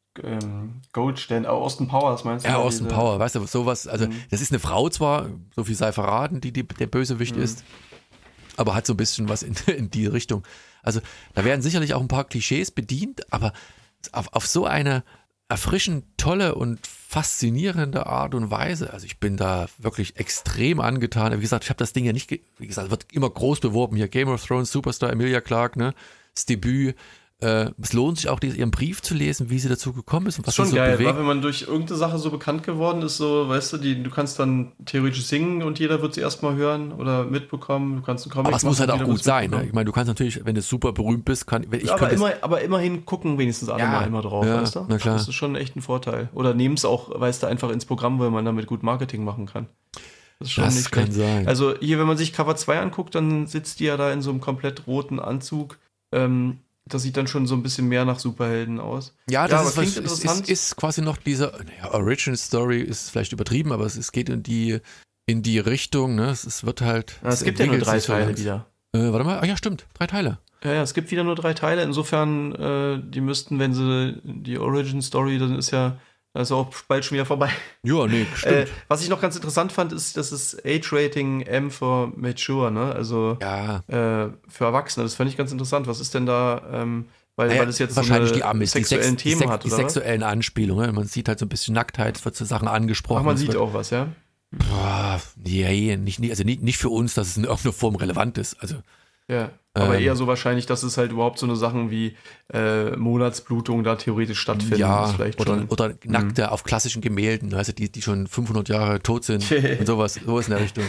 ähm, Goldstein, oh, Austin Powers meinst du? Ja, da, Austin diese- Power, weißt du, sowas, also Mhm. das ist eine Frau zwar, so viel sei verraten, die, die der Bösewicht Mhm. ist, aber hat so ein bisschen was in, in die Richtung. Also da werden sicherlich auch ein paar Klischees bedient, aber auf, auf so eine erfrischend tolle und faszinierende Art und Weise. Also ich bin da wirklich extrem angetan. Wie gesagt, ich habe das Ding ja nicht, ge- wie gesagt, wird immer groß beworben hier. Game of Thrones, Superstar, Emilia Clarke, ne? Das Debüt. Äh, es lohnt sich auch, dies- ihren Brief zu lesen, wie sie dazu gekommen ist und was Ist schon sie so geil, bewegt. weil wenn man durch irgendeine Sache so bekannt geworden ist, so, weißt du, die, du kannst dann theoretisch singen und jeder wird sie erstmal hören oder mitbekommen, du kannst einen Comic Aber es muss machen, halt auch jeder gut wird's sein. Ne? mitbekommen. Ich meine, du kannst natürlich, wenn du super berühmt bist, kann, wenn ich Ja, aber, könnte es- immer, aber immerhin gucken wenigstens alle Ja, mal immer drauf, ja, weißt du? na klar. Das ist schon echt ein Vorteil. Oder nehmen es auch, weißt du, einfach ins Programm, weil man damit gut Marketing machen kann. Das ist schon das nicht kann schlecht. sein. Also hier, wenn man sich Cover zwei anguckt, dann sitzt die ja da in so einem komplett roten Anzug. Ähm, das sieht dann schon so ein bisschen mehr nach Superhelden aus. Ja, das Ja, aber ist, was, klingt ist, interessant. ist, ist quasi noch diese naja, Origin Story ist vielleicht übertrieben, aber es, es geht in die in die Richtung, ne? Es, es wird halt. Ja, es gibt ja nur entwickelt drei sich so Teile langsam. wieder. Äh, warte mal, ah ja, stimmt, drei Teile. Ja, ja, es gibt wieder nur drei Teile. Insofern, äh, die müssten, wenn sie die Origin Story, dann ist ja, das ist auch bald schon wieder vorbei. Ja, nee, Äh, stimmt. was ich noch ganz interessant fand, ist, das ist Age-Rating M for Mature, ne? Also ja, äh, für Erwachsene. Das fand ich ganz interessant. Was ist denn da, ähm, weil, naja, weil das jetzt wahrscheinlich so die eine Amis, die, sexuellen Sex, die, Themen Sex, hat, die oder was? sexuellen Anspielungen. Man sieht halt so ein bisschen Nacktheit, es wird zu Sachen angesprochen. Ach, man es sieht wird, auch was, ja? Boah, nee, nicht, nicht, also nicht, nicht für uns, dass es in irgendeiner Form relevant ist. Also Ja. Aber Ähm. eher so wahrscheinlich, dass es halt überhaupt so eine Sachen wie äh, Monatsblutung da theoretisch stattfinden. ja, ist vielleicht oder, schon. oder Nackte auf klassischen Gemälden, also die, die schon fünfhundert Jahre tot sind und sowas, sowas in der Richtung.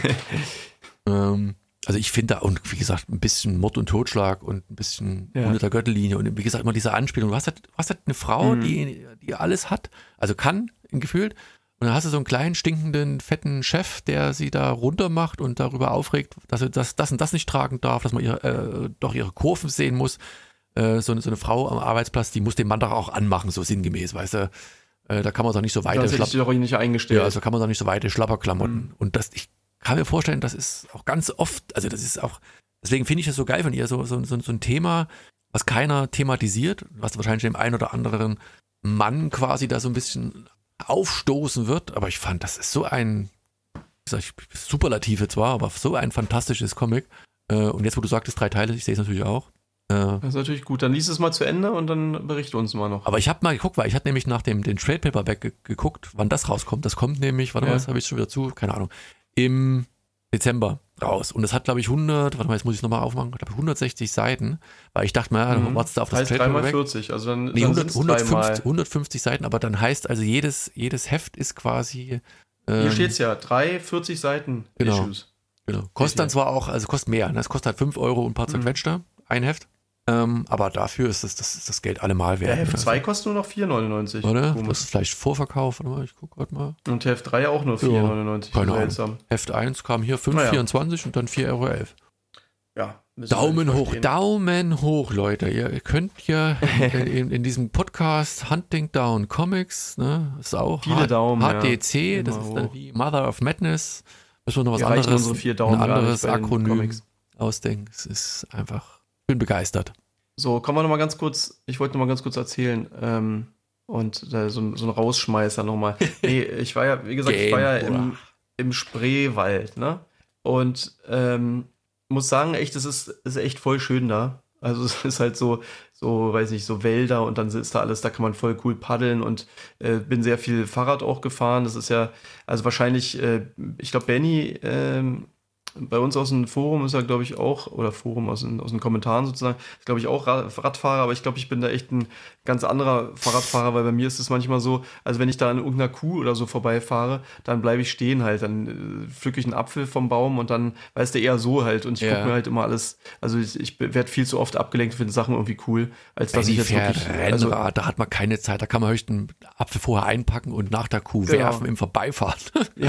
ähm, also ich finde da, und wie gesagt, ein bisschen Mord und Totschlag und ein bisschen Ja. unter der Gürtellinie und wie gesagt, immer diese Anspielung. Du hast halt, du hast halt eine Frau, Mhm. die, die alles hat, also kann, gefühlt. Und dann hast du so einen kleinen, stinkenden, fetten Chef, der sie da runter macht und darüber aufregt, dass sie das, das und das nicht tragen darf, dass man ihre, äh, doch ihre Kurven sehen muss. Äh, so, eine, so eine Frau am Arbeitsplatz, die muss den Mann doch auch anmachen, so sinngemäß, weißt du. Äh, da kann man doch nicht so weiter Das hätte ich doch nicht eingestellt. Ja, also kann man doch nicht so weite Schlapperklamotten. Mhm. Und das, ich kann mir vorstellen, das ist auch ganz oft, also das ist auch, deswegen finde ich das so geil von ihr, so, so, so, so ein Thema, was keiner thematisiert, was wahrscheinlich dem einen oder anderen Mann quasi da so ein bisschen aufstoßen wird. Aber ich fand, das ist so ein, ich sag, Superlative zwar, aber so ein fantastisches Comic. Äh, und jetzt, wo du sagtest, drei Teile, ich sehe es natürlich auch. Das ist natürlich gut. Dann lies es mal zu Ende und dann berichte uns mal noch. Aber ich habe mal geguckt, weil ich hatte nämlich nach dem den Trade Paperback ge- geguckt, wann das rauskommt. Das kommt nämlich, warte mal, Ja. das habe ich schon wieder zu, keine Ahnung, im Dezember raus. Und das hat, glaube ich, hundert, warte mal, jetzt muss ich es nochmal aufmachen, ich glaube hundertsechzig Seiten, weil ich dachte mal, ja, dann Mhm. wartest du auf das heißt Trade drei mal Paperback. vierzig, also dann, Nee, dann hundert, sind's hundertfünfzig, dreimal. hundertfünfzig Seiten, aber dann heißt also jedes, jedes Heft ist quasi. Ähm, Hier steht's ja, drei vierzig Seiten Genau. Issues. Genau. Kostet dann hier. zwar auch, also kostet mehr, ne? Es kostet halt fünf Euro und ein paar Mhm. zerquetschte, ein Heft. Ähm, aber dafür ist das, das, ist das Geld allemal Der wert. Heft Also, zwei kostet nur noch vier neunundneunzig. oder? Komisch. Das ist vielleicht Vorverkauf, warte mal, ich gucke gerade mal. Und Heft drei auch nur vier neunundneunzig. keine Ahnung. Seltsam. Heft eins kam hier fünf Naja. vierundzwanzig und dann vier Euro elf. Ja, müssen wir Daumen nicht hoch, verstehen. Daumen hoch, Leute. Ihr könnt hier in, in, in diesem Podcast Hunting Down Comics, ne, ist auch Viele H- Daumen, H D C, ja. das Immer ist dann hoch. wie Mother of Madness. Müssen wir noch was Wir reichen anderes, unsere vier Daumen ein gar anderes nicht bei den Akronym Comics. ausdenken. Es ist einfach, ich bin begeistert. So, kommen wir nochmal ganz kurz, ich wollte nochmal ganz kurz erzählen, ähm, und äh, so, so ein Rausschmeißer nochmal. Nee, ich war ja, wie gesagt, ich war ja im, im Spreewald, ne? Und ähm, muss sagen, echt, es ist, ist echt voll schön da. Also es ist halt so, so, weiß nicht, so Wälder und dann ist da alles, da kann man voll cool paddeln und äh, bin sehr viel Fahrrad auch gefahren. Das ist ja, also wahrscheinlich, äh, ich glaube, Benny, ähm, bei uns aus dem Forum ist er, glaube ich, auch, oder Forum aus den, aus den Kommentaren sozusagen, ist, glaube ich, auch Ra- Radfahrer, aber ich glaube, ich bin da echt ein ganz anderer Fahrradfahrer, weil bei mir ist es manchmal so, also wenn ich da an irgendeiner Kuh oder so vorbeifahre, dann bleibe ich stehen halt, dann äh, pflücke ich einen Apfel vom Baum und dann, weißt du, eher so halt und ich Ja. gucke mir halt immer alles, also ich, ich werde viel zu oft abgelenkt, finde Sachen irgendwie cool, als dass Benny ich jetzt fährt wirklich, Rennrad, also, da hat man keine Zeit, da kann man höchstens einen Apfel vorher einpacken und nach der Kuh Genau. werfen im Vorbeifahren. Ja.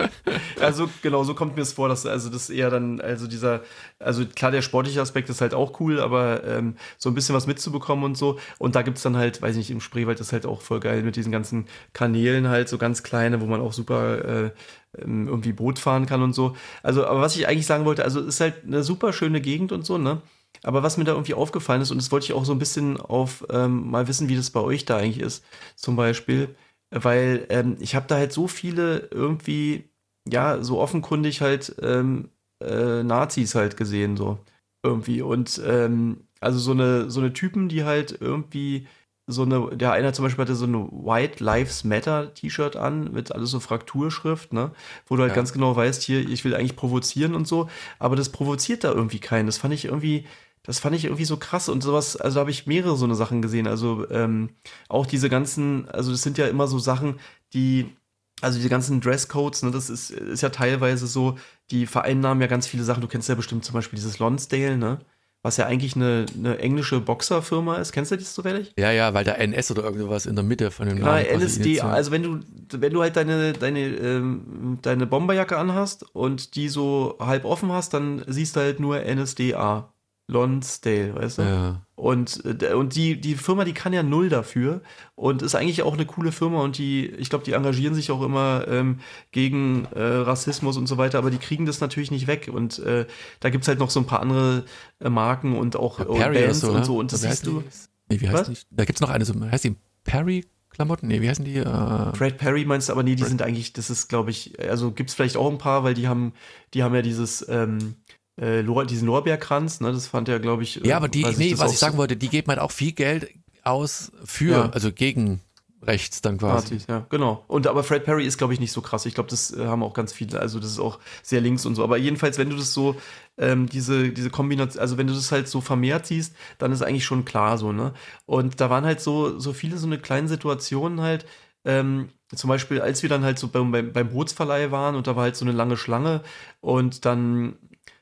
Also genau, so kommt mir es vor, dass also das eher dann, also dieser, also klar, der sportliche Aspekt ist halt auch cool, aber ähm, so ein bisschen was mitzubekommen und so. Und da gibt's dann halt, weiß ich nicht, im Spreewald ist halt auch voll geil mit diesen ganzen Kanälen halt, so ganz kleine, wo man auch super äh, ähm, irgendwie Boot fahren kann und so. Also, aber was ich eigentlich sagen wollte, also ist halt eine super schöne Gegend und so, ne? Aber was mir da irgendwie aufgefallen ist, und das wollte ich auch so ein bisschen auf ähm, mal wissen, wie das bei euch da eigentlich ist, zum Beispiel, weil ähm, ich habe da halt so viele irgendwie, ja, so offenkundig halt ähm, äh, Nazis halt gesehen, so irgendwie. Und ähm, also so eine, so eine Typen, die halt irgendwie so eine, der einer zum Beispiel hatte so eine White Lives Matter T-Shirt an, mit alles so Frakturschrift, ne, wo du halt Ja. ganz genau weißt, hier, ich will eigentlich provozieren und so, aber das provoziert da irgendwie keinen. Das fand ich irgendwie, das fand ich irgendwie so krass und sowas, also da habe ich mehrere so eine Sachen gesehen, also ähm, auch diese ganzen, also das sind ja immer so Sachen, die, also diese ganzen Dresscodes, ne, das ist, ist ja teilweise so, die vereinnahmen ja ganz viele Sachen, du kennst ja bestimmt zum Beispiel dieses Lonsdale, ne, was ja eigentlich eine, eine englische Boxerfirma ist, kennst du das zufällig? Ja, ja, weil da N S oder irgendwas in der Mitte von dem Genau, Namen quasi N S D, initial. also wenn du, wenn du halt deine, deine, ähm, deine Bomberjacke anhast und die so halb offen hast, dann siehst du halt nur N S D A. Lonsdale, weißt du? Ja. Und, äh, und die, die Firma, die kann ja null dafür und ist eigentlich auch eine coole Firma und die, ich glaube, die engagieren sich auch immer ähm, gegen äh, Rassismus und so weiter, aber die kriegen das natürlich nicht weg und äh, da gibt's halt noch so ein paar andere äh, Marken und auch Ja, und Perry Bands oder und so und das Wie siehst heißen du. die? Nee, wie heißt Was? die? Da gibt's noch eine, so, heißt die Perry-Klamotten? Nee, wie heißen die? Äh, Fred Perry meinst du, aber nee, die Fred- sind eigentlich, das ist, glaube ich, also gibt's vielleicht auch ein paar, weil die haben, die haben ja dieses, ähm, äh, Lor diesen Lorbeerkranz, ne, das fand er, glaube ich. ja, aber die, weiß nee, das was auch ich sagen so- wollte, die geben halt auch viel Geld aus für, Ja. also gegen rechts dann quasi. Nazis, ja, genau. Und aber Fred Perry ist, glaube ich, nicht so krass. Ich glaube, das äh, haben auch ganz viele, also das ist auch sehr links und so. Aber jedenfalls, wenn du das so, ähm, diese, diese Kombination, also wenn du das halt so vermehrt siehst, dann ist eigentlich schon klar so, ne? Und da waren halt so, so viele so eine kleinen Situationen halt, ähm, zum Beispiel, als wir dann halt so beim, beim, beim Bootsverleih waren und da war halt so eine lange Schlange und dann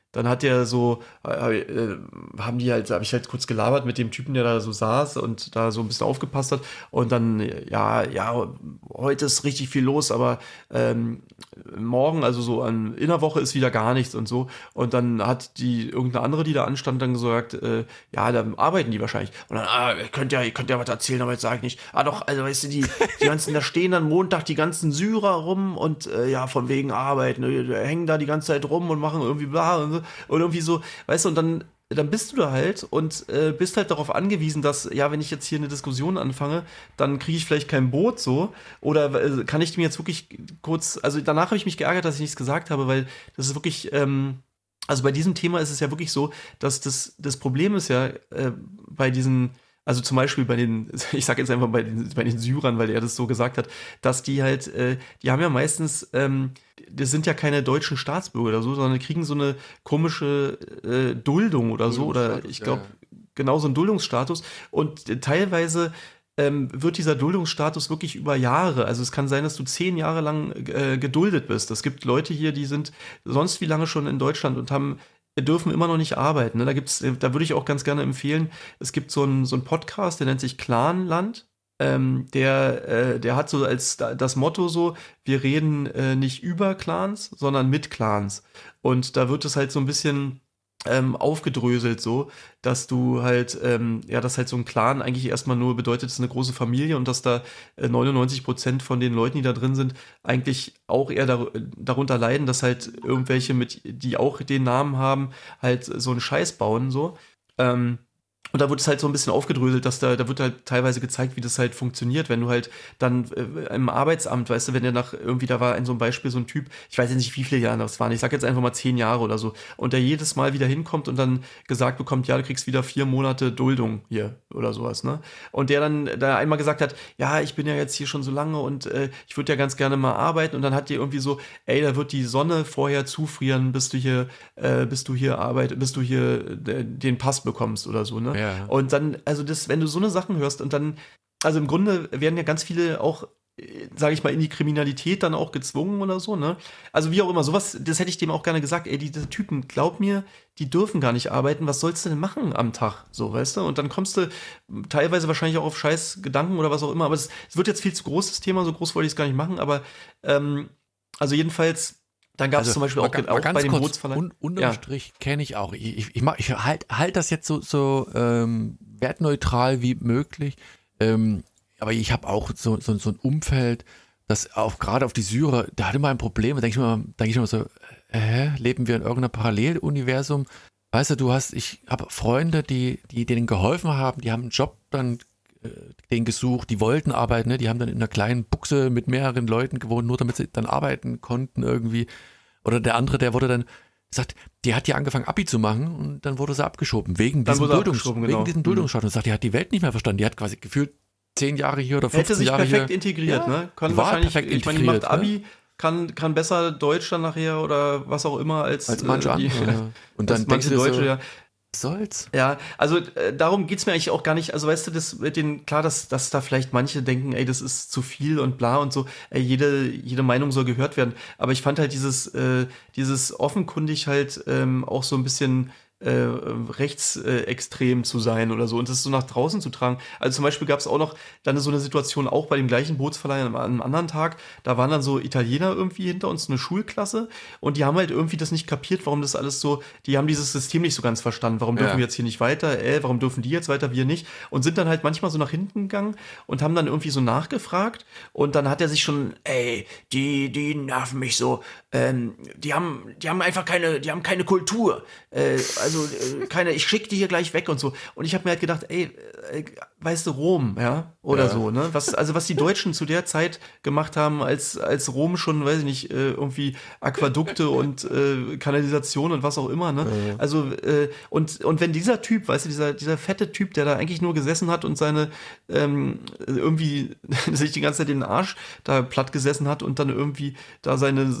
dann hat der so, äh, äh, haben die halt, habe ich halt kurz gelabert mit dem Typen, der da so saß und da so ein bisschen aufgepasst hat. Und dann, ja, ja, heute ist richtig viel los, aber ähm, morgen, also so an, in der Woche ist wieder gar nichts und so. Und dann hat die, irgendeine andere, die da anstand, dann gesagt, äh, ja, da arbeiten die wahrscheinlich. Und dann, ah, ihr könnt ja, ihr könnt ja was erzählen, aber jetzt sag ich nicht. Ah doch, also weißt du, die, die ganzen, da stehen dann Montag die ganzen Syrer rum und äh, ja, von wegen Arbeit, ne, die hängen da die ganze Zeit rum und machen irgendwie bla und so. Und irgendwie so, weißt du, und dann, dann bist du da halt und äh, bist halt darauf angewiesen, dass, ja, wenn ich jetzt hier eine Diskussion anfange, dann kriege ich vielleicht kein Boot so. Oder äh, kann ich mir jetzt wirklich kurz, also danach habe ich mich geärgert, dass ich nichts gesagt habe, weil das ist wirklich, ähm, also bei diesem Thema ist es ja wirklich so, dass das, das Problem ist ja äh, bei diesen, also zum Beispiel bei den, ich sage jetzt einfach bei den, bei den Syrern, weil er das so gesagt hat, dass die halt, äh, die haben ja meistens, ähm, das sind ja keine deutschen Staatsbürger oder so, sondern kriegen so eine komische äh, Duldung oder so, oder ich glaube, ja, ja. genau so einen Duldungsstatus. Und äh, teilweise ähm, wird dieser Duldungsstatus wirklich über Jahre, also es kann sein, dass du zehn Jahre lang äh, geduldet bist. Es gibt Leute hier, die sind sonst wie lange schon in Deutschland und haben dürfen immer noch nicht arbeiten. Ne? Da gibt's, da würde ich auch ganz gerne empfehlen, es gibt so einen so einen Podcast, der nennt sich Clanland. Ähm, der, äh, der hat so als das Motto so, wir reden äh, nicht über Clans, sondern mit Clans. Und da wird es halt so ein bisschen ähm, aufgedröselt so, dass du halt, ähm, ja, dass halt so ein Clan eigentlich erstmal nur bedeutet, es ist eine große Familie und dass da äh, neunundneunzig Prozent von den Leuten, die da drin sind, eigentlich auch eher dar- darunter leiden, dass halt irgendwelche mit, die auch den Namen haben, halt so einen Scheiß bauen so. Ähm, Und da wird es halt so ein bisschen aufgedröselt, dass da, da wird halt teilweise gezeigt, wie das halt funktioniert, wenn du halt dann äh, im Arbeitsamt, weißt du, wenn der nach irgendwie, da war in so einem Beispiel so ein Typ, ich weiß jetzt nicht, wie viele Jahre das waren, ich sag jetzt einfach mal zehn Jahre oder so, und der jedes Mal wieder hinkommt und dann gesagt bekommt, ja, du kriegst wieder vier Monate Duldung hier oder sowas, ne? Und der dann da einmal gesagt hat, ja, ich bin ja jetzt hier schon so lange und äh, ich würde ja ganz gerne mal arbeiten, und dann hat die irgendwie so, ey, da wird die Sonne vorher zufrieren, bis du hier, äh, bis du hier arbeitest, bis du hier äh, den Pass bekommst oder so, ne? Ja. Und dann, also das, wenn du so eine Sachen hörst und dann, also im Grunde werden ja ganz viele auch, sage ich mal, in die Kriminalität dann auch gezwungen oder so, ne? Also wie auch immer, sowas, das hätte ich dem auch gerne gesagt, ey, diese Typen, glaub mir, die dürfen gar nicht arbeiten, was sollst du denn machen am Tag, so, weißt du? Und dann kommst du teilweise wahrscheinlich auch auf scheiß Gedanken oder was auch immer, aber es, es wird jetzt viel zu groß, das Thema, so groß wollte ich es gar nicht machen, aber ähm, also jedenfalls, dann gab es also, zum Beispiel auch, mal, auch mal bei den kurz, Bootsverleihen. Un, unterm ja. Strich kenne ich auch. Ich, ich, ich, mach, ich halt, halt das jetzt so, so ähm, wertneutral wie möglich. Ähm, aber ich habe auch so, so, so ein Umfeld, das auch gerade auf die Syrer, da hatte mal ein Problem. Da denke ich mir, denk ich mir so, äh, leben wir in irgendeinem Paralleluniversum? Weißt du, du hast, ich habe Freunde, die, die denen geholfen haben, die haben einen Job dann äh, denen gesucht, die wollten arbeiten, ne? Die haben dann in einer kleinen Buchse mit mehreren Leuten gewohnt, nur damit sie dann arbeiten konnten irgendwie. Oder der andere, der wurde dann gesagt, die hat ja angefangen Abi zu machen und dann wurde sie abgeschoben, wegen Dann diesem, wurde Duldungs- abgeschoben, wegen genau. diesem Duldungsstatus. Und sagt, die hat die Welt nicht mehr verstanden. Die hat quasi gefühlt zehn Jahre hier oder Hätte fünfzehn sich Jahre perfekt hier. integriert, Ja, ne? Kann war wahrscheinlich, perfekt ich meine, die macht integriert, Abi, ne? kann, kann besser Deutsch dann nachher oder was auch immer als, als manche äh, die, andere. Und als dann denkst manche du dir Deutsche, so, ja. was soll's? Ja, also äh, darum geht's mir eigentlich auch gar nicht. Also weißt du, das mit den, klar, dass, dass da vielleicht manche denken, ey, das ist zu viel und bla und so, ey, jede, jede Meinung soll gehört werden. Aber ich fand halt dieses, äh, dieses offenkundig halt ähm, auch so ein bisschen äh, rechtsextrem äh, zu sein oder so und das so nach draußen zu tragen. Also zum Beispiel gab es auch noch dann so eine Situation, auch bei dem gleichen Bootsverleih an einem anderen Tag, da waren dann so Italiener irgendwie hinter uns, eine Schulklasse, und die haben halt irgendwie das nicht kapiert, warum das alles so, die haben dieses System nicht so ganz verstanden, warum dürfen Ja. wir jetzt hier nicht weiter, äh, warum dürfen die jetzt weiter, wir nicht, und sind dann halt manchmal so nach hinten gegangen und haben dann irgendwie so nachgefragt, und dann hat er sich schon, ey, die, die nerven mich so, ähm, die haben, die haben einfach keine, die haben keine Kultur, äh, also äh, keine, ich schicke die hier gleich weg und so. Und ich habe mir halt gedacht, ey, äh, weißt du, Rom, ja, oder Ja. so, ne? Was, also was die Deutschen zu der Zeit gemacht haben, als, als Rom schon, weiß ich nicht, äh, irgendwie Aquädukte und äh, Kanalisation und was auch immer, ne? Ja. Also, äh, und, und wenn dieser Typ, weißt du, dieser, dieser fette Typ, der da eigentlich nur gesessen hat und seine, ähm, irgendwie sich die ganze Zeit den Arsch da platt gesessen hat und dann irgendwie da seine, seine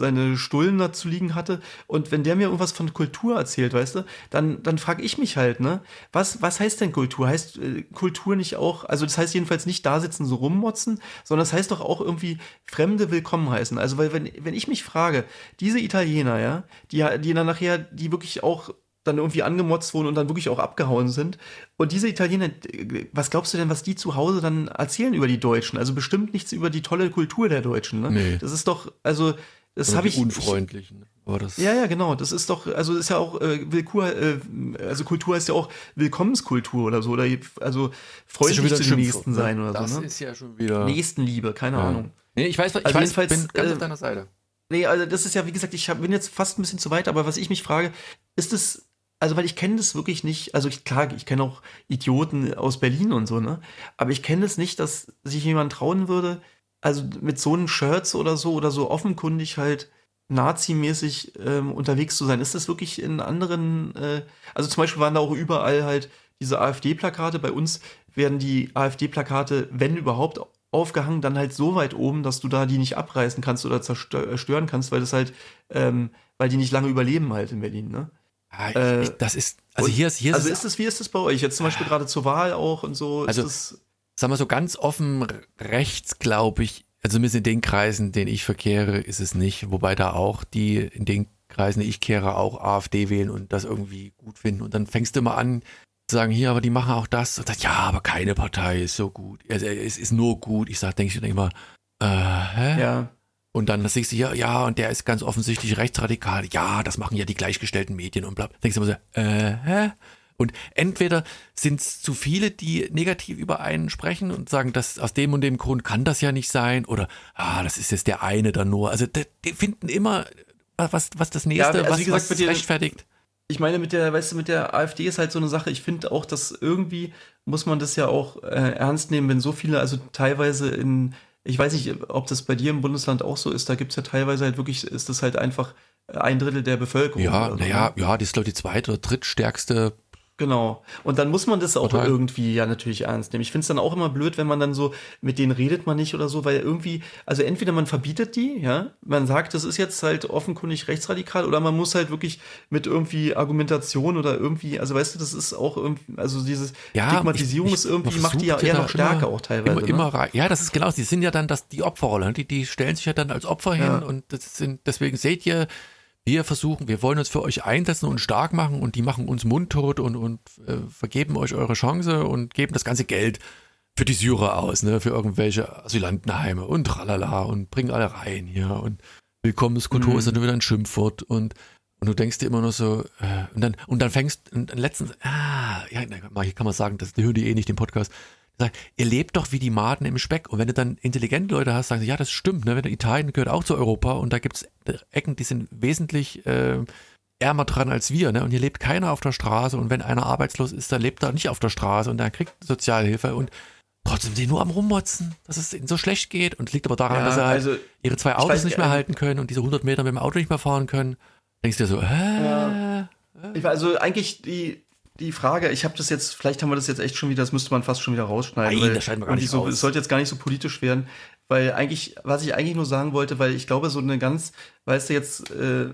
Stullen da zu liegen hatte. Und wenn der mir irgendwas von Kultur erzählt, weißt du, dann, dann frage ich mich halt, ne, was, was heißt denn Kultur? Heißt äh, Kultur nicht auch, also das heißt jedenfalls nicht da sitzen, so rummotzen, sondern das heißt doch auch irgendwie Fremde willkommen heißen. Also, weil wenn, wenn ich mich frage, diese Italiener, ja, die, die dann nachher, die wirklich auch dann irgendwie angemotzt wurden und dann wirklich auch abgehauen sind. Und diese Italiener, was glaubst du denn, was die zu Hause dann erzählen über die Deutschen? Also bestimmt nichts über die tolle Kultur der Deutschen, ne? Nee. Das ist doch, also das habe ich. Unfreundlichen. War das ja, ja, genau. Das ist doch, also ist ja auch äh, Willkur, äh, also Kultur ist ja auch Willkommenskultur oder so, oder also freundlich zu den Nächsten sein oder das so. Das ne? ist ja schon wieder Nächstenliebe, keine ja. Ahnung. Nee, ich weiß, ich also weiß, bin ganz äh, auf deiner Seite. Nee, also das ist ja, wie gesagt, ich hab, bin jetzt fast ein bisschen zu weit, aber was ich mich frage, ist es, also weil ich kenne das wirklich nicht, also ich, klar, ich kenne auch Idioten aus Berlin und so, ne? Aber ich kenne es nicht, dass sich jemand trauen würde, also mit so einem Shirts oder so oder so offenkundig halt nazimäßig ähm, unterwegs zu sein. Ist das wirklich in anderen, äh, also zum Beispiel waren da auch überall halt diese AfD-Plakate. Bei uns werden die AfD-Plakate, wenn überhaupt, aufgehangen, dann halt so weit oben, dass du da die nicht abreißen kannst oder zerstören kannst, weil das halt, ähm, weil die nicht lange überleben halt in Berlin, ne? Ja, ich, äh, ich, das ist, also hier ist, hier also ist ist es, wie ist das bei euch? Jetzt zum Beispiel gerade zur Wahl auch und so. Also, ist das, sagen wir so ganz offen rechts, glaube ich, also zumindest in den Kreisen, in denen ich verkehre, ist es nicht. Wobei da auch die, in den Kreisen, die ich kehre, auch AfD wählen und das irgendwie gut finden. Und dann fängst du mal an, zu sagen, hier, aber die machen auch das. Und sagst, ja, aber keine Partei ist so gut. Also, es ist nur gut. Ich sag, denke ich dann immer, äh, hä? Ja. Und dann siehst du hier, ja, und der ist ganz offensichtlich rechtsradikal. Ja, das machen ja die gleichgestellten Medien und bla. Denkst du immer so, äh, hä? Und entweder sind es zu viele, die negativ über einen sprechen und sagen, dass aus dem und dem Grund kann das ja nicht sein. Oder, ah, das ist jetzt der eine dann nur. Also die, die finden immer, was, was das Nächste, ja, also was, wie gesagt, was dir, rechtfertigt. Ich meine, mit der, weißt du, mit der AfD ist halt so eine Sache. Ich finde auch, dass irgendwie muss man das ja auch äh, ernst nehmen, wenn so viele, also teilweise in, ich weiß nicht, ob das bei dir im Bundesland auch so ist, da gibt es ja teilweise halt wirklich, ist das halt einfach ein Drittel der Bevölkerung. Ja, so, naja, ne? ja, das ist glaube ich die zweite oder drittstärkste. Genau. Und dann muss man das auch Total. irgendwie ja natürlich ernst nehmen. Ich finde es dann auch immer blöd, wenn man dann so, mit denen redet man nicht oder so, weil irgendwie, also entweder man verbietet die, ja, man sagt, das ist jetzt halt offenkundig rechtsradikal, oder man muss halt wirklich mit irgendwie Argumentation oder irgendwie, also weißt du, das ist auch irgendwie, also dieses Ja, Stigmatisierung ich- ist ich- irgendwie, man macht die ja versucht eher ja noch da stärker immer- auch teilweise. Immer, immer rein. Ja, das ist genau, die sind ja dann das, die Opferrolle. Die, die stellen sich ja dann als Opfer hin Ja. und das sind, deswegen seht ihr, wir versuchen, wir wollen uns für euch einsetzen und stark machen und die machen uns mundtot und, und äh, vergeben euch eure Chance und geben das ganze Geld für die Syrer aus, ne, für irgendwelche Asylantenheime und tralala und bringen alle rein hier und Willkommenskultur Mhm. ist dann wieder ein Schimpfwort und und du denkst dir immer nur so, äh, und dann, und dann fängst, und dann letztens, ah, ja, na, hier kann man sagen, das hören die eh nicht den Podcast, sagt, ihr lebt doch wie die Maden im Speck. Und wenn du dann intelligente Leute hast, sagen sie, ja, das stimmt, ne? Wenn du, Italien gehört auch zu Europa und da gibt es Ecken, die sind wesentlich äh, ärmer dran als wir, ne? Und hier lebt keiner auf der Straße und wenn einer arbeitslos ist, dann lebt er nicht auf der Straße und dann kriegt Sozialhilfe und trotzdem sind die nur am Rummotzen, dass es ihnen so schlecht geht und liegt aber daran, Ja, dass sie halt also, ihre zwei ich Autos weiß, nicht mehr äh, halten können und diese hundert Meter mit dem Auto nicht mehr fahren können. Denkst du dir so, hä? Ja. Ich war also eigentlich die, die Frage, ich habe das jetzt, vielleicht haben wir das jetzt echt schon wieder, das müsste man fast schon wieder rausschneiden. Nein, weil das schneiden wir gar irgendwie nicht so, raus. Es sollte jetzt gar nicht so politisch werden, weil eigentlich, was ich eigentlich nur sagen wollte, weil ich glaube, so eine ganz, weißt du, jetzt äh,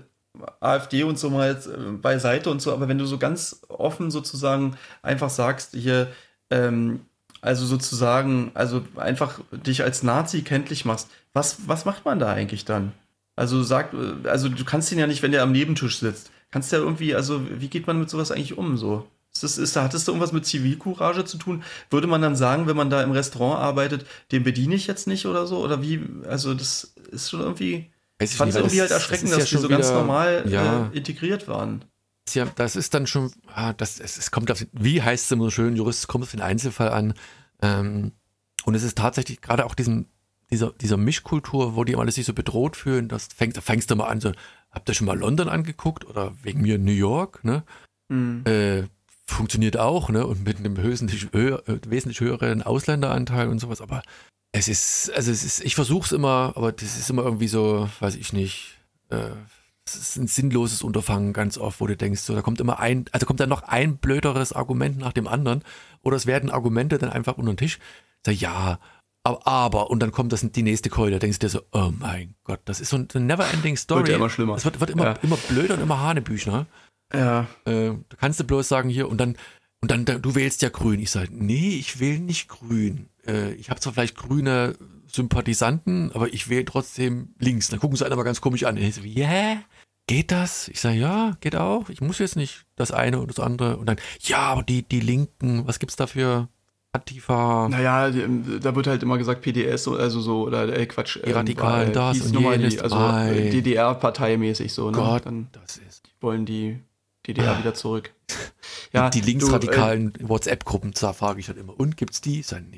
AfD und so mal jetzt, äh, beiseite und so, aber wenn du so ganz offen sozusagen einfach sagst, hier, ähm, also sozusagen, also einfach dich als Nazi kenntlich machst, was, was macht man da eigentlich dann? Also sagt, also du kannst ihn ja nicht, wenn der am Nebentisch sitzt, kannst du ja irgendwie, also wie geht man mit sowas eigentlich um so? Ist das, ist, hat das da irgendwas mit Zivilcourage zu tun? Würde man dann sagen, wenn man da im Restaurant arbeitet, den bediene ich jetzt nicht oder so? Oder wie, also das ist schon irgendwie, Weiß ich fand es nicht, weil irgendwie das- halt erschreckend, das dass ist ja die so schon ganz wieder- normal ja. äh, integriert waren. Ja, das ist dann schon, ah, das, es, es kommt auf, den- wie heißt es immer so schön, Jurist, es kommt auf den Einzelfall an. Ähm, und es ist tatsächlich gerade auch diesen, dieser, dieser Mischkultur, wo die alle sich so bedroht fühlen, das fängt, da fängst du mal an, so, habt ihr schon mal London angeguckt oder wegen mir New York, ne? Mhm. Äh, funktioniert auch, ne? Und mit einem wesentlich, höher, äh, wesentlich höheren Ausländeranteil und sowas, aber es ist, also es ist, ich versuche es immer, aber das ist immer irgendwie so, weiß ich nicht, äh, es ist ein sinnloses Unterfangen ganz oft, wo du denkst, so, da kommt immer ein, also kommt dann noch ein blöderes Argument nach dem anderen oder es werden Argumente dann einfach unter den Tisch. Sag, ja, aber, aber, und dann kommt das die nächste Keule, da denkst du dir so, oh mein Gott, das ist so eine never-ending Story. Wird ja immer schlimmer. Es wird, wird immer, ja. immer blöder und immer Hanebüchner. Ja. Äh, da kannst du bloß sagen hier, und dann, und dann, du wählst ja grün. Ich sage, nee, ich wähle nicht grün. Äh, ich habe zwar vielleicht grüne Sympathisanten, aber ich wähle trotzdem links. Dann gucken sie einen aber ganz komisch an. Und ich so, ja, yeah, geht das? Ich sage, ja, geht auch. Ich muss jetzt nicht das eine oder das andere. Und dann, ja, aber die, die Linken, was gibt's da für Antifa? Naja, die, da wird halt immer gesagt P D S, also so, oder äh, Quatsch. Die Radikalen, äh, das und jenes. jenes. Also Ei. D D R-parteimäßig so. Ne? Gott, dann das ist... wollen die D D R Ah. wieder zurück. Ja, die du, linksradikalen äh, WhatsApp-Gruppen, da frage ich halt immer, und gibt's die? Ich sage, nee.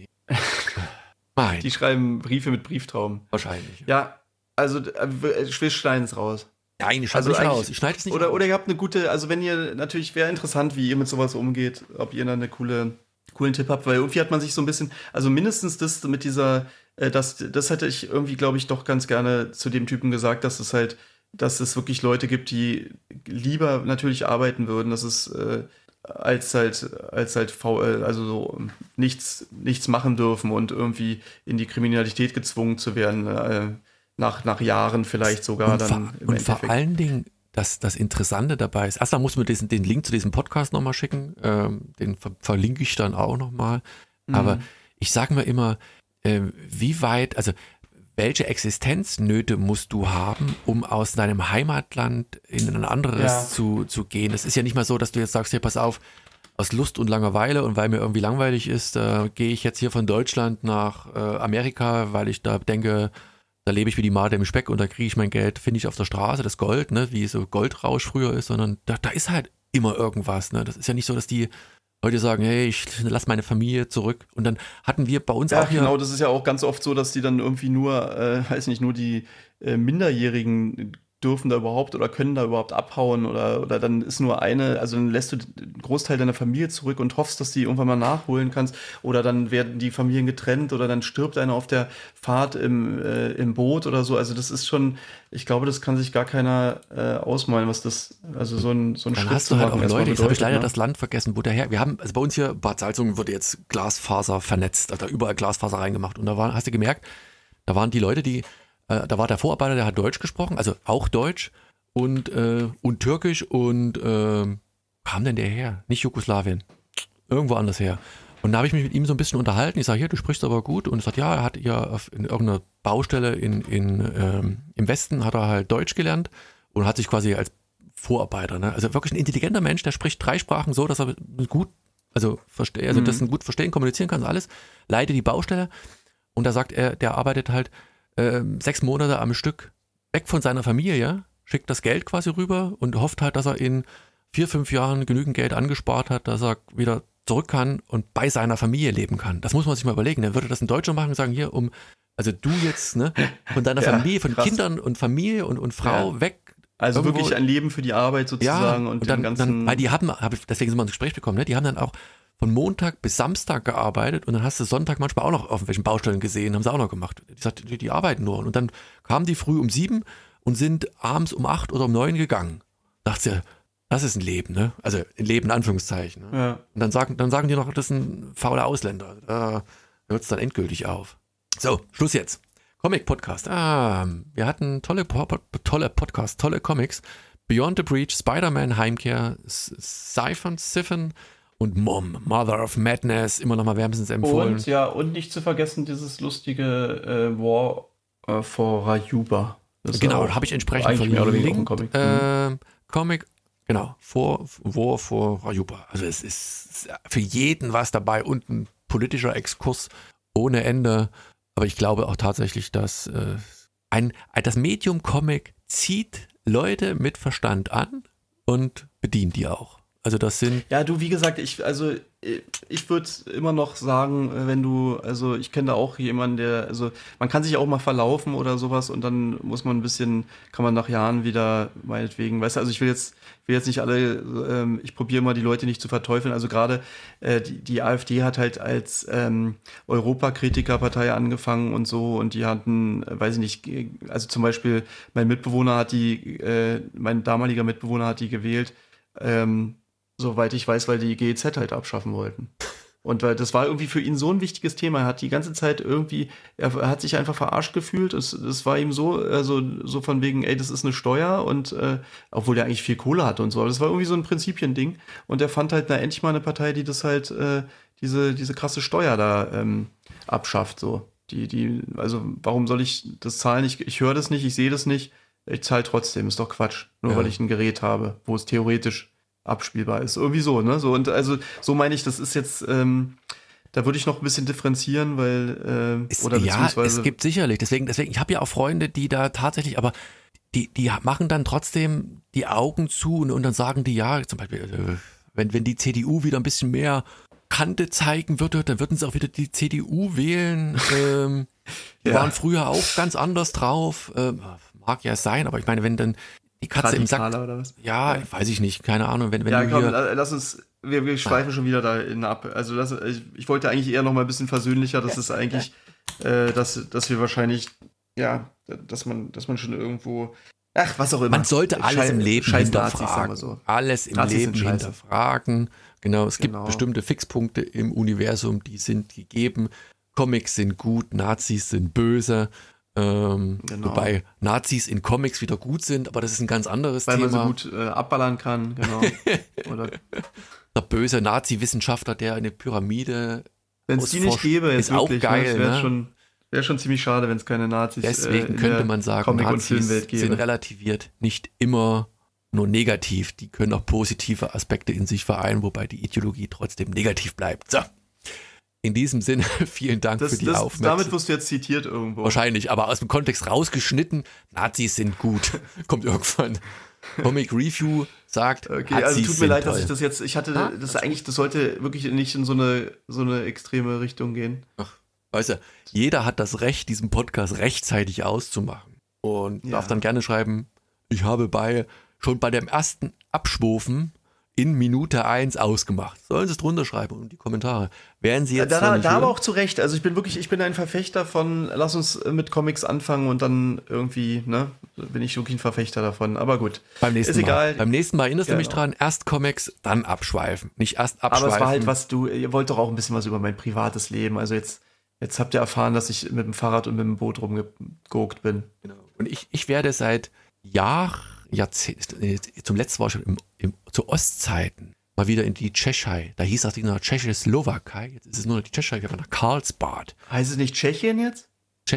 Nein. Die schreiben Briefe mit Brieftrauben. Wahrscheinlich. Ja, also äh, wir schneiden es raus. Nein, ich schneide Also nicht eigentlich- raus. Ich schneide es nicht Oder, raus. oder ihr habt eine gute, also wenn ihr, natürlich wäre interessant, wie ihr mit sowas umgeht, ob ihr da eine coole, coolen Tipp habt, weil irgendwie hat man sich so ein bisschen, also mindestens das mit dieser, äh, das, das hätte ich irgendwie, glaube ich, doch ganz gerne zu dem Typen gesagt, dass es halt, dass es wirklich Leute gibt, die lieber natürlich arbeiten würden, dass es äh, als halt, als halt faul, also so nichts, nichts machen dürfen und irgendwie in die Kriminalität gezwungen zu werden, äh, nach, nach Jahren vielleicht sogar und dann vor, im und vor Endeffekt. allen Dingen, das, das Interessante dabei ist, erstmal muss man diesen, den Link zu diesem Podcast nochmal schicken, ähm, den ver verlinke ich dann auch nochmal, aber Mhm. ich sage mir immer, äh, wie weit, also welche Existenznöte musst du haben, um aus deinem Heimatland in ein anderes Ja. zu, zu gehen? Es ist ja nicht mal so, dass du jetzt sagst, hier pass auf, aus Lust und Langeweile und weil mir irgendwie langweilig ist, äh, gehe ich jetzt hier von Deutschland nach äh, Amerika, weil ich da denke, da lebe ich wie die Made im Speck und da kriege ich mein Geld, finde ich auf der Straße, das Gold, ne, wie so Goldrausch früher ist, sondern da, da ist halt immer irgendwas. Ne? Das ist ja nicht so, dass die Leute sagen, hey, ich lasse meine Familie zurück. Und dann hatten wir bei uns Ja, auch hier... genau, das ist ja auch ganz oft so, dass die dann irgendwie nur, äh, weiß nicht, nur die äh, Minderjährigen dürfen da überhaupt oder können da überhaupt abhauen oder, oder dann ist nur eine, also dann lässt du den Großteil deiner Familie zurück und hoffst, dass die irgendwann mal nachholen kannst oder dann werden die Familien getrennt oder dann stirbt einer auf der Fahrt im, äh, im Boot oder so. Also das ist schon, ich glaube, das kann sich gar keiner äh, ausmalen, was das, also so ein, so ein Dann Schritt hast zu du halt machen auch erstmal Leute, jetzt habe ich bedeutet, leider ne? das Land vergessen, wo der her. Wir haben, also bei uns hier, Bad Salzungen wurde jetzt Glasfaser vernetzt, also da überall Glasfaser reingemacht. Und da war, hast du gemerkt, da waren die Leute, die, äh, da war der Vorarbeiter, der hat Deutsch gesprochen, also auch Deutsch und, äh, und Türkisch und äh, kam denn der her? Nicht Jugoslawien, irgendwo anders her. Und da habe ich mich mit ihm so ein bisschen unterhalten. Ich sage, hier, du sprichst aber gut. Und er sagt, ja, er hat ja auf, in irgendeiner Baustelle in, in, ähm, im Westen hat er halt Deutsch gelernt und hat sich quasi als Vorarbeiter, ne? Also wirklich ein intelligenter Mensch, der spricht drei Sprachen so, dass er gut, also verstehe, also Mhm. das gut verstehen, kommunizieren kann, alles, leitet die Baustelle und da sagt er, der arbeitet halt ähm, sechs Monate am Stück weg von seiner Familie, schickt das Geld quasi rüber und hofft halt, dass er in vier, fünf Jahren genügend Geld angespart hat, dass er wieder zurück kann und bei seiner Familie leben kann. Das muss man sich mal überlegen. Dann würde das ein Deutscher machen und sagen, hier, um, also du jetzt, ne, von deiner Ja, Familie, von krass. Kindern und Familie und, und Frau Ja. weg. Also irgendwo- wirklich ein Leben für die Arbeit sozusagen und, dann, den ganzen. dann, weil die haben, hab ich, deswegen sind wir ins Gespräch bekommen, ne? Die haben dann auch von Montag bis Samstag gearbeitet und dann hast du Sonntag manchmal auch noch auf welchen Baustellen gesehen, haben sie auch noch gemacht. Die, sagt, die, die arbeiten nur. Und dann kamen die früh um sieben und sind abends um acht oder um neun gegangen. Dachte ja, das ist ein Leben, ne? Also ein Leben in Anführungszeichen. Ne? ja. Und dann sagen, dann sagen die noch, das ist ein fauler Ausländer. Da hört es dann endgültig auf. So, Schluss jetzt. Comic-Podcast. Ah, wir hatten tolle, Po- tolle Podcasts, tolle Comics. Beyond the Breach, Spider-Man, Heimkehr, S- Siphon, Siphon und Mom, Mother of Madness, immer nochmal wärmstens empfohlen. Und ja, und nicht zu vergessen dieses lustige äh, War äh, for Rayuba. Das ist Genau, auch habe ich entsprechend eigentlich mehr oder weniger auch ein verlinkt. Comic. Ähm, Comic, genau, vor, War for Rayuba. Also es ist für jeden was dabei und ein politischer Exkurs ohne Ende. Aber ich glaube auch tatsächlich, dass äh, ein, das Medium Comic zieht Leute mit Verstand an und bedient die auch. Also das sind Ja, du, wie gesagt, ich, also ich würde immer noch sagen, wenn du, also ich kenne da auch jemanden, der, also man kann sich auch mal verlaufen oder sowas und dann muss man ein bisschen, kann man nach Jahren wieder, meinetwegen, weißt du, also ich will jetzt, will jetzt nicht alle, ähm, ich probiere mal die Leute nicht zu verteufeln, also gerade äh, die, die AfD hat halt als ähm, Europakritikerpartei angefangen und so und die hatten, äh, weiß ich nicht, also zum Beispiel mein Mitbewohner hat die, äh, mein damaliger Mitbewohner hat die gewählt, ähm, soweit ich weiß, weil die G E Z halt abschaffen wollten. Und weil das war irgendwie für ihn so ein wichtiges Thema. Er hat die ganze Zeit irgendwie, er, er hat sich einfach verarscht gefühlt. Es, es war ihm so, also so von wegen, ey, das ist eine Steuer und äh, obwohl er eigentlich viel Kohle hatte und so. Aber das war irgendwie so ein Prinzipiending. Und er fand halt, na, endlich mal eine Partei, die das halt, äh, diese, diese krasse Steuer da ähm, abschafft. So. Die, die, also warum soll ich das zahlen? Ich, ich höre das nicht, ich sehe das nicht. Ich zahle trotzdem, ist doch Quatsch. Nur ja. weil ich ein Gerät habe, wo es theoretisch abspielbar ist. Irgendwie so, ne? So, und also so meine ich, das ist jetzt, ähm, da würde ich noch ein bisschen differenzieren, weil äh, es, oder beziehungsweise. Ja, es gibt sicherlich. Deswegen, deswegen, ich habe ja auch Freunde, die da tatsächlich, aber die, die machen dann trotzdem die Augen zu und, und dann sagen die, ja, zum Beispiel, äh, wenn, wenn die C D U wieder ein bisschen mehr Kante zeigen würde, dann würden sie auch wieder die C D U wählen. Ähm, die ja. waren früher auch ganz anders drauf. Ähm, mag ja sein, aber ich meine, wenn dann die Katze im Sack. Oder was? Ja, weiß ich nicht, keine Ahnung. Wenn, wenn ja, du komm, hier, lass uns, wir, wir schweifen ah. schon wieder dahin ab. Also das, ich, ich wollte eigentlich eher noch mal ein bisschen versöhnlicher, das ist eigentlich, äh, dass, dass wir wahrscheinlich, ja, dass man, dass man schon irgendwo, ach, was auch immer. Man sollte alles Schei- im Leben Scheiß hinterfragen. Nazis, so. Alles im Nazis Leben hinterfragen. Genau, es genau. gibt bestimmte Fixpunkte im Universum, die sind gegeben. Comics sind gut, Nazis sind böse. Ähm, genau. Wobei Nazis in Comics wieder gut sind, aber das ist ein ganz anderes Weil Thema. Weil man so gut äh, abballern kann, genau. Oder der böse Nazi-Wissenschaftler, der eine Pyramide Wenn es die nicht gäbe, ist wirklich, auch geil. Ne? Wäre ne? schon, wär schon ziemlich schade, wenn es keine Nazis gäbe. Deswegen äh, könnte man sagen, Comic- Nazis sind relativiert, nicht immer nur negativ. Die können auch positive Aspekte in sich vereinen, wobei die Ideologie trotzdem negativ bleibt. So. In diesem Sinne, vielen Dank das, für die das, Aufmerksamkeit. Damit wirst du jetzt zitiert irgendwo. Wahrscheinlich, aber aus dem Kontext rausgeschnitten. Nazis sind gut. Kommt irgendwann. Comic Review sagt, okay, Nazis also tut mir leid, toll. dass ich das jetzt, ich hatte, ah, das eigentlich, das sollte wirklich nicht in so eine, so eine extreme Richtung gehen. Ach, weißt du, jeder hat das Recht, diesen Podcast rechtzeitig auszumachen. Und ja. darf dann gerne schreiben, ich habe bei, schon bei dem ersten Abschwufen in Minute eins ausgemacht. Sollen Sie es drunter schreiben und die Kommentare. Werden Sie jetzt ja, da, noch nicht da hören? aber auch zu Recht. Also ich bin wirklich, ich bin ein Verfechter von, lass uns mit Comics anfangen und dann irgendwie, ne, bin ich wirklich ein Verfechter davon. Aber gut. Beim nächsten ist Mal. egal. Beim nächsten Mal erinnerst genau. du mich dran, erst Comics, dann abschweifen. Nicht erst abschweifen. Aber es war halt was, du, ihr wollt doch auch ein bisschen was über mein privates Leben. Also jetzt, jetzt habt ihr erfahren, dass ich mit dem Fahrrad und mit dem Boot rumgeguckt bin. Genau. Und ich, ich werde seit Jahr, Jahrzehnt, zum letzten war ich im, im, zu Ostzeiten, mal wieder in die Tschechei. Da hieß das Ding noch Tschechoslowakei. Jetzt ist es nur noch die Tschechei, wir waren nach Karlsbad. Heißt es nicht Tschechien jetzt?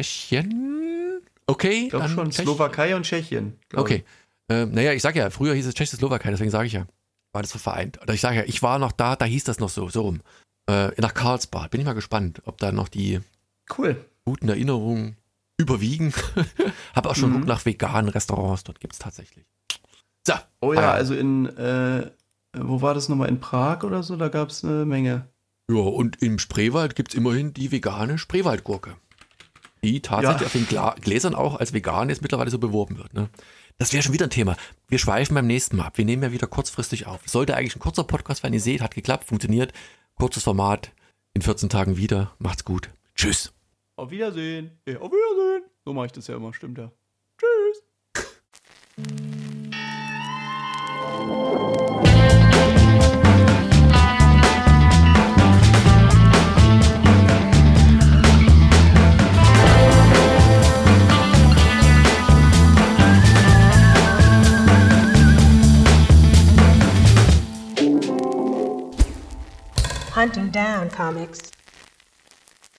Tschechien? Okay. Ich glaube schon, Tschech- Slowakei und Tschechien. Okay. Ähm, naja, ich sag ja, früher hieß es Tschechoslowakei, deswegen sage ich ja, war das so vereint. Oder ich sage ja, ich war noch da, da hieß das noch so, so rum. Äh, nach Karlsbad. Bin ich mal gespannt, ob da noch die cool. guten Erinnerungen überwiegen. Habe auch schon mhm. nach veganen Restaurants, dort gibt es tatsächlich. So. Oh ja, ah, also in, äh, wo war das nochmal, in Prag oder so, da gab es eine Menge. Ja, und im Spreewald gibt es immerhin die vegane Spreewaldgurke. Die tatsächlich ja. auf den Gla- Gläsern auch als vegan jetzt mittlerweile so beworben wird. Ne? Das wäre schon wieder ein Thema. Wir schweifen beim nächsten Mal ab. Wir nehmen ja wieder kurzfristig auf. Sollte eigentlich ein kurzer Podcast werden. Ihr seht, hat geklappt, funktioniert. Kurzes Format. In vierzehn Tagen wieder. Macht's gut. Tschüss. Auf Wiedersehen. Ja, auf Wiedersehen. So mache ich das ja immer, stimmt ja. Tschüss. Hunting down comics.